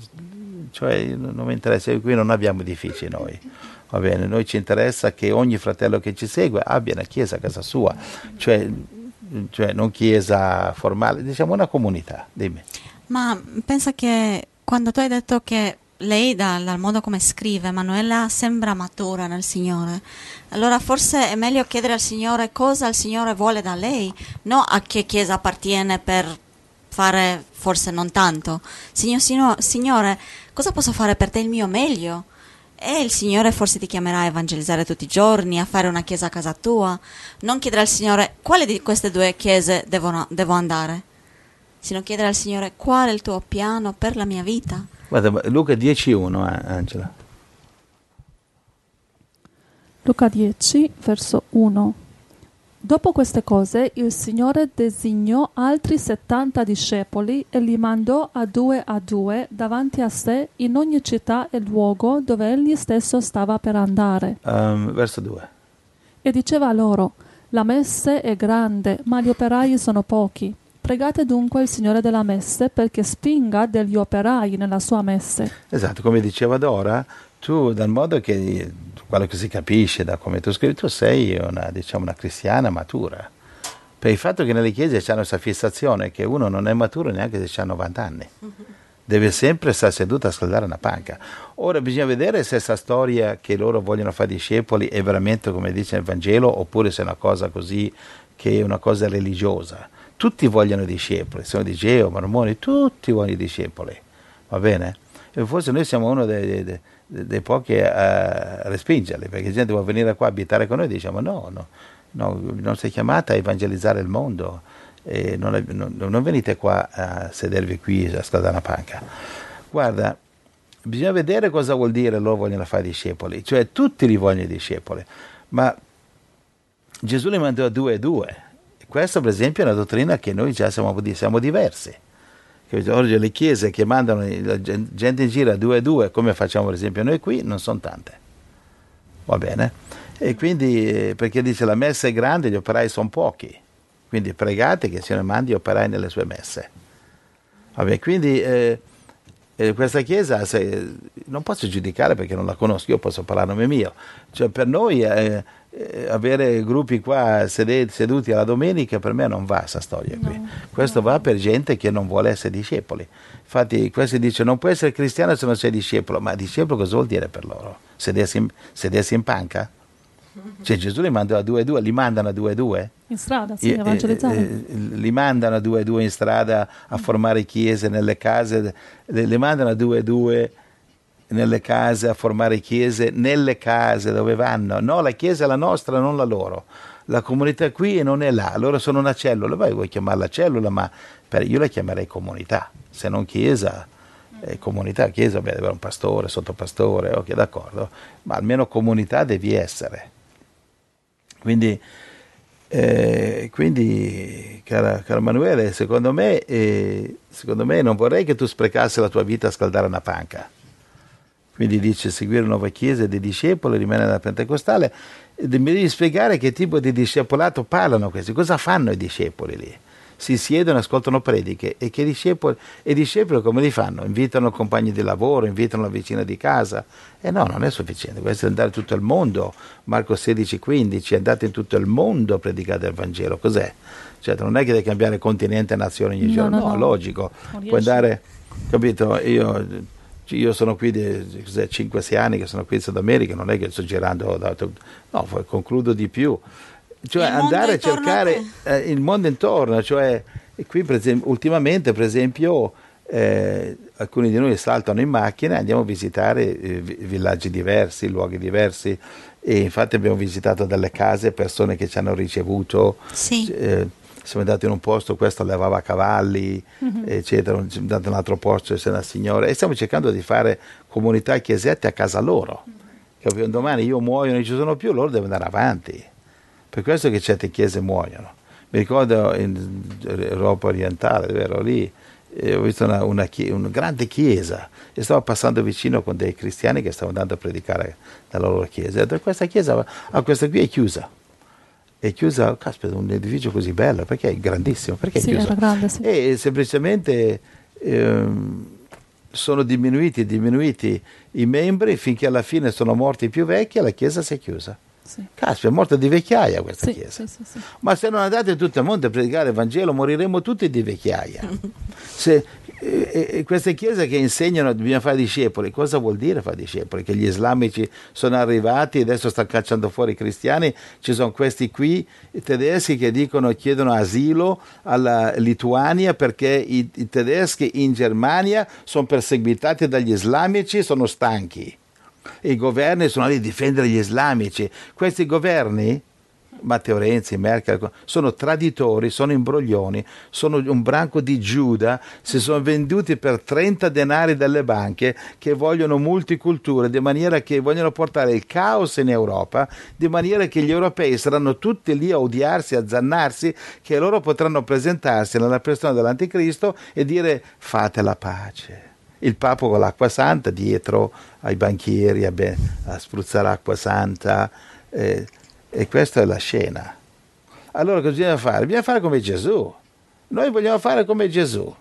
cioè non mi interessa, qui non abbiamo edifici noi, va bene, noi ci interessa che ogni fratello che ci segue abbia una chiesa a casa sua, cioè, cioè non chiesa formale, diciamo una comunità, dimmi. Ma pensa che quando tu hai detto che lei dal, dal modo come scrive, Manuela sembra matura nel Signore, allora forse è meglio chiedere al Signore cosa il Signore vuole da lei, no a che chiesa appartiene per fare forse non tanto. Signor, signor, Signore, cosa posso fare per te il mio meglio? E il Signore forse ti chiamerà a evangelizzare tutti i giorni, a fare una chiesa a casa tua. Non chiedere al Signore quale di queste due chiese devono, devo andare, sino chiedere al Signore qual è il tuo piano per la mia vita. Guarda, Luca dieci uno, eh, Angela. Luca dieci, verso uno. Dopo queste cose il Signore designò altri settanta discepoli e li mandò a due a due davanti a sé in ogni città e luogo dove egli stesso stava per andare. Um, verso due. E diceva loro, la messe è grande, ma gli operai sono pochi. Pregate dunque il Signore della messe perché spinga degli operai nella sua messe. Esatto, come diceva Dora, tu dal modo che, quello che si capisce da come tu scrivi, tu sei una, diciamo, una cristiana matura. Per il fatto che nelle chiese c'hanno questa fissazione che uno non è maturo neanche se ha novanta anni. Deve sempre stare seduto a scaldare una panca. Ora bisogna vedere se questa storia che loro vogliono fare discepoli è veramente come dice nel Vangelo oppure se è una cosa così che è una cosa religiosa. Tutti vogliono discepoli, sono di Geo, Mormoni, tutti vogliono discepoli, va bene? E forse noi siamo uno dei, dei, dei pochi a respingerli, perché la gente vuole venire qua a abitare con noi e diciamo no, no, no, non sei chiamata a evangelizzare il mondo, e non, non, non venite qua a sedervi qui a scaldare una panca. Guarda, bisogna vedere cosa vuol dire loro vogliono fare discepoli, cioè tutti li vogliono discepoli, ma Gesù li mandò a due e due. Questa per esempio è una dottrina che noi già siamo, siamo diversi. Oggi le chiese che mandano la gente in giro a due e due, come facciamo per esempio noi qui, non sono tante. Va bene? E quindi, perché dice la messa è grande, gli operai sono pochi. Quindi pregate che il Signore mandi operai nelle sue messe. Vabbè, quindi eh, eh, questa chiesa, se, non posso giudicare perché non la conosco, io posso parlare a nome mio. Cioè per noi... Eh, Eh, avere gruppi qua sed- seduti alla domenica per me non va questa storia qui. No, questo no. Va per gente che non vuole essere discepoli. Infatti questo dice non puoi essere cristiano se non sei discepolo, ma discepolo cosa vuol dire per loro? Sedersi in, sedersi in panca? Cioè Gesù li mandò a due e due, li mandano a due e due? In strada, sì, evangelizzare. Eh, eh, li mandano a due e due in strada a formare chiese nelle case, li, li mandano a due e due nelle case a formare chiese, nelle case dove vanno, no, la chiesa è la nostra, non la loro, la comunità qui e non è là, loro sono una cellula, vai vuoi chiamarla cellula, ma per, io la chiamerei comunità, se non chiesa, eh, comunità, chiesa, beh, deve avere un pastore, sottopastore, ok, d'accordo, ma almeno comunità devi essere, Quindi, eh, quindi cara, cara Emanuele, secondo me, eh, secondo me non vorrei che tu sprecassi la tua vita a scaldare una panca. Quindi dice seguire una nuova chiesa di discepoli, rimanere nella pentecostale. Mi devi spiegare che tipo di discepolato parlano questi, cosa fanno i discepoli lì? Si siedono, ascoltano prediche e che discepoli, e i discepoli come li fanno? Invitano compagni di lavoro, invitano la vicina di casa? E no, non è sufficiente, questo è andare in tutto il mondo. Marco sedici quindici, andate in tutto il mondo a predicare il Vangelo. Cos'è? Cioè, non è che devi cambiare continente e nazione ogni No, giorno, no, no, no. logico. Puoi andare, capito? Io... Io sono qui da cinque sei anni che sono qui in Sud America, non è che sto girando, da, no, concludo di più. Cioè Il andare a cercare eh, il mondo intorno, cioè qui per esempio, ultimamente per esempio eh, alcuni di noi saltano in macchina e andiamo a visitare eh, villaggi diversi, luoghi diversi, e infatti abbiamo visitato delle case, persone che ci hanno ricevuto. Sì. Eh, siamo andati in un posto, questo allevava cavalli, mm-hmm. eccetera, siamo andati in un altro posto, c'è una signora, e stiamo cercando di fare comunità e chiesette a casa loro. Mm-hmm. Domani io muoio, non ci sono più, loro devono andare avanti. Per questo che certe chiese muoiono. Mi ricordo in Europa orientale, ero lì, e ho visto una, una, chiesa, una grande chiesa, e stavo passando vicino con dei cristiani che stavano andando a predicare nella loro chiesa. E ho detto, questa chiesa, ah, questa qui è chiusa. È chiusa, caspita, un edificio così bello, perché è grandissimo, perché è sì, chiuso? Era grande, sì. E semplicemente ehm, sono diminuiti diminuiti i membri finché alla fine sono morti i più vecchi e la chiesa si è chiusa. Sì. Caspita, è morta di vecchiaia questa Sì, chiesa. sì, sì, sì. Ma se non andate in tutto il mondo a predicare il Vangelo moriremo tutti di vecchiaia. Se, e, e queste chiese che insegnano che bisogna fare discepoli, cosa vuol dire fare discepoli? Che gli islamici sono arrivati e adesso stanno cacciando fuori i cristiani, ci sono questi qui i tedeschi che dicono, chiedono asilo alla Lituania perché i, i tedeschi in Germania sono perseguitati dagli islamici, sono stanchi. E i governi sono lì a difendere gli islamici. Questi governi, Matteo Renzi, Merkel, sono traditori, sono imbroglioni, sono un branco di Giuda, si sono venduti per trenta denari dalle banche che vogliono multiculture, di maniera che vogliono portare il caos in Europa, di maniera che gli europei saranno tutti lì a odiarsi, a zannarsi, che loro potranno presentarsi nella persona dell'anticristo e dire fate la pace. Il Papa con l'acqua santa dietro ai banchieri a, be- a spruzzare acqua santa, eh, e questa è la scena. Allora cosa bisogna fare? Bisogna fare come Gesù. Noi vogliamo fare come Gesù.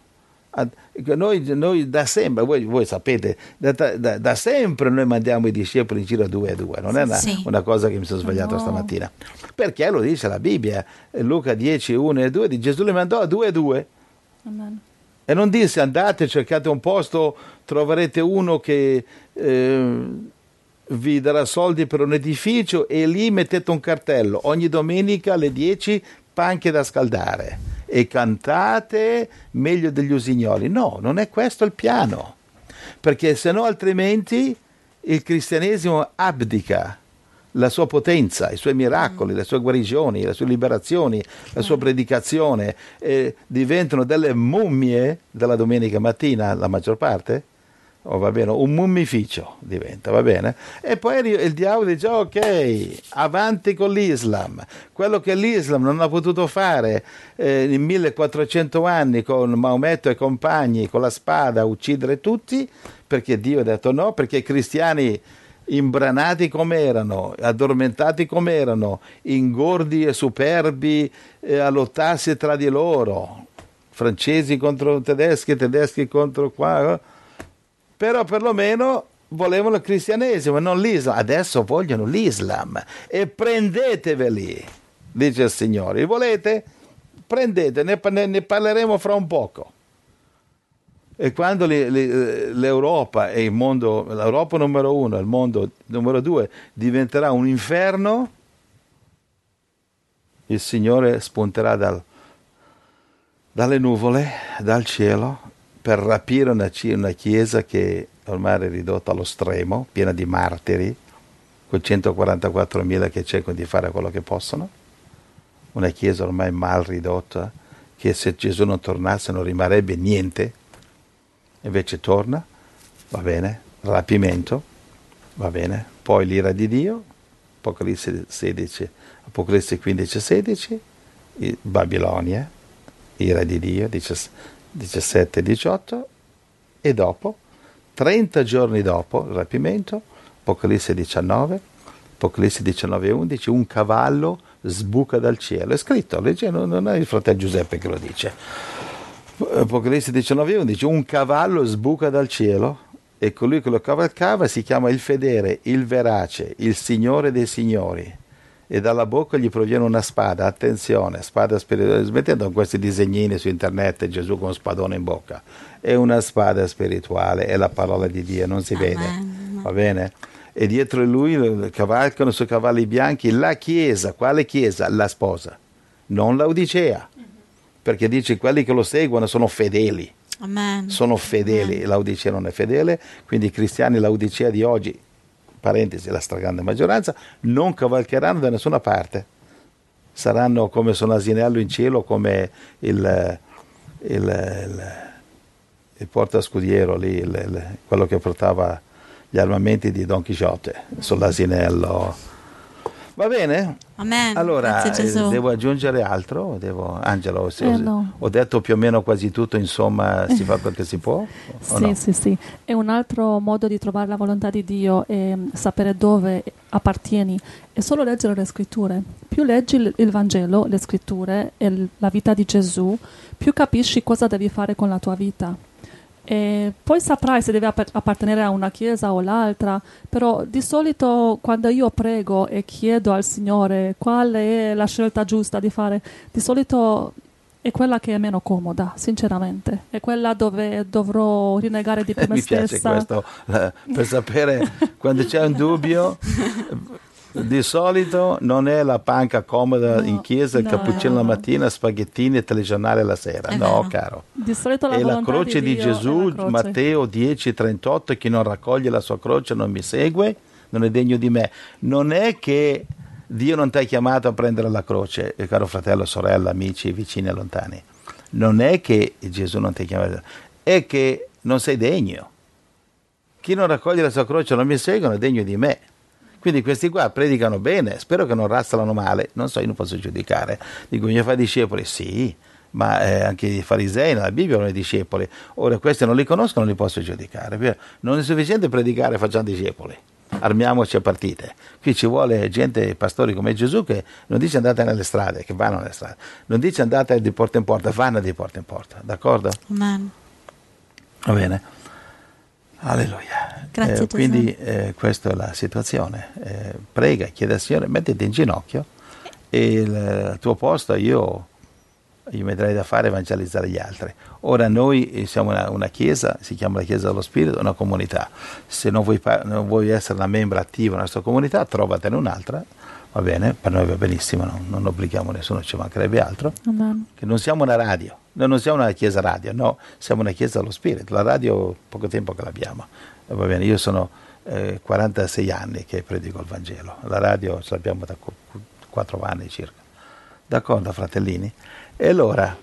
Noi, noi da sempre, voi, voi sapete, da, da, da sempre noi mandiamo i discepoli in giro due a due, non è una, sì. una cosa che mi sono svegliato No. stamattina. Perché lo dice la Bibbia, Luca dieci, uno e due, di Gesù li mandò a due e due. Amen. E non disse andate, cercate un posto, troverete uno che eh, vi darà soldi per un edificio e lì mettete un cartello, ogni domenica alle dieci panche da scaldare e cantate meglio degli usignoli. No, non è questo il piano, perché se no altrimenti il cristianesimo abdica la sua potenza, i suoi miracoli, mm. le sue guarigioni, le sue liberazioni, la sua predicazione, eh, diventano delle mummie della domenica mattina, la maggior parte, oh, va bene, un mummificio diventa, va bene? E poi il, il diavolo dice, ok, avanti con l'Islam, quello che l'Islam non ha potuto fare eh, in millequattrocento anni con Maometto e compagni, con la spada, uccidere tutti, perché Dio ha detto no, perché i cristiani imbranati come erano, addormentati come erano, ingordi e superbi eh, a lottarsi tra di loro, francesi contro tedeschi, tedeschi contro qua, eh. Però perlomeno volevano il cristianesimo, non l'Islam. Adesso vogliono l'Islam e prendeteveli, dice il Signore. Li volete? Prendete, ne, ne, ne parleremo fra un poco. E quando li, li, l'Europa e il mondo, l'Europa numero uno, il mondo numero due diventerà un inferno, il Signore spunterà dal, dalle nuvole, dal cielo, per rapire una, una chiesa che ormai è ridotta allo stremo, piena di martiri, con centoquarantaquattromila che cercano di fare quello che possono, una chiesa ormai mal ridotta, che se Gesù non tornasse non rimarrebbe niente. Invece torna, va bene, rapimento, va bene, poi l'ira di Dio, Apocalisse sedici, Apocalisse quindici sedici, Babilonia, ira di Dio, diciassette e diciotto, e dopo, trenta giorni dopo il rapimento, Apocalisse diciannove, Apocalisse diciannove e undici, un cavallo sbuca dal cielo. È scritto, legge, non è il fratello Giuseppe che lo dice. Apocalisse diciannove e undici, un cavallo sbuca dal cielo e colui che lo cavalcava si chiama il fedele, il verace, il Signore dei signori. E dalla bocca gli proviene una spada, attenzione, spada spirituale, smettendo con questi disegnini su internet, Gesù con un spadone in bocca, è una spada spirituale, è la parola di Dio, non si vede, Amen. Va bene? E dietro lui cavalcano su cavalli bianchi la chiesa, quale chiesa? La sposa, non Laodicea, perché dice quelli che lo seguono sono fedeli, Amen. sono fedeli, Amen. Laodicea non è fedele, quindi i cristiani Laodicea di oggi, parentesi, la stragrande maggioranza, non cavalcheranno da nessuna parte. Saranno come sono asinello in cielo, come il, il, il, il portascudiero lì, il, il, quello che portava gli armamenti di Don Chisciotte sull'asinello. Va bene? Amen. Allora, Grazie, Gesù. Devo aggiungere altro? Devo, Angelo, se, eh, no. ho detto più o meno quasi tutto, insomma, si fa quel che si può? Sì, no? sì, sì. E un altro modo di trovare la volontà di Dio è sapere dove appartieni, è solo leggere le scritture. Più leggi il, il Vangelo, le scritture e l- la vita di Gesù, più capisci cosa devi fare con la tua vita. E poi saprai se devi appartenere a una chiesa o l'altra, però di solito quando io prego e chiedo al Signore qual è la scelta giusta di fare, di solito è quella che è meno comoda, sinceramente, è quella dove dovrò rinnegare di più me Mi stessa. piace questo, eh, per sapere quando c'è un dubbio. Di solito non è la panca comoda no, in chiesa, il no, cappuccino no. la mattina, spaghettini e telegiornale la sera. È no, vero. Caro. Di solito la è la croce di, di Gesù, croce. Matteo dieci trentotto, chi non raccoglie la sua croce non mi segue, non è degno di me. Non è che Dio non ti ha chiamato a prendere la croce, caro fratello, sorella, amici, vicini e lontani. Non è che Gesù non ti ha chiamato, è che non sei degno. Chi non raccoglie la sua croce non mi segue, non è degno di me. Quindi questi qua predicano bene, spero che non razzolano male, non so, io non posso giudicare. Dico, mi fa discepoli? Sì, ma eh, anche i farisei nella Bibbia erano i discepoli. Ora questi non li conosco, non li posso giudicare. Non è sufficiente predicare, facciamo discepoli. Armiamoci a partite. Qui ci vuole gente, pastori come Gesù, che non dice andate nelle strade, che vanno nelle strade. Non dice andate di porta in porta, vanno di porta in porta. D'accordo? Amen. Va bene. Alleluia. Grazie, eh, quindi eh, questa è la situazione. Eh, prega, chiede al Signore, mettiti in ginocchio e il, al tuo posto io, io mi darei da fare evangelizzare gli altri. Ora noi siamo una, una chiesa, si chiama la Chiesa dello Spirito, una comunità. Se non vuoi, non vuoi essere una membra attiva nella nostra comunità, trovatene un'altra, va bene, per noi va benissimo, no? Non obblighiamo nessuno, ci mancherebbe altro. Amen. Che non siamo una radio. Noi non siamo una chiesa radio, no, siamo una chiesa dello Spirito. La radio poco tempo che l'abbiamo. Va bene, io sono eh, quarantasei anni che predico il Vangelo. La radio ce l'abbiamo da quattro anni circa. D'accordo, fratellini? E allora,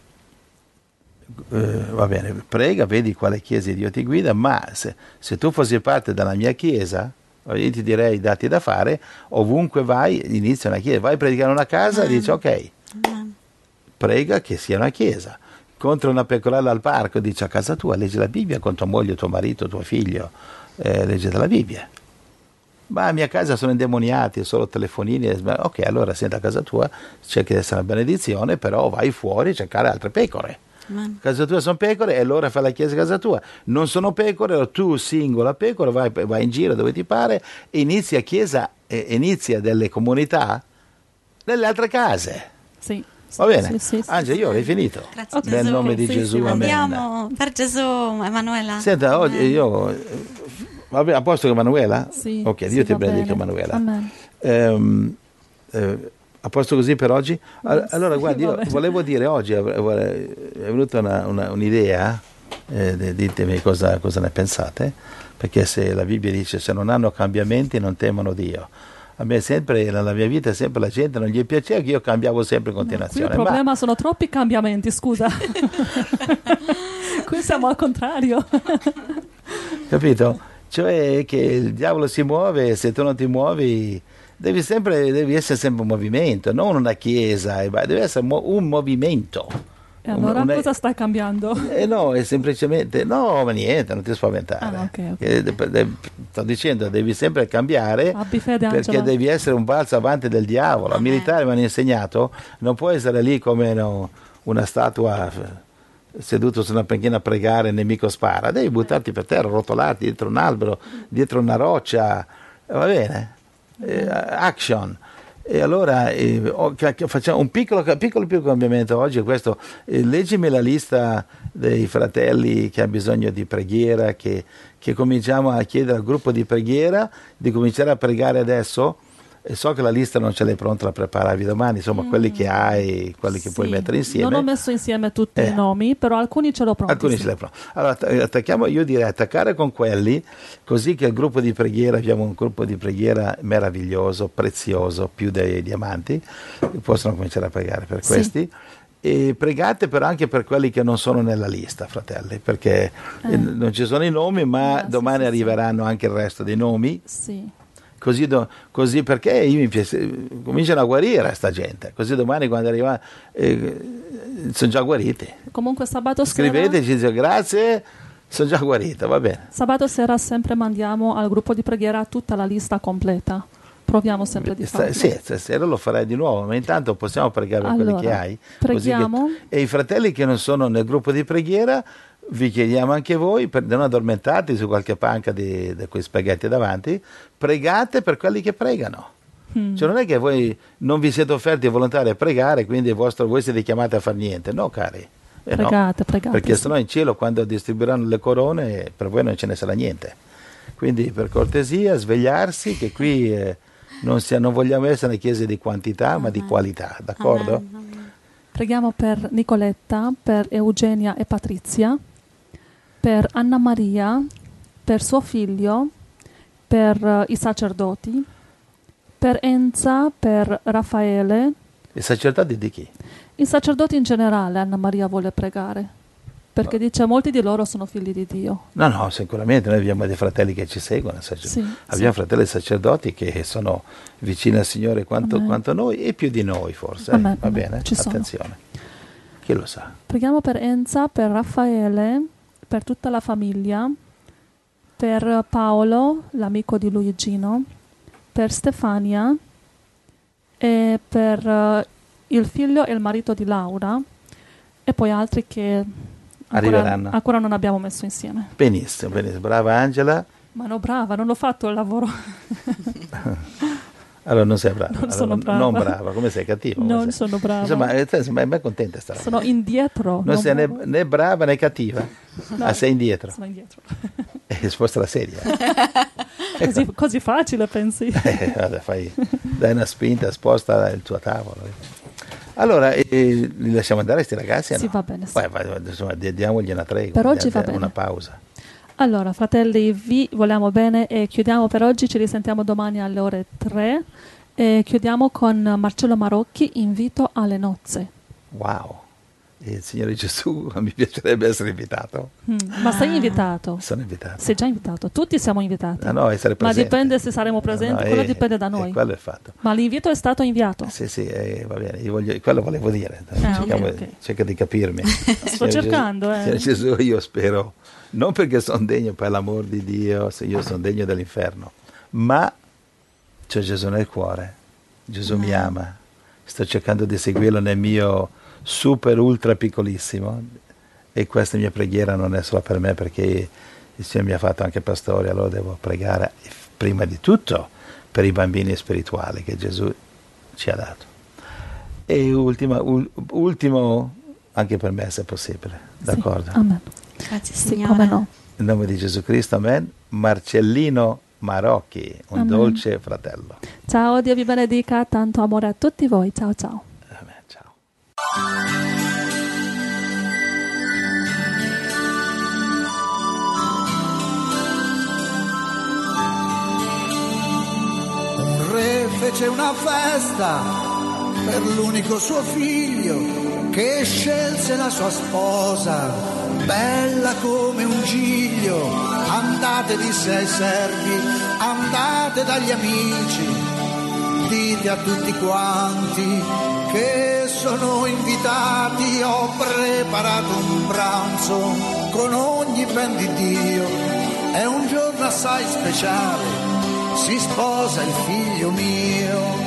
eh, va bene, prega, vedi quale chiesa Dio ti guida, ma se, se tu fossi parte della mia chiesa, io ti direi dati da fare, ovunque vai, inizia una chiesa. Vai a predicare una casa, mm. dici ok, mm. prega che sia una chiesa. Contro una pecorella al parco, dice a casa tua, leggi la Bibbia, con tua moglie, tuo marito, tuo figlio, eh, leggete la Bibbia. Ma a mia casa sono indemoniati, solo telefonini, ok, allora senti a casa tua, cerchi di essere una benedizione, però vai fuori a cercare altre pecore. A casa tua sono pecore e allora fai la chiesa a casa tua. Non sono pecore, tu singola pecora, vai, vai in giro dove ti pare e inizia chiesa, eh, inizia delle comunità nelle altre case. Sì. Va bene, sì, sì, sì, Angelo, io hai finito. Grazie, nel Gesù. nome di sì, Gesù, sì, amen. Andiamo per Gesù, Emanuela. Senta, Amen. oggi io vabbè, a posto con Emanuela? Sì, ok, Dio sì, ti benedica, Emanuela. Um, eh, a posto così per oggi? Allora, sì, guardi, io volevo dire oggi è venuta una, una, un'idea, eh, ditemi cosa, cosa ne pensate, perché se la Bibbia dice se non hanno cambiamenti non temono Dio. A me sempre, nella mia vita, sempre la gente non gli piaceva che io cambiavo sempre in continuazione. No, qui il problema ma... sono troppi cambiamenti, scusa. Qui siamo al contrario. Capito? Cioè che il diavolo si muove e se tu non ti muovi devi sempre devi essere sempre un movimento, non una chiesa, deve essere mo- un movimento. E allora un, un, cosa stai cambiando? Eh no, è semplicemente no, ma niente, non ti spaventare. Ah, okay, okay. Eh, de, de, sto dicendo, devi sempre cambiare, abbi fede, perché Angela. devi essere un balzo avanti del diavolo. I militari mi hanno insegnato, non puoi essere lì come no, una statua seduto su una panchina a pregare, il nemico spara, devi buttarti per terra, rotolarti dietro un albero, dietro una roccia, va bene? Eh, action. E allora eh, oh, facciamo un piccolo, piccolo, piccolo cambiamento oggi è questo. Eh, leggimi la lista dei fratelli che hanno bisogno di preghiera, che, che cominciamo a chiedere al gruppo di preghiera di cominciare a pregare adesso. E so che la lista non ce l'hai pronta da prepararvi domani, insomma, mm. quelli che hai, quelli che sì. puoi mettere insieme. Non ho messo insieme tutti eh. i nomi, però alcuni ce l'ho pronti. Alcuni sì. ce l'hai pronti. Allora, attacchiamo, io direi attaccare con quelli, così che il gruppo di preghiera, abbiamo un gruppo di preghiera meraviglioso, prezioso, più dei diamanti, possono cominciare a pregare per questi. Sì. E pregate però anche per quelli che non sono nella lista, fratelli, perché eh. non ci sono i nomi, ma eh, domani sì, arriveranno sì. anche il resto dei nomi. Sì. Così, do, così perché io mi piace, cominciano a guarire sta gente, così domani quando arriva eh, sono già guariti. Comunque sabato sera scriveteci, dice grazie, sono già guarito, va bene. Sabato sera sempre mandiamo al gruppo di preghiera tutta la lista completa, proviamo sempre di farlo. Sì, stasera lo farai di nuovo, ma intanto possiamo pregare per allora, quelli che hai. Preghiamo. Che, e i fratelli che non sono nel gruppo di preghiera, vi chiediamo anche voi, per non addormentarti su qualche panca di, di quei spaghetti davanti, pregate per quelli che pregano. Mm. Cioè non è che voi non vi siete offerti volontari a pregare, quindi vostro, voi siete chiamati a fare niente, no cari? Eh pregate, no, pregate. Perché sì. sennò in cielo quando distribuiranno le corone per voi non ce ne sarà niente. Quindi per cortesia svegliarsi, che qui eh, non, sia, non vogliamo essere una chiesa di quantità Amen. ma di qualità, d'accordo? Amen. Preghiamo per Nicoletta, per Eugenia e Patrizia, per Anna Maria, per suo figlio, per uh, i sacerdoti, per Enza, per Raffaele. I sacerdoti di chi? I sacerdoti in generale Anna Maria vuole pregare, perché no. dice molti di loro sono figli di Dio. No, no, sicuramente noi abbiamo dei fratelli che ci seguono, sacer- sì, abbiamo sì. fratelli sacerdoti che sono vicini al Signore quanto, quanto noi e più di noi forse, Amen, eh? va amen. bene? Ci Attenzione, sono. Chi lo sa? Preghiamo per Enza, per Raffaele, per tutta la famiglia, per Paolo, l'amico di Luigino, per Stefania e per uh, il figlio e il marito di Laura e poi altri che ancora, ancora non abbiamo messo insieme. Benissimo, benissimo, brava Angela. Ma no, brava, non ho fatto il lavoro. Allora non sei brava. Non allora, sono brava. Non brava, come sei cattiva? Non sei? sono brava. Insomma, insomma, è ben contenta sta Sono indietro. Non sei né, né brava né cattiva. No, ah, sei indietro. Sono indietro. E sposta la sedia. così, così facile, pensi? Eh, guarda, fai, dai una spinta, sposta il tuo tavolo. Allora, eh, li lasciamo andare questi ragazzi? Sì, no? va bene. Sì. Poi, vai, insomma, diamogli una tregua. Per oggi va bene. Una pausa. Allora, fratelli, vi vogliamo bene e chiudiamo per oggi. Ci risentiamo domani alle ore tre. E chiudiamo con Marcello Marocchi, Invito alle nozze. Wow, il Signore Gesù, mi piacerebbe essere invitato. Mm, ma sei invitato? Sono invitato. Sei già invitato, tutti siamo invitati. Ah, no, essere ma presente. dipende se saremo presenti, no, no, quello è, dipende da noi. È quello è fatto. Ma l'invito è stato inviato. Sì, sì, eh, va bene, io voglio, quello volevo dire. Ah, Cerchiamo, okay, okay. Cerca di capirmi. Sto cercando. Gesù, eh. Gesù, io spero, non perché sono degno, per l'amor di Dio, se io sono degno dell'inferno, ma c'è Gesù nel cuore. Gesù mi ama, sto cercando di seguirlo nel mio super ultra piccolissimo e questa mia preghiera non è solo per me perché il Signore mi ha fatto anche pastore, allora devo pregare prima di tutto per i bambini spirituali che Gesù ci ha dato. E ultima, ul, ultimo anche per me se possibile, d'accordo? Sì, amen. Grazie sì, Signore. Come no. In nome di Gesù Cristo, amen. Marcellino Marocchi, un Amen. dolce fratello. Ciao, Dio vi benedica, tanto amore a tutti voi. Ciao ciao. Amen, ciao. Un re fece una festa per l'unico suo figlio che scelse la sua sposa, bella come un giglio. Andate, disse ai servi, andate dagli amici, dite a tutti quanti che sono invitati, ho preparato un pranzo con ogni ben di Dio, è un giorno assai speciale, si sposa il figlio mio.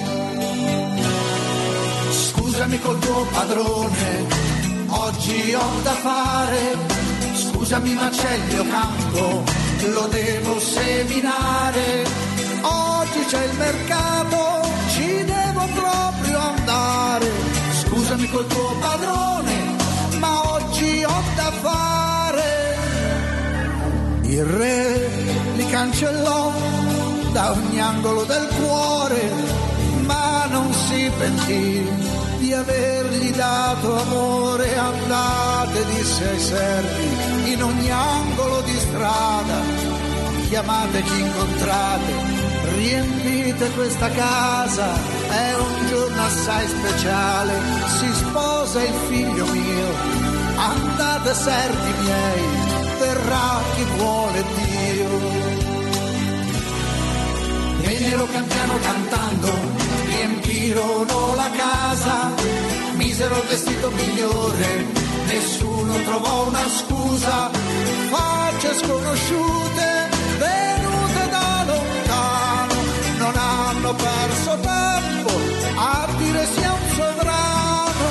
Scusami col tuo padrone, oggi ho da fare, scusami ma c'è il mio campo, lo devo seminare, oggi c'è il mercato, ci devo proprio andare, scusami col tuo padrone, ma oggi ho da fare. Il re li cancellò da ogni angolo del cuore, ma non si pentì di avergli dato amore. Andate, disse ai servi, in ogni angolo di strada, chiamate chi incontrate, riempite questa casa, è un giorno assai speciale, si sposa il figlio mio, andate servi miei, verrà chi vuole Dio. Vennero pian piano cantando, riempirono la casa, misero il vestito migliore, nessuno trovò una scusa, facce sconosciute, venute da lontano, non hanno perso tempo a dire sia un sovrano.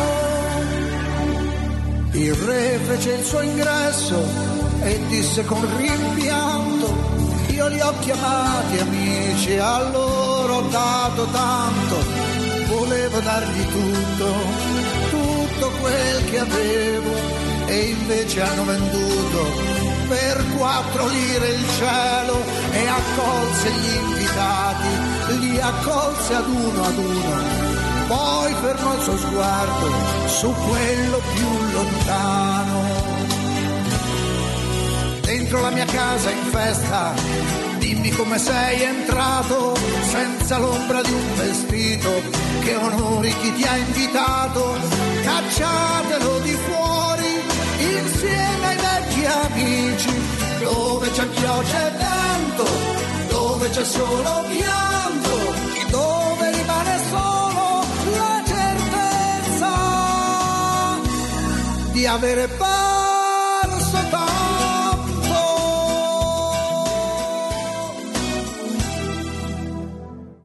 Il re fece il suo ingresso e disse con rimpianto, io li ho chiamati amici, a loro ho dato tanto, volevo dargli tutto, tutto quel che avevo, e invece hanno venduto per quattro lire il cielo, e accolse gli invitati, li accolse ad uno ad uno, poi fermò il suo sguardo su quello più lontano. Dentro la mia casa in festa, dimmi come sei entrato, senza l'ombra di un vestito, che onori chi ti ha invitato, cacciatelo di fuori, insieme ai vecchi amici, dove c'è pioggia e vento, dove c'è solo pianto, dove rimane solo la certezza di avere pace